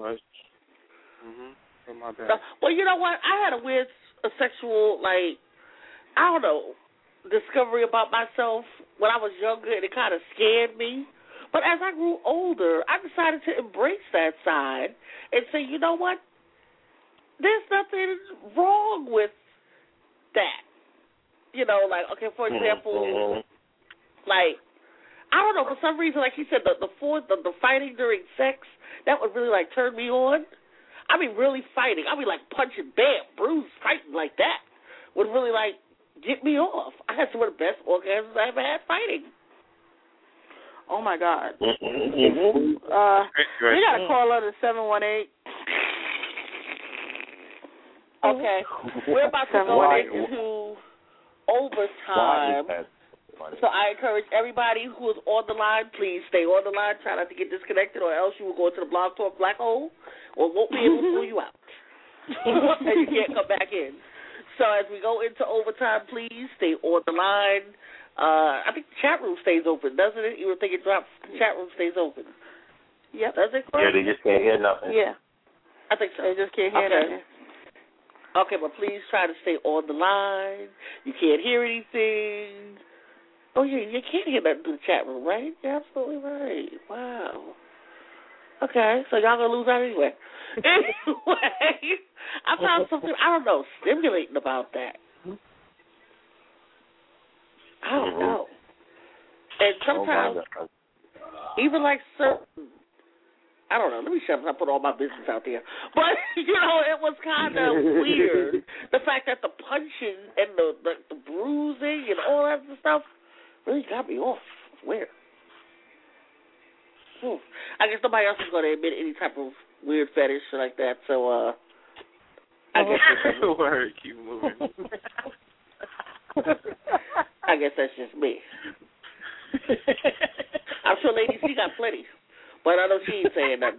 My bad. Well, you know what? I had a weird sexual, like, I don't know, discovery about myself when I was younger, and it kind of scared me. But as I grew older, I decided to embrace that side and say, you know what? There's nothing wrong with that. Like, okay, for example, like, I don't know, for some reason, like he said, the fighting during sex, that would really, like, turn me on. I mean, really fighting. I mean, like, punching, bam, bruise, fighting like that would really, like, get me off. I had some of the best orgasms I ever had fighting. Oh, my God. You got to call her to 718. Okay. We're about to go into overtime. So I encourage everybody who is on the line, please stay on the line. Try not to get disconnected, or else you will go into the Blog Talk black hole, or won't be able to pull you out. And you can't come back in. So as we go into overtime, please stay on the line. I think the chat room stays open, doesn't it? You would think it drops. The chat room stays open. Yep. Does it? Yeah, they just can't hear nothing. Yeah. I think so. They just can't hear nothing. Okay, but please try to stay on the line. You can't hear anything. Oh, yeah, you can't hear nothing through the chat room, right? You're absolutely right. Wow. Okay, so y'all going to lose out anyway. Anyway, I found something, I don't know, stimulating about that. I don't know. And sometimes, even like certain, I don't know, let me shut up, I put all my business out there. But, it was kind of weird. The fact that the punching and the bruising and all that stuff really got me off. Weird. I guess nobody else is going to admit any type of weird fetish like that, so, I guess word, keep moving. I guess that's just me. I'm sure Lady C got plenty, but I know she ain't saying nothing.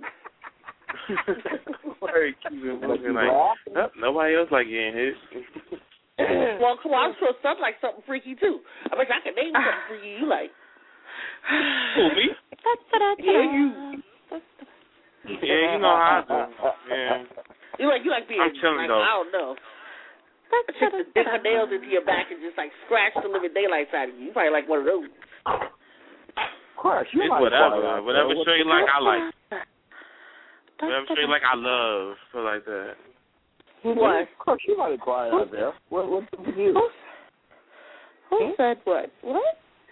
Word, keep it moving. Like, nobody else like getting hit. Well, come on, I'm sure some like something freaky too. I bet I can name something freaky you like. Who, me? Yeah, you. Yeah, you know how I do. Yeah. You like being, I'm chilling, like, though. I don't know. Just to dig her nails into your back and just like scratch the living daylights out of you. You probably like one of those. Crush, you it's like whatever. Whatever show you like, I like. Whatever show you like, I love. Feel like that. What? Crush, you might have quiet out there. What's the view? Who said what? What?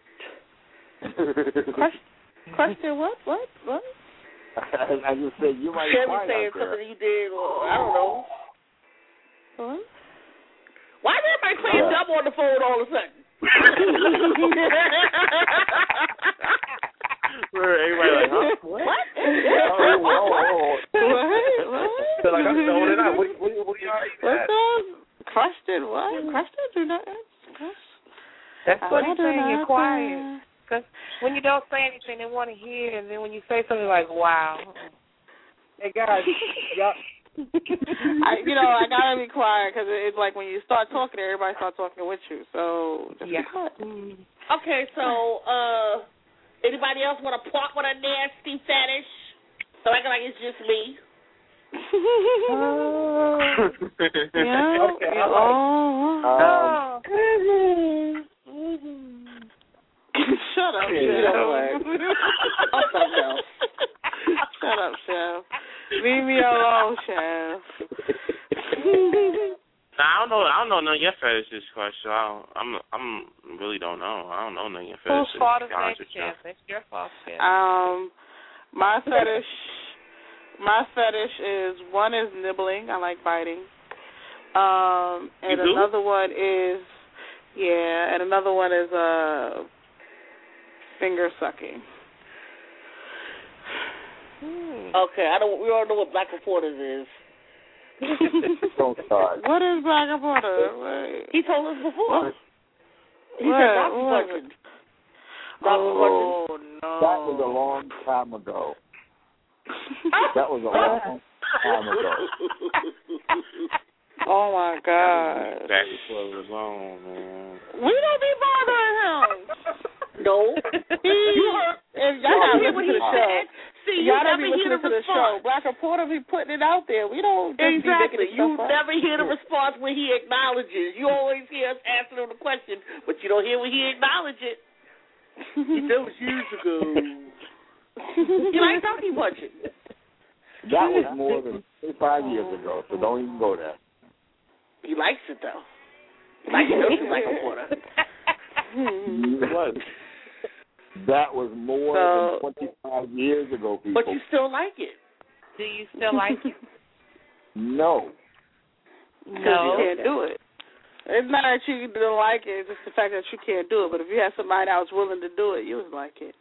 Question what? What? I just said you might be quiet saying out there. something you did, or I don't know. What? Why is everybody playing dumb on the phone all of a sudden? Everybody like, huh? What? What? So like I'm throwing it out. What y'all eating? Question what? Question? Do not. That's what he's saying. You're quiet. Because when you don't say anything, they want to hear, and then when you say something like, wow. Hey, guys, y'all. I gotta be quiet because it's like when you start talking, everybody starts talking with you. So just be quiet. Okay, so anybody else want to part with a nasty fetish? So I like it's just me. Yeah. Okay. Shut up, Chef. Shut up, Chef. Leave me alone, Chef. Nah, I don't know none of your fetishes, question. I'm really don't know. I don't know none of your fetishes. Whose fault is that, Chef? It's your fault, Chef. My fetish is, one is nibbling. I like biting. And another one is finger sucking. Okay, we all know what Black Reporters is. Don't start. What is Black Reporter? Wait. He told us before. He What? said Dr. Punching. Oh, no. That was a long time ago. That was a long time ago. Oh, my God. Back before it was on, man. We don't be bothering him. No. Y'all gotta listen to the show. See, y'all don't be listening to the show. Black Reporter be putting it out there. We don't just be making You stuff up. never hear the response when he acknowledges. You always hear us answering the question, but you don't hear when he acknowledges it. That was years ago. You like donkey punching? That was more than 5 years ago, so don't even go there. He likes it, though. He likes it, Black Reporter. What? That was more than 25 years ago, people. But you still like it. Do you still like it? No. Because you can't do it. It's not that you don't like it, it's just the fact that you can't do it. But if you had somebody that was willing to do it, you would like it.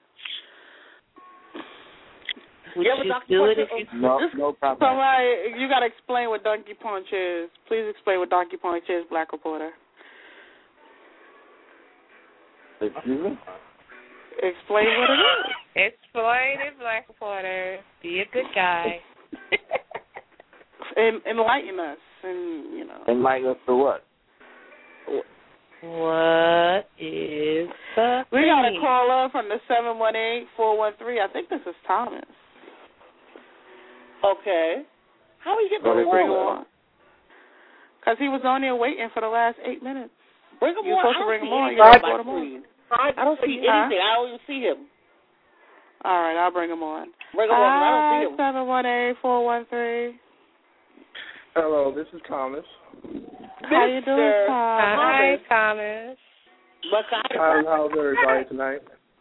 Would you do it if you... No problem. Somebody, you got to explain what donkey punch is. Please explain what donkey punch is, Black Reporter. Excuse me? Explain what it is. Explain it, Black Reporter. Be a good guy. Enlighten us, and Enlighten us to what? What is the We got a caller from the 718-413. I think this is Thomas. Okay. How are you getting the bring him on? Because he was on there waiting for the last 8 minutes. Bring him You're on. supposed to bring him on. You I got to bring him on. I don't see anything. I don't even see him. All right, I'll bring him on. Bring him on. I don't see him. 718-413. Hello, this is Thomas. How you doing, Thomas? Hi, Thomas. How's everybody tonight?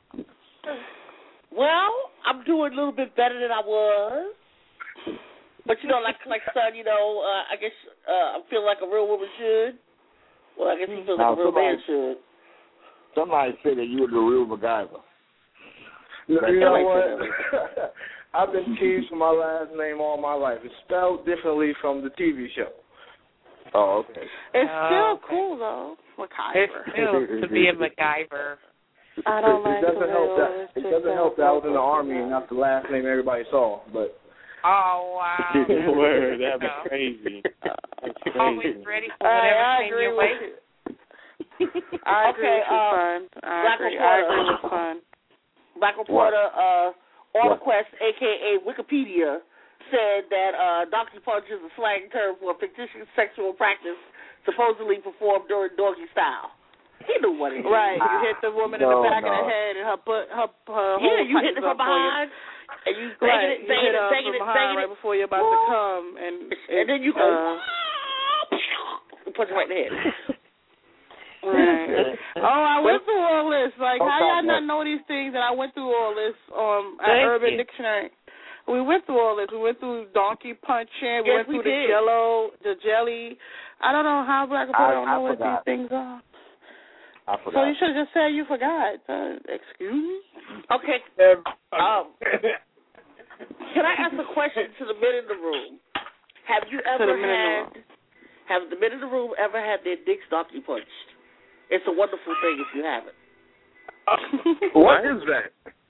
Well, I'm doing a little bit better than I was. But, like son, I guess I'm feeling like a real woman should. Well, I guess he feels like a real man should. Somebody said that you were the real MacGyver. You know what? I've been teased for my last name all my life. It's spelled differently from the TV show. Oh, okay. It's still cool, though. MacGyver. It's still to be a MacGyver. I don't like it. Doesn't help that. It doesn't help that I was in the Army and that's the last name everybody saw. But. Oh, wow. Word, that'd be crazy. Always ready for whatever came your way. I agree with fun. Black Reporter, AutoQuest, a.k.a. Wikipedia, said that donkey punch is a slang term for a fictitious sexual practice supposedly performed during doggy style. He knew what it is. Right. You hit the woman in the back of the head and her you hit it from behind. And you banging it right before you're about to come. And then you go, punch it right in the head. Right. I went through all this. Like, how y'all not know these things? And I went through all this at Urban Dictionary. We went through all this. We went through donkey punching. We went through the jelly. I don't know how Black Reporter don't know what these things are. I forgot. So you should have just said you forgot. Excuse me? Okay. Can I ask a question to the men in the room? Have the men in the room ever had their dicks donkey punched? It's a wonderful thing if you haven't. What is that?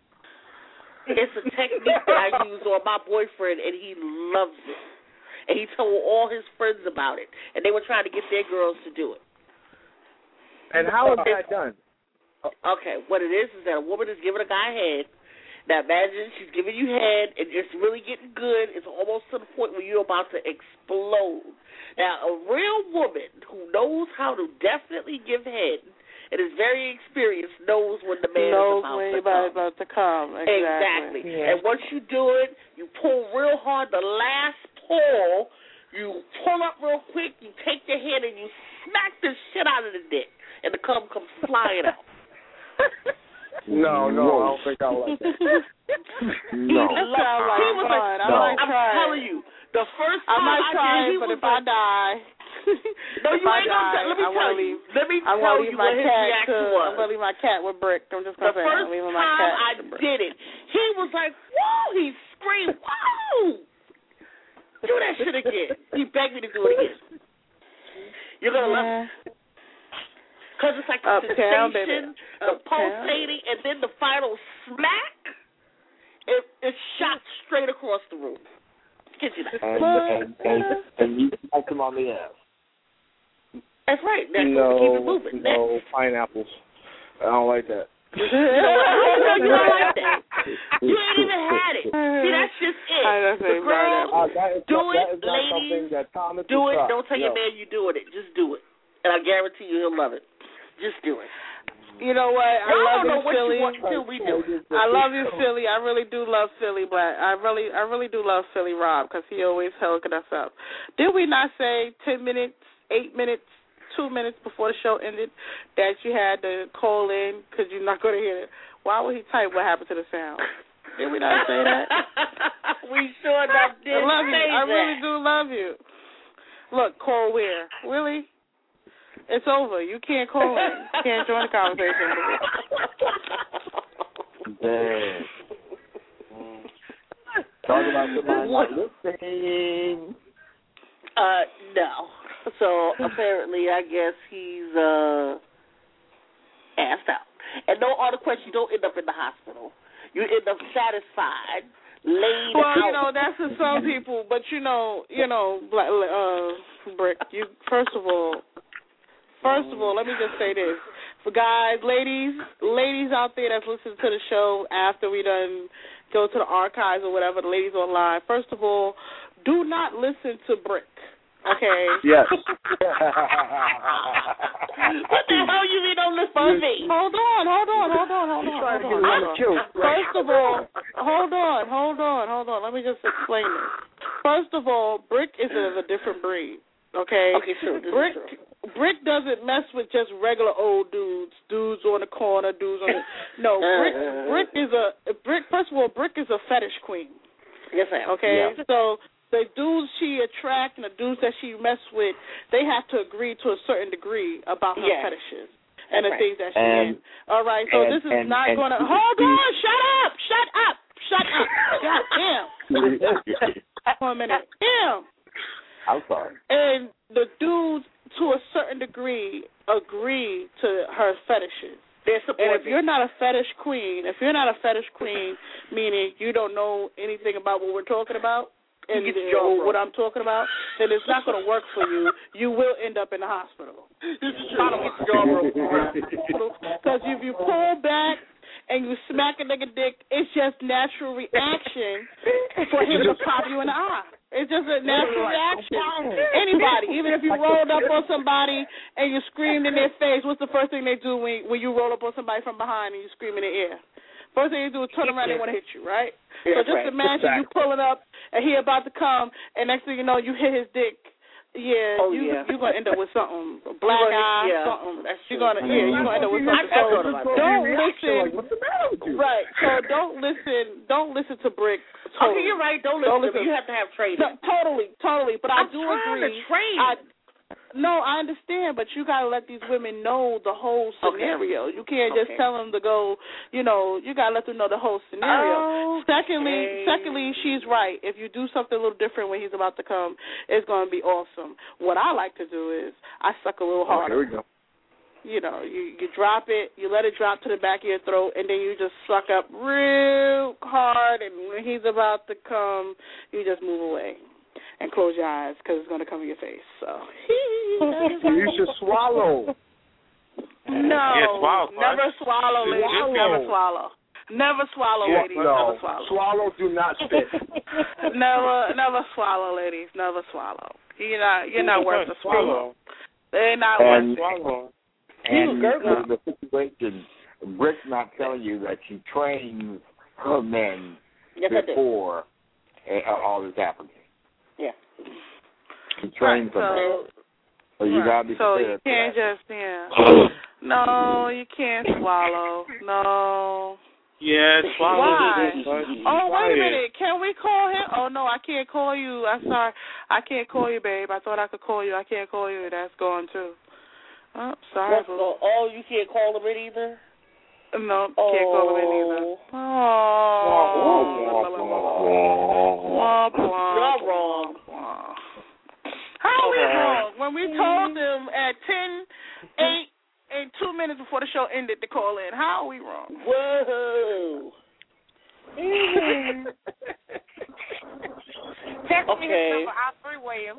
It's a technique that I use on my boyfriend, and he loves it. And he told all his friends about it, and they were trying to get their girls to do it. And how is that done? Okay, what it is that a woman is giving a guy head. Now imagine she's giving you head, and it's really getting good. It's almost to the point where you're about to explode. Now, a real woman who knows how to definitely give head and is very experienced knows when the man is about to come. Exactly. Yeah. And once you do it, you pull real hard. The last pull, you pull up real quick, you take your hand and you smack the shit out of the dick, and the cum comes flying out. No, I don't think I like that. No. I'm telling you, the first time I might try it, but if I die... No, you ain't gonna. Let me tell you. I'm gonna leave my what his cat reaction was. I'm gonna leave my cat with Brick. I'm just gonna say I'm leaving my cat. The first time I did it, he was like, "Whoa!" He screamed, "Whoa!" Do that shit again. He begged me to do it again. You're gonna love it. Because it's like the sensation, the pulsating, and then the final smack. It shot straight across the room. Get you that. And you smack him on the ass. That's right. That's what keep it moving. No pineapples. I don't like that. You don't like that. You ain't even had it. See, that's just it. The girls, do it, ladies. Do it. Don't tell your man you're doing it. Just do it. And I guarantee you he'll love it. Just do it. You know what? I love you, Philly. I love you, Philly. I really do love Philly, but I really do love Philly Rob because he always hooking us up. Did we not say 10 minutes, 8 minutes, 2 minutes before the show ended that you had to call in because you're not going to hear it? Why would he type what happened to the sound? Did we not say that? We sure enough did. I love you. I that. really do love you. Look, call where? Really? It's over. You can't call in. You can't join the conversation. Dang. Talk about somebody not listening. No. So apparently, I guess he's assed out. And no other question, you don't end up in the hospital. You end up satisfied, laid out. Well, you know, that's for some people. But you know, Brick. You first of all, let me just say this. For guys, ladies out there that's listening to the show after we done go to the archives or whatever, the ladies online, first of all, do not listen to Brick, okay? Yes. What the hell you mean don't listen to me? Hold on. First of all, hold on. Let me just explain this. First of all, Brick is of a different breed, okay? Okay, sure. Brick doesn't mess with just regular old dudes on the corner, dudes on the... No, Brick is a... First of all, Brick is a fetish queen. Yes, I am. Okay? Yeah. So the dudes she attracts and the dudes that she mess with, they have to agree to a certain degree about her fetishes and the things that she's in. All right? So this is not going to... Hold on! Shut up! God damn. 1 minute. Damn. I'm sorry. And the dudes, to a certain degree, agree to her fetishes. And if you're not a fetish queen, meaning you don't know anything about what we're talking about and what I'm talking about, then it's not going to work for you. You will end up in the hospital. Because if you pull back and you smack a nigga dick, it's just natural reaction for him to pop you in the eye. It's just a natural reaction. Anybody, even if you rolled up on somebody and you screamed in their face, what's the first thing they do when you roll up on somebody from behind and you scream in their ear? First thing you do is turn around and want to hit you, right? So just imagine you pulling up and he about to come, and next thing you know, you hit his dick. You're gonna end up with something, black eye, something. You're gonna end up with something. So don't listen. What's the matter with you? Right. So don't listen to Brick. Totally. Okay, you're right. Don't listen. You have to have training. No, totally. But I do agree. No, I understand, but you gotta let these women know the whole scenario. You can't just tell them to go. You gotta let them know the whole scenario. Secondly, she's right. If you do something a little different when he's about to come, it's gonna be awesome. What I like to do is I suck a little harder. Here we go. you drop it, you let it drop to the back of your throat, and then you just suck up real hard, and when he's about to come, you just move away and close your eyes because it's going to come in your face. So you should swallow. No, never swallow, ladies. Never swallow. Never swallow, ladies. No. Never swallow. Swallow, do not spit. never swallow, ladies. Never swallow. You're not worth the swallow. They're not worth the swallow. And the situation, Brick's not telling you that she trains her men before all this happens. Yeah. She trains them. So you gotta be prepared. So you can't just No, you can't swallow. No. Yeah, swallow. Why? Oh, wait a minute. Can we call him? Oh, no, I can't call you. I'm sorry. I can't call you, babe. I thought I could call you. I can't call you. That's gone, too. Oh, sorry. Oh, you can't call him in either? No, can't call him in either. You're wrong. How are we wrong? When we told him at 10:08 and 2 minutes before the show ended to call in, how are we wrong? Whoa. Text me his number. I'll three-way him.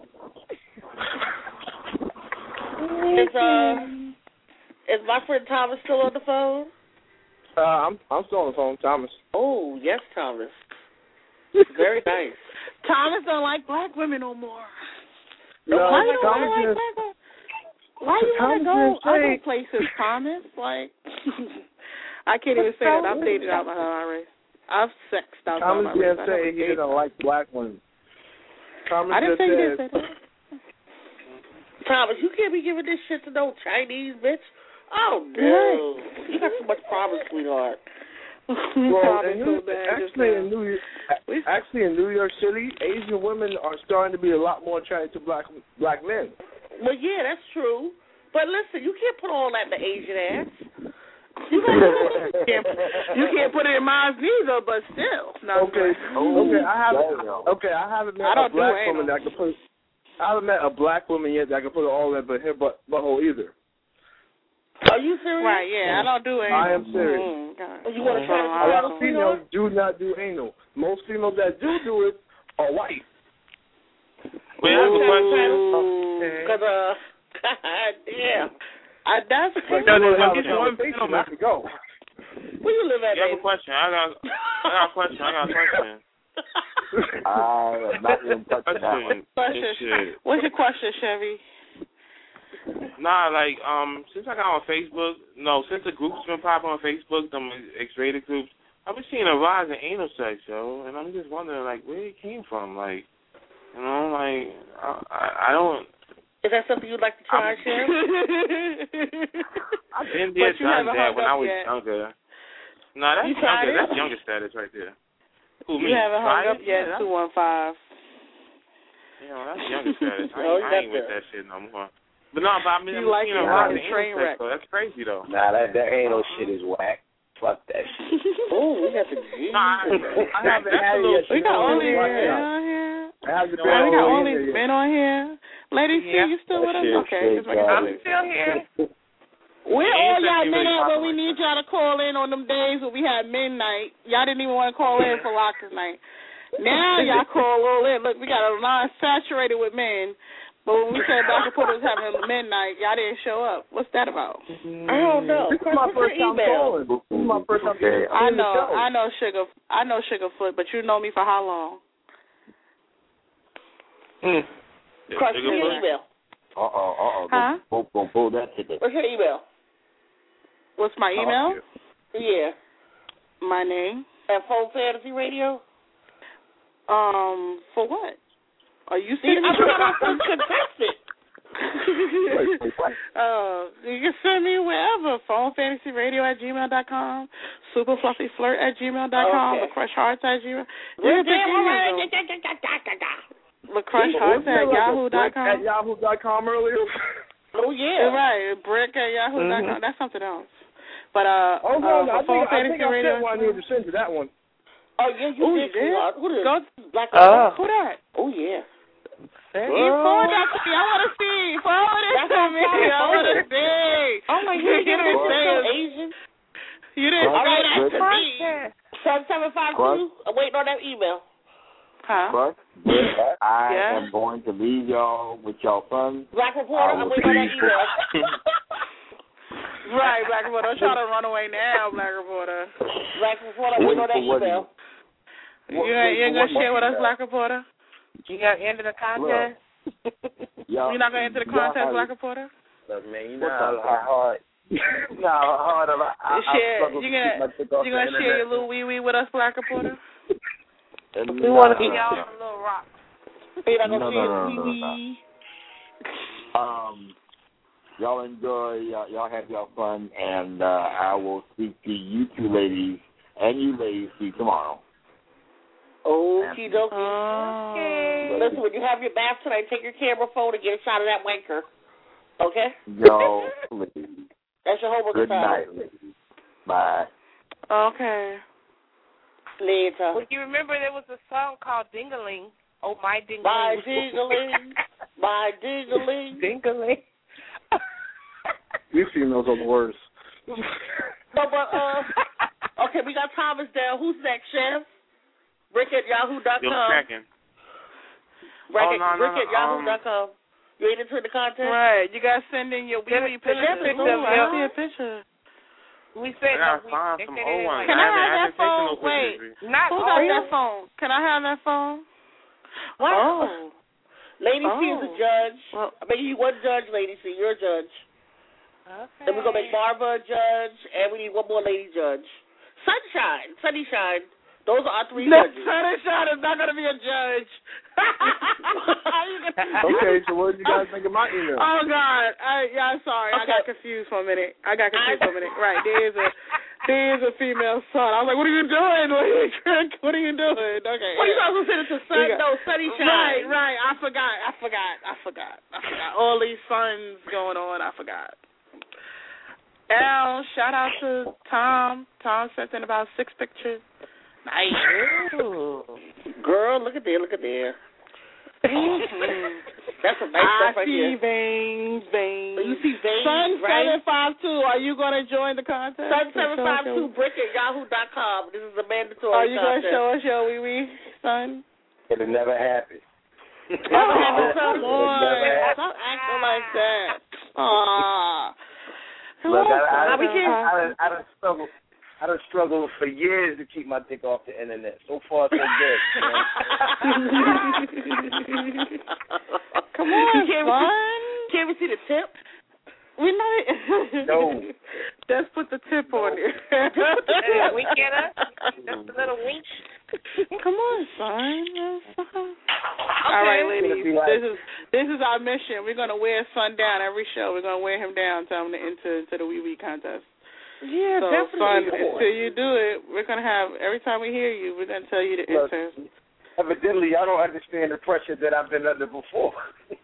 Is my friend Thomas still on the phone? I'm still on the phone, Thomas. Oh, yes, Thomas. Very nice. Thomas don't like black women no more. No, why you Thomas don't like black women? Why you want to go other places, Thomas? Like, I can't even say that. I've dated out my race. I've sexed out my race. Thomas didn't say he didn't like black women. I didn't say he didn't say that. Thomas, you can't be giving this shit to no Chinese bitch. Oh, no. You got too much problems, sweetheart. Well, actually, in New York City, Asian women are starting to be a lot more attracted to black men. Well, yeah, that's true. But listen, you can't put all that in the Asian ass. You can't put it in mine neither, but still. No, okay. I haven't met a black woman that could put. I haven't met a black woman yet that can put all that but her butthole either. Are you serious? Right, yeah, I don't do anal. I am serious. You want to try to a lot of females do not do anal. Most females that do it are white. Wait, I have a question. Because, yeah. That's where you live at, I have a question. I got a question. I'm not even touching that one. What's your question, Chevy? Nah, like, since I got on Facebook, since the group's been popping on Facebook, them X-rated groups, I've been seeing a rise in anal sex, yo, and I'm just wondering, like, where it came from, like, I don't. Is that something you'd like to try, Chef? I've been there, done that when I was younger. No, that's younger. That's younger status right there. Who, me? You haven't hung up yet, 215. That's younger status. I ain't with that shit no more. But no, I've been seeing a rise in anal sex, so that's crazy, though. Nah, that anal shit is whack. Fuck that shit. Oh, we got the G. I haven't had it yet. We got only men on here. We got only men on here. Lady C, you still with us? Okay. I'm still here. Where all y'all men at when we need y'all to call in on them days when we had midnight? Y'all didn't even want to call in for Lockers Night. Now y'all call all in. Look, we got a line saturated with men. But when we said Dr. Porter was having a midnight, y'all didn't show up. What's that about? I don't know. This is my first time calling. This is my first time calling. I know Sugarfoot, but you know me for how long? Crush your email. Huh? Pull that ticket. What's your email? What's my email? Yeah. My name. At Phone Fantasy Radio? For what? Are you serious? I'm not contested. You can send me wherever. PhoneFantasyRadio@gmail.com, SuperFluffyFlirt@gmail.com, LaCrushHearts@gmail. LaCrushHearts@yahoo.com. At yahoo.com earlier. Oh yeah, right. Brick@yahoo.com. That's something else. But I think I Radio. sent one. I need to send to that one. Oh yeah, you did. Who did? Black who that? Oh yeah. You forward that to me. I want to see. Forward it to me. I want to see. Oh my that email. Huh? But I am going to leave y'all with y'all fun. Black Reporter, I'm waiting on that email. Right, Black Reporter. Don't try to run away now, Black Reporter. Black Reporter, I'm waiting on that email. You ain't going to share with us, Black Reporter? You got to enter the contest? You're not going to enter the contest, Black Reporter? Look, man, you know how hard. No, hard. You're going to share your little wee-wee with us, Black Reporter? We want to be y'all a little rock. You're not going to share your wee-wee? Y'all enjoy. Y'all have y'all fun, and I will speak to you two ladies and you ladies tomorrow. Okie dokie. Okay. Listen, when you have your bath tonight, take your camera phone and get a shot of that wanker. Okay? Yo, please. That's your homework Good night, ladies. Bye. Okay. Later. Well, you remember there was a song called Ding-a-ling. Oh, my Ding-a-ling. My Ding-a-ling. My Ding-a-ling. Ding-a-ling. You females are the worst. No, but, okay, we got Thomas down. Who's next, Chef? Rick@yahoo.com. Rick@yahoo.com. You ain't into the contest? Right. You got to send in your wee-wee picture. I see a picture. We said I gotta find some old ones. Can I have that phone? Wait. Who got that phone? Can I have that phone? What? Oh. Lady C is a judge. Well, I'm making you one judge, Lady C. You're a judge. Okay. Then we're going to make Marva a judge, and we need one more lady judge. Sunnyshine. Those are our three judges. Sunnyshine is not going to be a judge. Okay, so what did you guys think of my email? Oh, God. I'm sorry. Okay. I got confused for a minute. Right. There is a female son. I was like, what are you doing? What are you doing? Okay. Well, you guys will send it to Sunnyshine. Right. I forgot. All these sons going on. I forgot. Shout out to Tom. Tom sent in about 6 pictures. Nice. Girl, look at there. That's some nice stuff right here. I see veins. You see veins, Sun752, are you going to join the contest? Sun752, Brick@yahoo.com. This is a mandatory contest. Are you going to show us your wee-wee, son? It'll never happen. Never happen, son? Stop acting like that. Aww. Look, I done struggled for years to keep my dick off the internet. So far, so good. Come on, son. Can't we see the tip? We know it. No. Just put the tip on there. Wink at us? Just a little wink? Come on, son. All right, ladies. This is our mission. We're going to wear Son down every show. We're going to wear him down, tell him to enter into the wee-wee contest. Yeah, so, definitely. Son, until you do it, we're going to have, every time we hear you, we're going to tell you to enter. Evidently, I don't understand the pressure that I've been under before.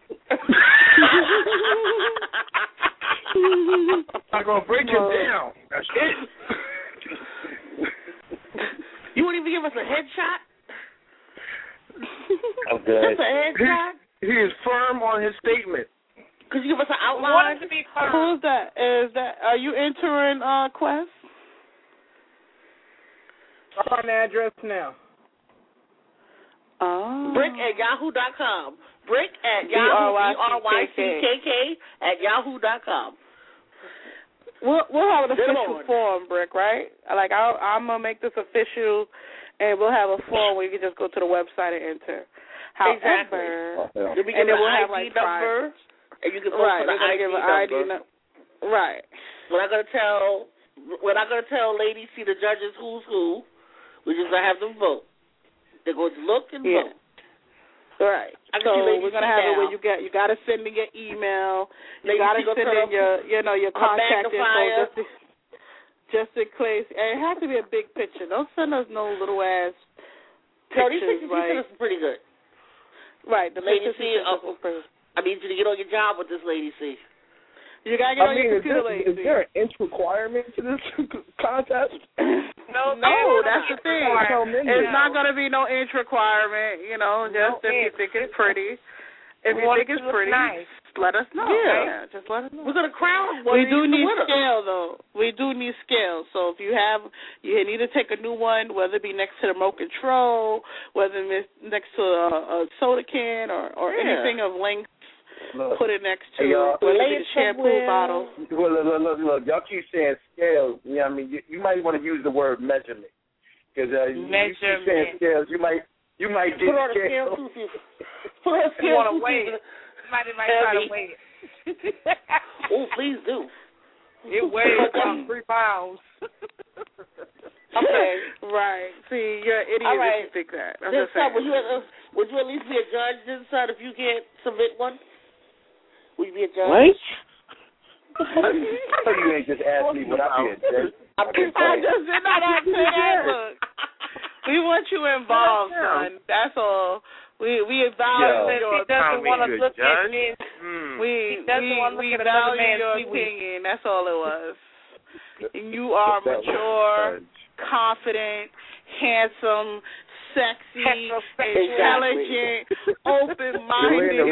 I'm going to break him down. That's it. You won't even give us a headshot? I'm good. Just a headshot? He is firm on his statement. Could you give us an outline? Who's that? Are you entering Quest? On the address now. Oh. Brick@yahoo.com. Brick@yahoo.com. We'll have an official form, Brick, right? Like I'm gonna make this official, and we'll have a form where you can just go to the website and enter. However, exactly. And then we'll have like number. And you can right, for the ID number. Right. We're not gonna tell ladies, see the judges who's who. We're just gonna have them vote. They're going to look and vote. Right. So we're gonna have it where you got to send in your email. You got to send in your contact info just in case. And it has to be a big picture. Don't send us no little ass pictures. No, these pictures you send us pretty good. Right. The lady pictures I need you to get on your job with this lady, see. You got to get on your computer, lady. Is there an inch requirement to this contest? No, that's the thing. It's not going to be no inch requirement, just if you think it's pretty. If you think it's pretty, nice, let us know. Yeah. Just let us know. We're gonna crown one. We do need winner. scale though. We do need scale. So if you need to take a new one, whether it be next to the remote control, whether it's next to a soda can or anything of length. Look, put it next to whether the shampoo bottle. Well, look, y'all keep saying scales. You know what I mean? You might want to use the word measurement. Because you keep saying scales, you might get put on a scale. Put on a scale. You want to weigh it. Somebody might try to weigh it. Oh, please do. It weighs about 3 pounds. Okay. Right. See, you're an idiot if you think that. I'm just saying. Would you at least be a judge then, son, if you can't submit one? Would you be a judge? What? You ain't just asked me would I be a judge. I just did not ask that. Look, we want you involved, son. That's all. We value your opinion. He doesn't want to look at me. We value your opinion. That's all it was. And you are mature, confident, handsome, sexy, intelligent, open-minded.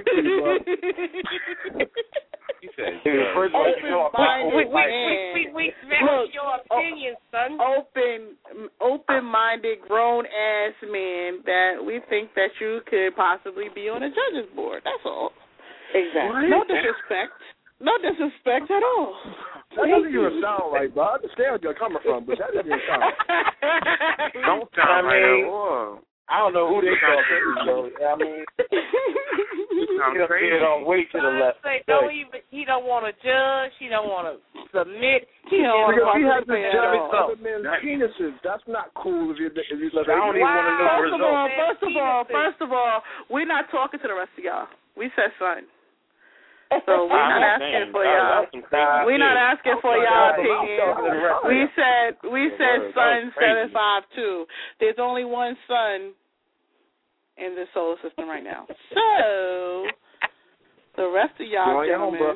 Your opinion, son. Open-minded, grown-ass man that we think that you could possibly be on a judge's board. That's all. Exactly. No disrespect. No disrespect at all. That doesn't even sound right, bro. I understand where you're coming from, but that doesn't even sound right. Don't sound right at all. I don't know who they talking to, though. I mean, crazy. Don't wait to the left. He don't want to judge. He don't want to submit. He don't want to participate at all. Other men's penises. That's not cool if you let I don't even want to know the results. First of all, we're not talking to the rest of y'all. We said son. So we're not asking for y'all. We're not asking for y'all opinion. We said son 752. There's only one sun in the solar system right now. So the rest of y'all gentlemen.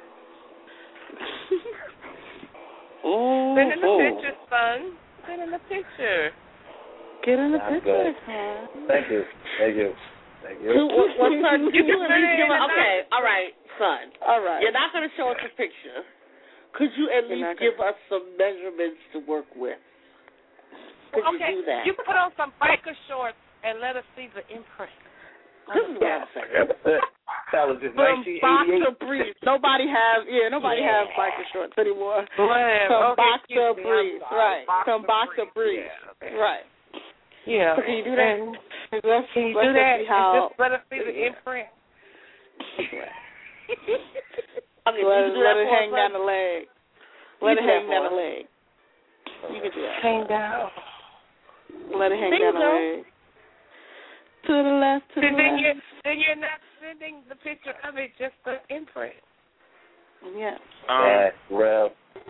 Send in the picture, son. Send in the picture. Get in the picture, son. Thank you. What son? Can you at least give us? Okay, all right, son. All right. You're not going to show us a picture. Could you at least give us some measurements to work with? Could you do that? You put on some biker shorts and let us see the imprint. This is what I'm saying. That was just boxer briefs. Nobody has biker shorts anymore. Some boxer briefs, right? Some boxer briefs, right? Yeah. So can you do that? Can you do that? Just let us see the imprint. Let it hang down the leg. Let it hang down the leg. You can do that. Hang down. Let it hang down the leg. To the left, to the left. Then you're not sending the picture of it, just the imprint. Yeah. Well.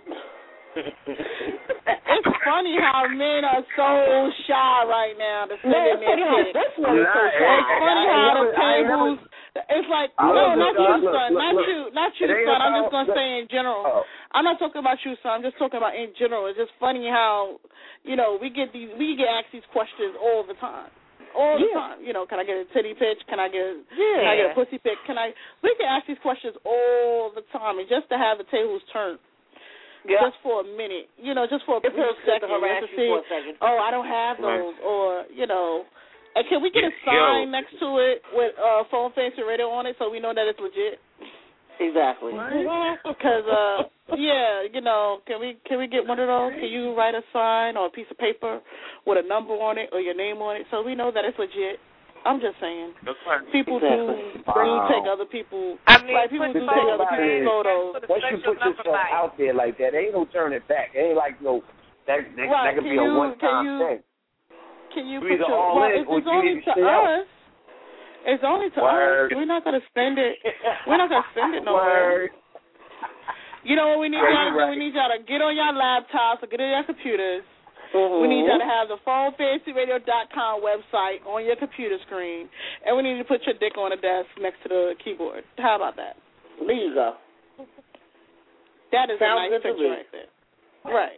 It's funny how men are so shy right now to send in their pics. It's funny how the tables. It's like, no, not you, son. Not you, son. I'm just going to say in general. I'm not talking about you, son. I'm just talking about in general. It's just funny how, we get asked these questions all the time. All the time. Can I get a titty pitch? Can I get a pussy pic? We can ask these questions all the time. And just to have the tables turned. Yeah. Just for a minute, just for a brief second, just to see, I don't have those, or, and can we get a sign next to it with Phone Fancy Radio on it so we know that it's legit? Exactly. Because, can we get one of those? Can you write a sign or a piece of paper with a number on it or your name on it so we know that it's legit? I'm just saying. People do take other people. People do take other people's photos. Once you put yourself out there like that, there ain't no turning back. It ain't like that could be a one-time thing. Can you put it's only to us. It's only to us. We're not gonna spend it. We're not gonna spend it nowhere. You know what we need y'all to do? We need y'all to get on your laptops or get on your computers. We need y'all to have the PhoneFancyRadio.com website on your computer screen, and we need to put your dick on the desk next to the keyboard. How about that? There you go. That is a nice picture right there. Right.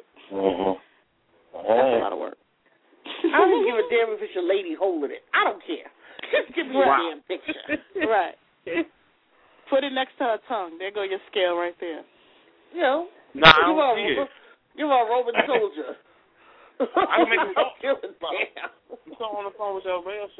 That's a lot of work. I don't give a damn if it's your lady holding it. I don't care. Give me a damn picture. Right. Put it next to her tongue. There go your scale right there. You know. Nah, I don't see it. You're a Roman soldier. I can make a phone. Damn. I'm on the phone with everybody else.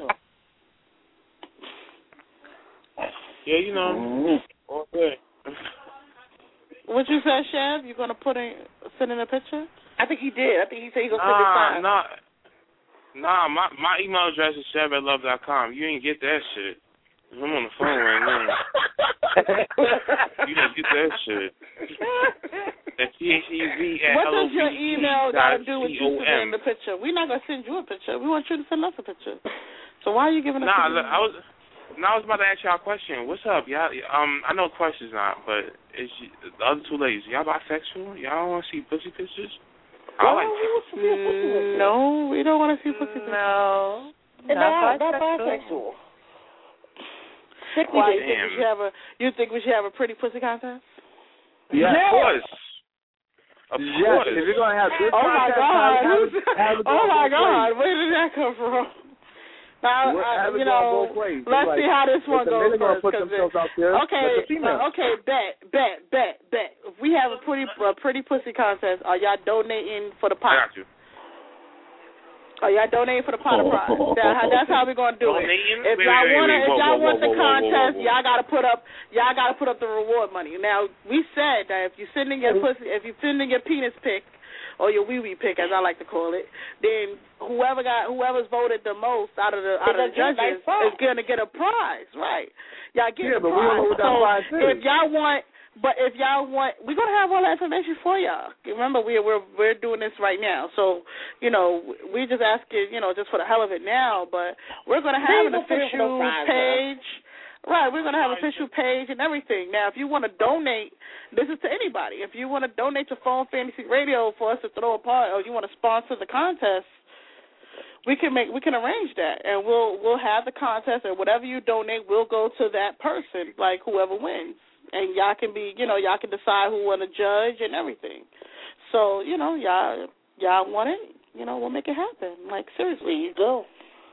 Yeah, you know. Okay. What you said, Chef? You gonna send in a picture? I think he did. I think he said he gonna send it sign. Nah. My email address is chef@love.com. You ain't get that shit. I'm on the phone right now. You didn't get that shit. That's CHEV@LOVE.com. What does your email got to do with you sending the picture? We're not gonna send you a picture. We want you to send us a picture. So why are you giving us? I was about to ask y'all a question. What's up, y'all? I know questions not, but the other two ladies, y'all bisexual? Y'all want to see pussy pictures? No, we don't want to see pussy pictures. No, not bisexual. Why you think we should have a pretty pussy contest? Yeah, of course. Of course. If you're gonna have this oh my God! Oh my God! Place. Where did that come from? Now, let's see how this one goes first. Okay, bet. If we have a pretty pussy contest, are y'all donating for the pot? I got you. Are y'all donating for the pot of prize? That's how we're gonna do it. If y'all want the contest, y'all gotta put up the reward money. Now we said that if you send in your penis pic, or your wee-wee pick, as I like to call it, then whoever's voted the most out of the judges is going to get a prize, right? Y'all get a prize. We don't know what that prize is. If y'all want, we're going to have all that information for y'all. Remember, we're doing this right now, so we just asking, just for the hell of it now, but we're going to have an official page. Right, we're going to have an official page and everything. Now, if you want to donate, this is to anybody. If you want to donate to Phone Fantasy Radio for us to throw a part, or you want to sponsor the contest, we can arrange that, and we'll have the contest, and whatever you donate will go to that person, like whoever wins, and y'all can y'all can decide who want to judge and everything. So y'all want it, we'll make it happen. Like seriously, you go.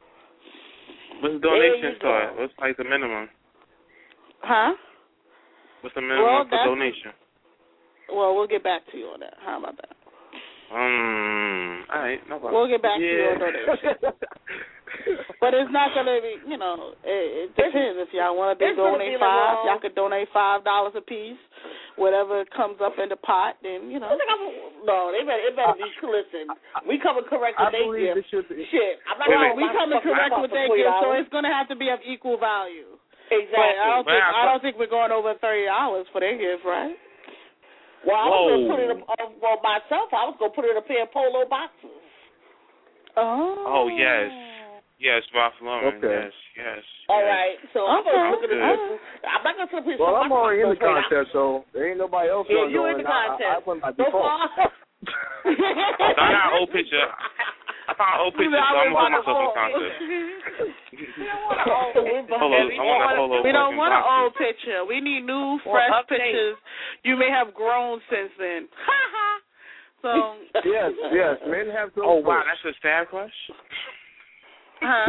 What's the donation start? What's like the minimum? Huh? What's the minimum for donation? Well, we'll get back to you on that. How about that? All right, no problem. We'll get back to you on donation. But it's not going to be, it depends. If y'all want to donate $5, y'all could donate $5 a piece. Whatever comes up in the pot, then, No, it better be, listen, we coming correct with their gift. Shit. We coming correct with their gift, so it's going to have to be of equal value. Exactly. But I don't think we're going over $30 for their gift, right? Well, I was going to put it myself. I was going to put it in a pair of polo boxes. Oh, yes. Yes, Ralph Lauren. Okay. Yes. All right. So I'm going to look at the I'm not going to put Well, I'm already in the contest, so there ain't nobody else going to you in the contest. I went by default. I got an old picture. I found an old picture, so I'm going to put myself in the contest. We don't want an old picture. We need new, fresh pictures. You may have grown since then. So yes, men have to. Oh wow, that's a stab crush. Huh?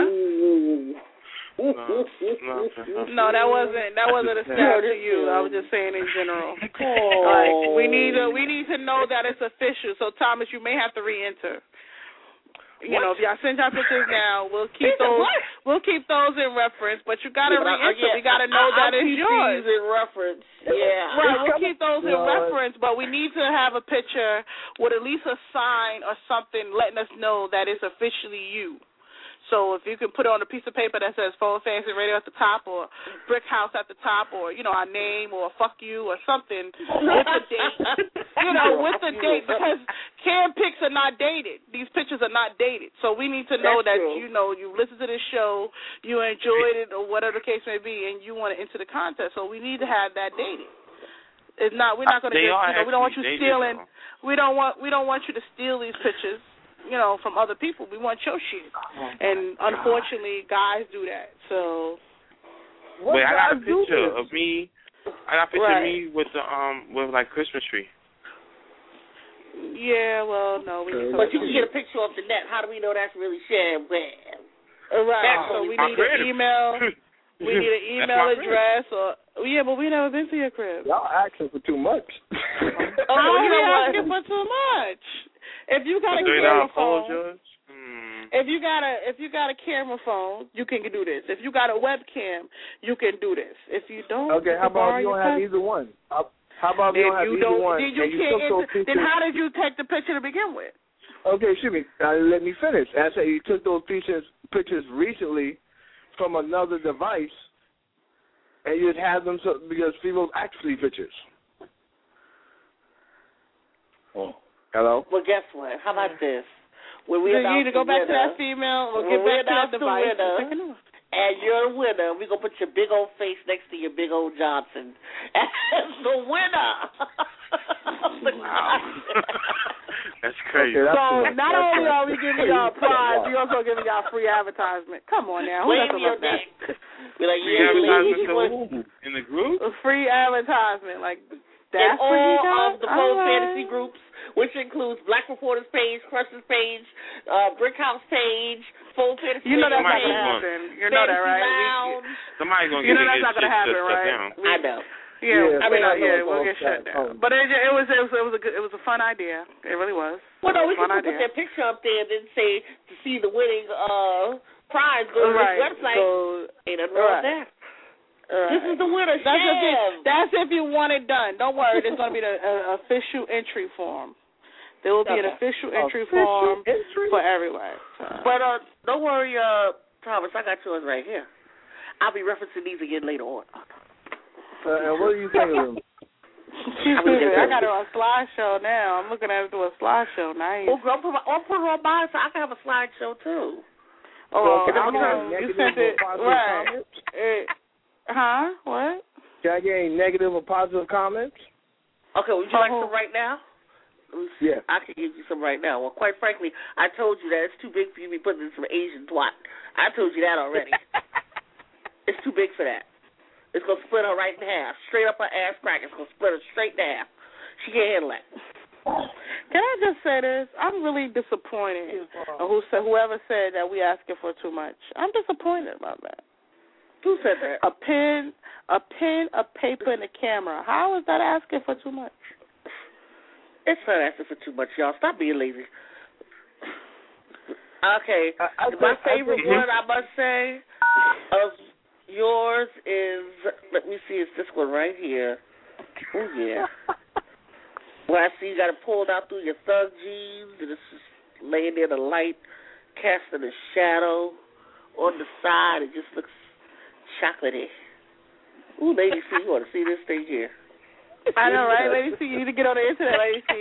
No, that wasn't a stab to you. I was just saying in general. Like we need to know that it's official. So Thomas, you may have to re-enter. If y'all send y'all pictures now, we'll keep those in reference. But you gotta re-enter. We gotta know that it's yours. In reference. Yeah. Right. We'll keep those in reference, but we need to have a picture with at least a sign or something letting us know that it's officially you. So if you can put it on a piece of paper that says Phone Fantasy Radio at the top, or Brick House at the top, or our name, or fuck you, or something with the date. With the date, because cam pics are not dated. These pictures are not dated. So we need to know that you listened to this show, you enjoyed it, or whatever the case may be, and you want to enter the contest. So we need to have that dated. It's not. We're not going to just. We don't want you stealing. We don't want you to steal these pictures. From other people. We want your shit. And unfortunately, guys do that. So. Wait, I got a picture of me. I got a picture of me with the Christmas tree. Yeah, well, no. But you can get a picture off the net. How do we know that's really shared? Right. So we need an email. We need an email address, or but we never been to your crib. Y'all asking for too much. Asking for too much. If you got a camera phone, if you got a camera phone, you can do this. If you got a webcam, you can do this. If you don't, okay. How about you don't have either one? How about you don't have either one? Then how did you take the picture to begin with? Okay, excuse me. Let me finish. I say you took those pictures recently from another device, and you'd have them because people actually pictures. Oh, hello. Well, guess what? How about this? When we you need to go back to that female. We'll get back to that device. And you're a winner. We're going to put your big old face next to your big old Johnson as the winner. Wow. That's crazy. Okay, so not only are we giving y'all a prize, we also giving y'all free advertisement. Come on now. Wave your neck. Be like, free advertisement in the group? Free advertisement. Like, that's in all of the Full Fantasy groups, which includes Black Reporters page, Crushers page, Brick House page, Full Fantasy. You know that's not going to happen. You know that, right? Somebody's going to get that's not going to happen, right? Down. I know. Yeah, we'll get shut down. But it was a fun idea. It really was. Well, no, we can put their picture up there and then say to see the winning prize. Go to this website. Ain't nothing wrong with that. Right. This is the winner. That's if you want it done. Don't worry. There's going to be the official entry form. There will be an official entry form for everyone. But don't worry, Thomas. I got yours right here. I'll be referencing these again later on. And what do you think of them? I got it on a slideshow now. I'm looking at it through a slideshow. Nice. I'll put it on mine so I can have a slideshow too. Oh, you sent it right. What? Can I get any negative or positive comments? Okay, would you like some right now? Yeah. I can give you some right now. Well, quite frankly, I told you that it's too big for you to be putting in some Asian twat. I told you that already. It's too big for that. It's going to split her right in half. Straight up her ass crack. It's going to split her straight in half. She can't handle that. Can I just say this? I'm really disappointed. Whoever said that we asking for too much. I'm disappointed about that. Who said that? A pen, a paper, and a camera. How is that asking for too much? It's not asking for too much, y'all. Stop being lazy. Okay. My favorite one, I must say, of yours is, let me see, it's this one right here. Oh, yeah. Well, I see you got it pulled out through your thug jeans, and it's just laying there in the light, casting a shadow on the side. It just looks chocolatey. Ooh, Lady C, you want to see this thing here? I know, right? Lady C, you need to get on the internet, Lady C.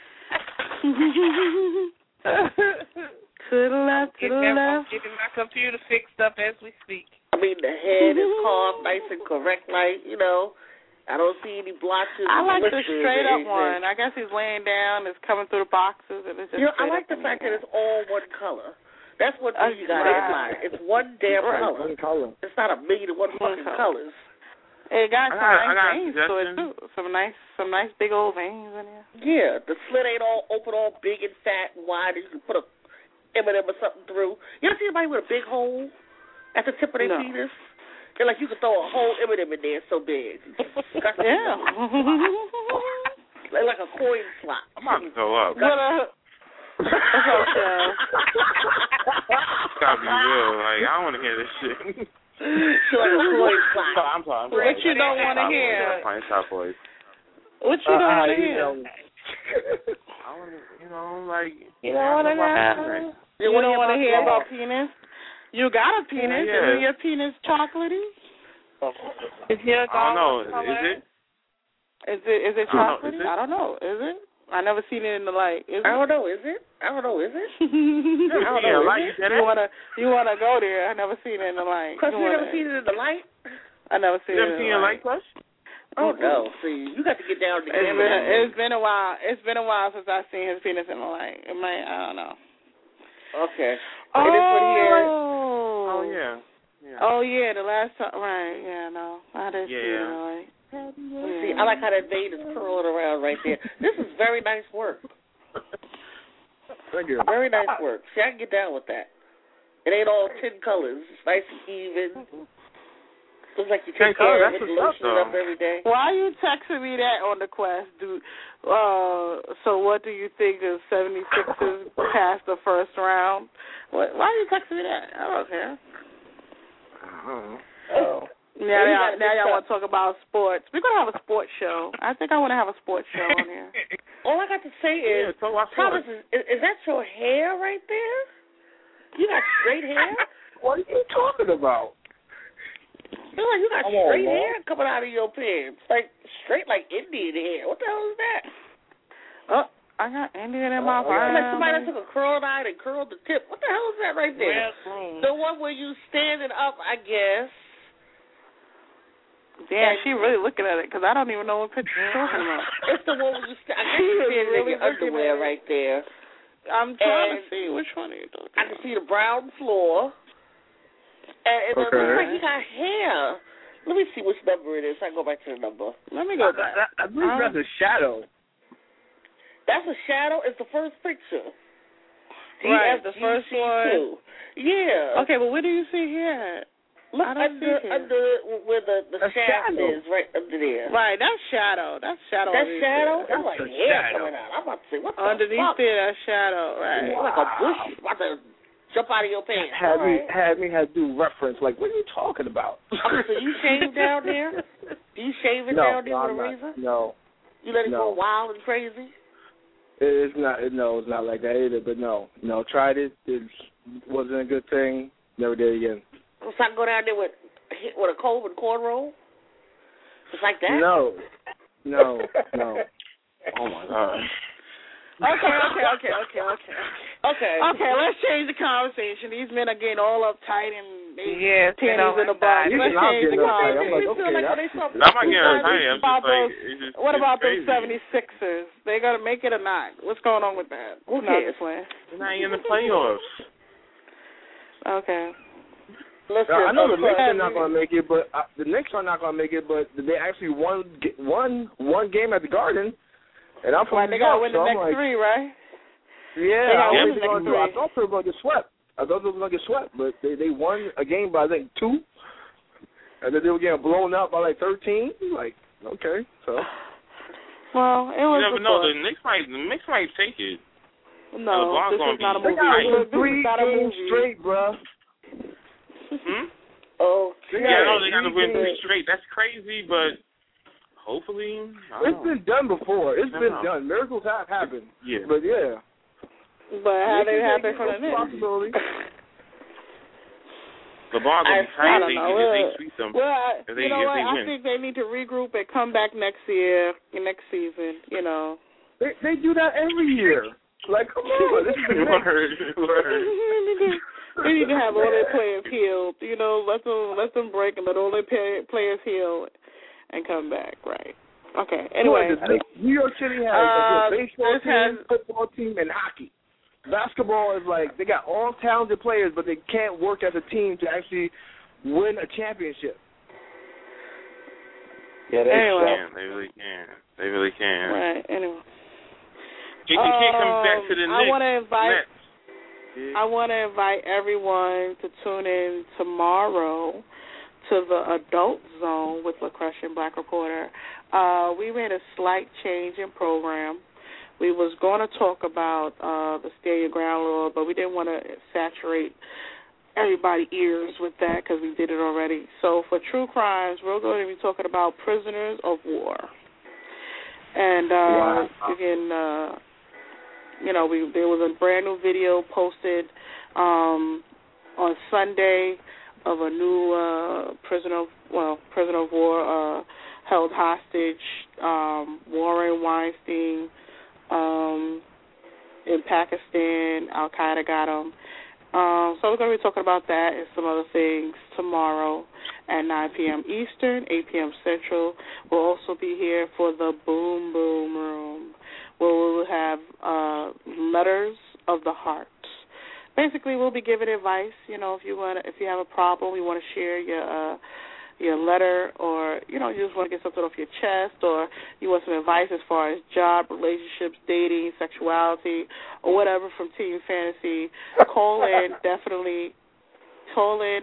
To the left, to the left. Getting my computer fixed up as we speak. I mean, the head is carved nice and correct, like, you know. I don't see any blotches. I like the straight up one. I guess he's laying down, it's coming through the boxes, and it's just I like the fact that it's all one color. That's what you got to admire. It's one damn color. One color. It's not a million and one fucking colors. It got some nice veins to it too. Some nice big old veins in there. Yeah, the slit ain't all open, all big and fat and wide. And you can put a M&M or something through. You ever see anybody with a big hole at the tip of their penis? They're like you could throw a whole M&M in there. It's so big. Yeah. Like a coin slot. I'm about to go up. What's gotta be real. Like, I don't want to hear this shit. Like a coin slot. I'm sorry. What you don't want to hear? Fine, stop, boys. What you don't want to hear? I want to, like. You don't want to hear? You don't want to hear about penis? You got a penis. Yeah. Isn't your penis chocolatey? Is your I don't know. Is it? Is it chocolatey? I don't know. Is it? I never seen it in the light. Is it? I don't know. Is it? I don't know. Is it? I don't know. You wanna go there? I never seen it in the light. Cause you never seen it in the light? I never seen it in the light. You never seen it in the light, Crush? Oh no! See, you got to get down to the It's been a while. It's been a while since I've seen his penis in the light. I don't know. Okay. Oh. This one here. Oh yeah. Oh yeah, the last time. Right? Yeah. No, I didn't see it in the light. See, I like how that vein is curling around right there. This is very nice work. Thank you. Very nice work. See, I can get down with that. It ain't all 10 colors. It's nice and even. Looks like you 10 take care colors, of it, that's lotion what's it up, up every day. Why are you texting me that on the Quest, dude? So what do you think of 76ers past the first round? Why are you texting me that? I don't care. Oh. Now y'all want to talk about sports. We're going to have a sports show. I think I want to have a sports show on here. All I got to say is, Thomas, is that your hair right there? You got straight hair? What are you talking about? Feel like you got straight hair coming out of your pants. Like, straight like Indian hair. What the hell is that? Oh, I got Indian in my hair. face. Like somebody that took a curled eye and curled the tip. What the hell is that right there? The one where you standing up, I guess. Damn, she really looking at it because I don't even know what picture you're talking about. It's the one where you I guess you're standing in your underwear right there. I'm trying to see which one are you talking about. I can see the brown floor. And it looks like you got hair. Let me see which number it is. I go back to the number. Let me go back. I believe that's a shadow. That's a shadow? It's the first picture. Right, the first one. Yeah. Okay, but where do you see hair? Look under where the shaft is, right under there. Right, that's shadow. That's shadow. That's shadow? That's like hair coming out. I'm about to say, what the underneath fuck? there, that's shadow, right. Wow. Like a bush about to jump out of your pants. Had me do reference, like, what are you talking about? So you shave down there? Do you shave it down there with a razor? No. You let it go wild and crazy? It's not like that either, but no. Tried it. It wasn't a good thing. Never did it again. So I go down there with a comb and cornrow? Just like that? No. Oh, my God. Okay. Okay, let's change the conversation. These men are getting all uptight and panties in the box. Let's change the conversation. I'm not getting uptight. What about those 76ers? They got to make it or not? What's going on with that? Who cares? They're not in the playoffs. Okay. Listen, I know the Knicks are not going to make it, but the Knicks are not going to make it. But they actually won one game at the Garden, and I'm from New York, they got to win the next three, right? Yeah, I thought they were going to get swept. But they won a game by I think 2, and then they were getting blown out by like 13. Like, okay, so. Well, it was. You never know. The Knicks might take it. No, this is not a movie. They got 3 games straight, bro. Oh, yeah, no, they got to win 3 straight. That's crazy, but hopefully. It's been done before. It's been done. Miracles have happened. Yeah. But yeah. But how did it happen for the Knicks? LeBron gonna be tired if they sweep them. Well, if they I win. think they need to regroup and come back next season. You know. They do that every year. Like, come on, this is They need to have all their players healed. You know, let them break and let all their players heal and come back. Right. Okay. Anyway, New York City has a good baseball team, football team, and hockey. Basketball is like they got all talented players, but they can't work as a team to actually win a championship. Yeah, they can. They really can. Right. Anyway. Jason Kidd comes back to the Knicks. I want to invite everyone to tune in tomorrow to the Adult Zone with LaCrush and Black Reporter. We made a slight change in program. We was going to talk about the Stay Your Ground law, but we didn't want to saturate everybody's ears with that because we did it already. So for True Crimes, we're going to be talking about prisoners of war. And you can... there was a brand new video posted on Sunday of a new prisoner of war held hostage, Warren Weinstein in Pakistan. Al Qaeda got him. So we're going to be talking about that and some other things tomorrow at 9 p.m. Eastern, 8 p.m. Central. We'll also be here for the Boom Boom Room, where we'll have letters of the heart. Basically, we'll be giving advice. You know, if you have a problem, you want to share your letter, or you just want to get something off your chest, or you want some advice as far as job, relationships, dating, sexuality, or whatever from Teen Fantasy, call in. Definitely call in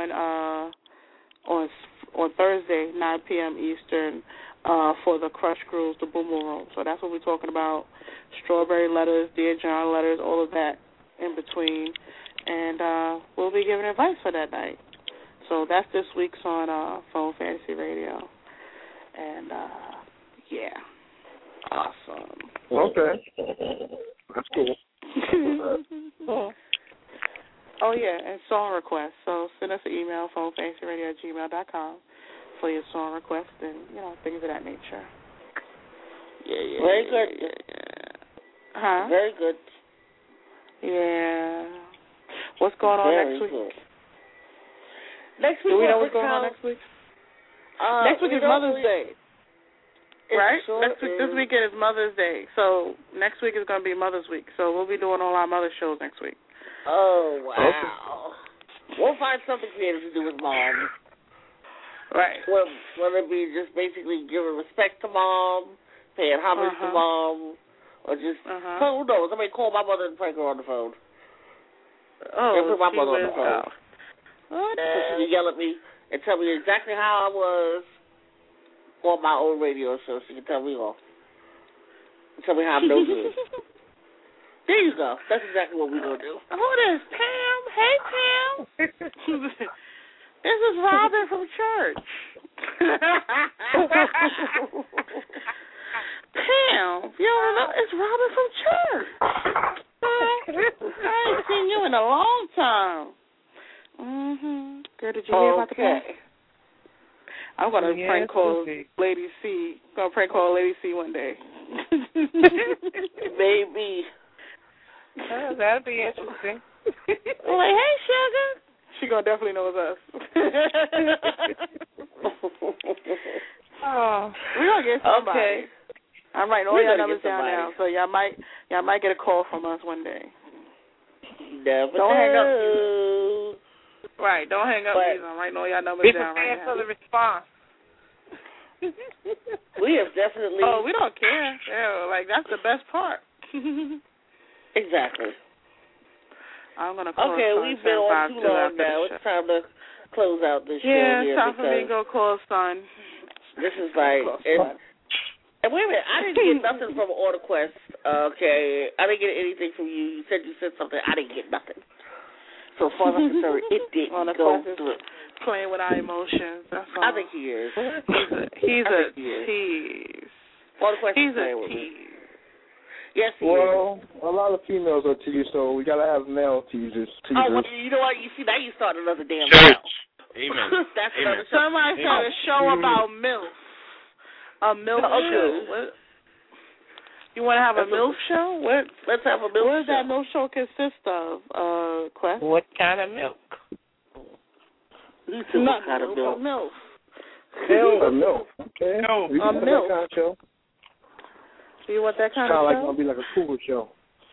on Thursday, 9 p.m. Eastern, for the Crush Grooves, the Boom Boom Room. So that's what we're talking about. Strawberry letters, Dear John letters, all of that in between. And we'll be giving advice for that night. So that's this week's on Phone Fantasy Radio. And, yeah. Awesome. Okay. That's cool. Oh, yeah, and song requests. So send us an email, phonefantasyradio@gmail.com, for your song requests and, things of that nature. Yeah. Very good. Yeah. Huh? Very good. Yeah. What's going on next week? Good. Next week, do we know what's going on next week? Next week is Mother's Day. Right? Sure this weekend is Mother's Day. So next week is going to be Mother's Week. So we'll be doing all our mother shows next week. Oh, wow. Okay. We'll find something creative to do with Mom. Right. Whether it be just basically giving respect to Mom, paying homage to Mom, or just, who knows, I may call my mother and prank her on the phone. Oh, put my mother on the phone. Oh, so she can yell at me and tell me exactly how I was on my own radio show. She can tell me off. Tell me how I'm no good. There you go. That's exactly what we're going to do. Who is Pam? Hey, Pam. This is Robin from church. Pam, you don't know? It's Robin from church. I ain't seen you in a long time. Girl, did you hear about the prank? I'm going to prank call Lady C. I'm going to prank call Lady C one day. Maybe. Oh, that'll be interesting. I'm like, hey, sugar. She going to definitely know it's us. Oh. We're going to get somebody. Okay. I'm writing all your numbers down now, so y'all might get a call from us one day. Never don't hang up. Right, don't hang up. I'm writing all your numbers down right now. For the response. We have definitely. Oh, we don't care. Yeah, that's the best part. Exactly. I'm gonna call. Okay, we've been on too long now. It's time to close out this show. Yeah, it's time for me to go call son. This is and wait a minute, I didn't get nothing from AutoQuest. Okay, I didn't get anything from you. You said something. I didn't get nothing. So far as I'm concerned, it didn't go through. Playing with our emotions. That's all. I think he is. He's a tease. AutoQuest He's is a with tease. me. Yes, he is. A lot of females are teasers, so we gotta have male teasers. Oh, well, you know what? You see, now you start another damn church. show. Amen. That's Amen. Show. Somebody said a show about MILF. A MILF show. What? You want to have a MILF show? Let's have a MILF show. What does that MILF show consist of, Quest? What kind of milk? What kind of milk? MILF. A MILF. Okay. A MILF. Kind of show. Do you want that kind of show? Sound like it's going to be like a cougar show.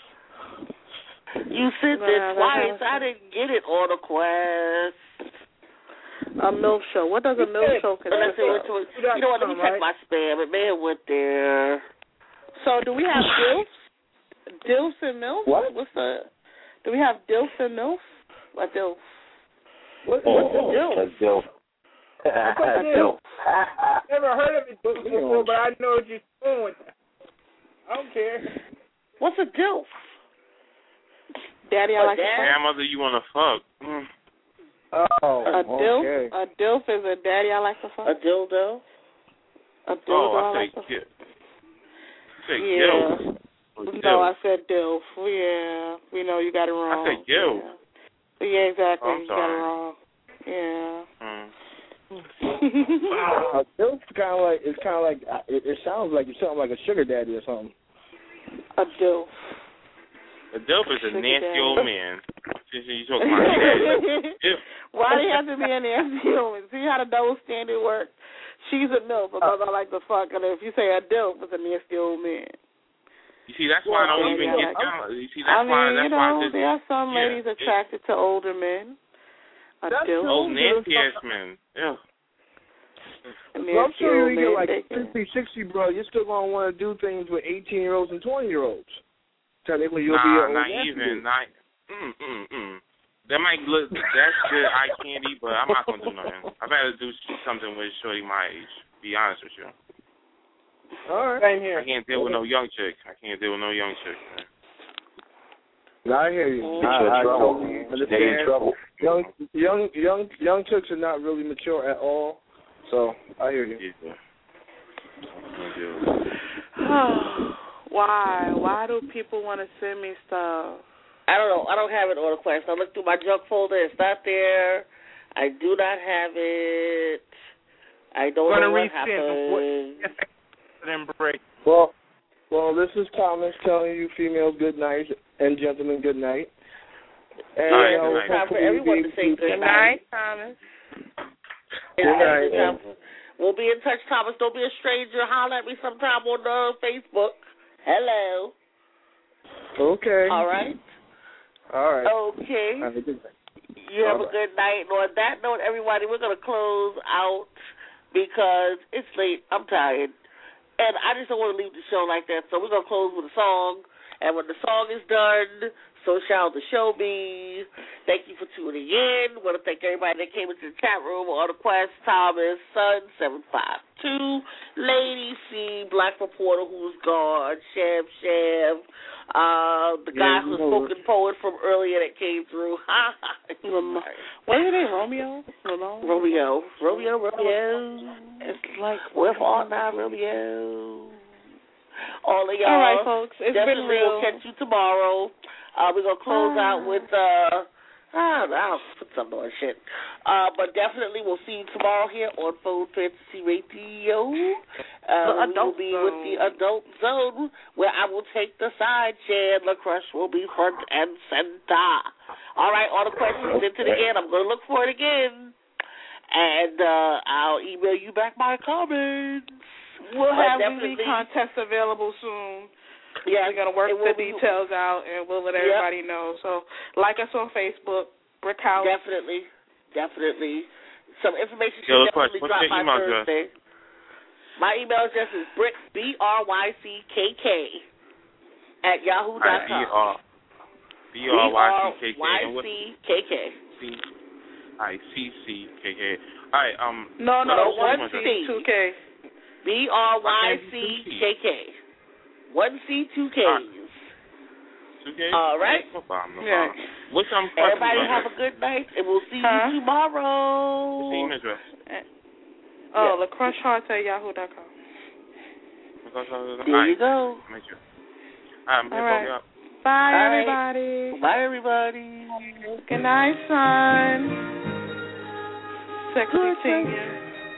You said that twice. I didn't get it, AutoQuest. A MILF show. What does a MILF show consist of? You know what? Let me check my spam. It may have went there. So do we have DILFs? DILFs and MILFs? What? Do we have DILFs and MILFs? A DILF. What's a DILF? A DILF. A DILF. Never heard of it before, but I know what you're doing. I don't care. What's a DILF? Daddy, I like to fuck. Grandmother, you want to fuck. Oh, a DILF? Okay. A DILF is a daddy I like to fuck? A dildo? A dildo I like to say fuck? Gilf. No, I said DILF. Yeah, we know you got it wrong. I said Gilf. Yeah, exactly. I'm you got it wrong. Yeah. A DILF it sounds like you're something like a sugar daddy or something. A DILF. A DILF is a nasty old man. Since you talking about daddy. Why do you have to be a nasty old man? See how the double standard works? She's a MILF because I like to fuck, and if you say a DILF, it's a nasty old man. You see, that's why I don't even get down. You see, that's why there are some ladies attracted to older men. A DILF. Old nasty ass men. Yeah. I'm sure you get like 50, 60, bro. You're still going to want to do things with 18-year-olds and 20-year-olds. Technically, you'll be not even. That might look, that's good eye candy, but I'm not gonna do nothing. I'd rather do something with shorty my age. Be honest with you. All right. Same here. I can't deal with no young chick. Man. No, I hear you. I totally Stay in trouble. Young chicks are not really mature at all, so I hear you. Why do people want to send me stuff? I don't know. I don't have it on request. I looked through my junk folder. It's not there. I do not have it. I don't know what happened. Well, this is Thomas telling you females good night and gentlemen good night. And it's time for everyone to say good night. Thomas. Good night. We'll be in touch, Thomas. Don't be a stranger. Holler at me sometime on Facebook. Hello. Okay. All right. Okay. Have a good night. You have a good night. And on that note, everybody, we're going to close out because it's late. I'm tired. And I just don't want to leave the show like that. So we're going to close with a song. And when the song is done, so shall the show be. Thank you for tuning in. I want to thank everybody that came into the chat room. On the Quest, Thomas, Sun 752, Lady C, Black Reporter who's gone, Shab, the guy who's spoken poet from earlier that came through. What is your name, Romeo? Romeo. It's like we're all now, Romeo. All of y'all. All right, folks. It's been real. We'll catch you tomorrow. We're going to close out with, I'll put something on shit. But definitely we'll see you tomorrow here on Phone Fantasy Radio. We'll be with the Adult Zone, where I will take the side chair. LaCrush will be front and center. All right, all the questions sent it again. I'm going to look for it again. And I'll email you back my comments. We'll have the contest available soon. Yeah, we're going to work the details out, and we'll let everybody know. So, like us on Facebook, Brick House. Definitely. Some information should definitely drop by Thursday. My email address is brick, BRYCKK, at yahoo.com. BRYCKK. BRYCKK. All right. No, 1C2K. BRYCKK. 1C, 2 Ks. 2 Ks? All right. No problem. Yeah. Everybody have a good night, and we'll see you tomorrow. What's the email address? LaCrushHeart@yahoo.com. There you go. All right. Bye, everybody. Bye, everybody. Good night, son. Sexy senior.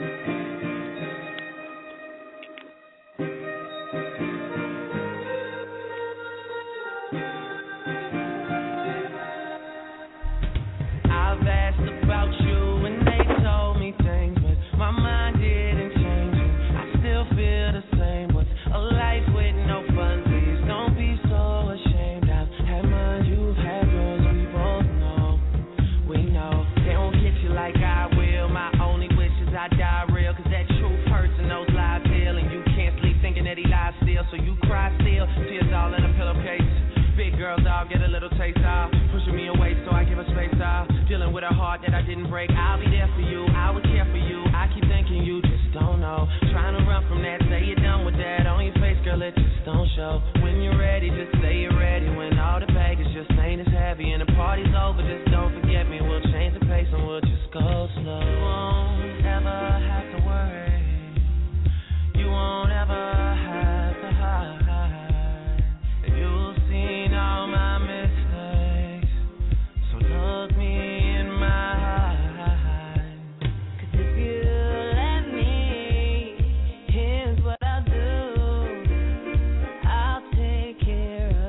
I've asked about you and they told me things, but my mind didn't change. I still feel the same. What's a life with no fun? Please don't be so ashamed. I've had mine, you've had yours. We both know, we know. They won't get you like I will. My only wish is I die real, cause that truth hurts and those lies heal. And you can't sleep thinking that he lies still, so you cry still. Tears all in a pillowcase. Big girl dog, get a little taste off. Pushing me away so I give her space off. Dealing with a heart that I didn't break. I'll be there for you, I would care for you. I keep thinking you just don't know. Trying to run from that, say you're done with that. On your face, girl, it just don't show. When you're ready, just say you're ready. When all the baggage just ain't as heavy and the party's over, just don't forget me. We'll change the pace and we'll just go slow. You won't ever have to worry. You won't ever have to hide. You've seen all my mistakes, so look me in my eyes. 'Cause if you let me, here's what I'll do. I'll take care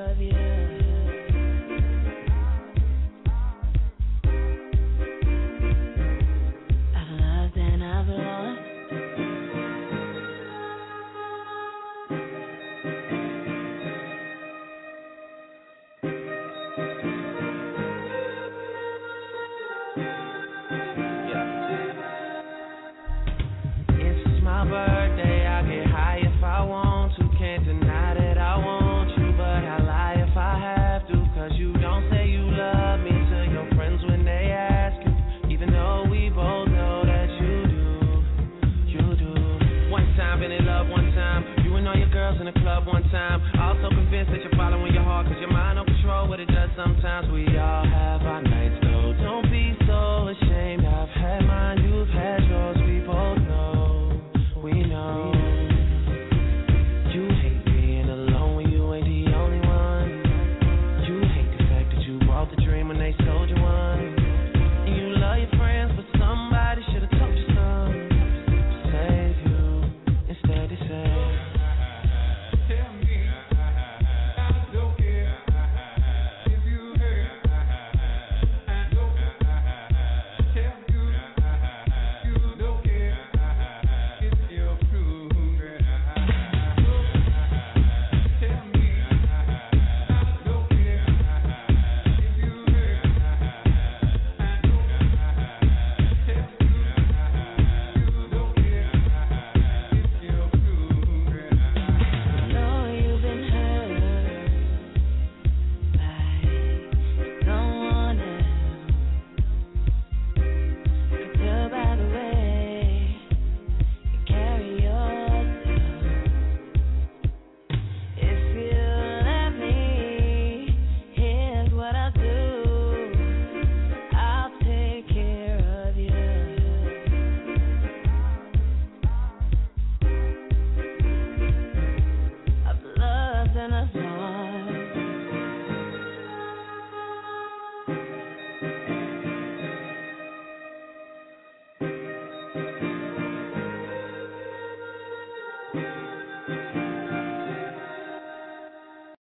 girls in the club one time. Also convinced that you're following your heart, cause your mind don't control what it does sometimes. We all have our nights though. Don't be so ashamed. I've had mine, you've had yours. We both know, we know. You hate being alone when you ain't the only one. You hate the fact that you bought the dream when they sold you one. And you love your friends, but somebody should've told you something to save you. Instead they say, tell me, I don't care if you hurt. I don't tell you, you don't care if you're true. Tell me, I don't care if you hurt. I don't tell you, you don't care if you're true. I know you've been hurt by someone else. Could tell by the way you carry yourself. If you let me, here's what I'll do. I'll take care of you. I've loved and I've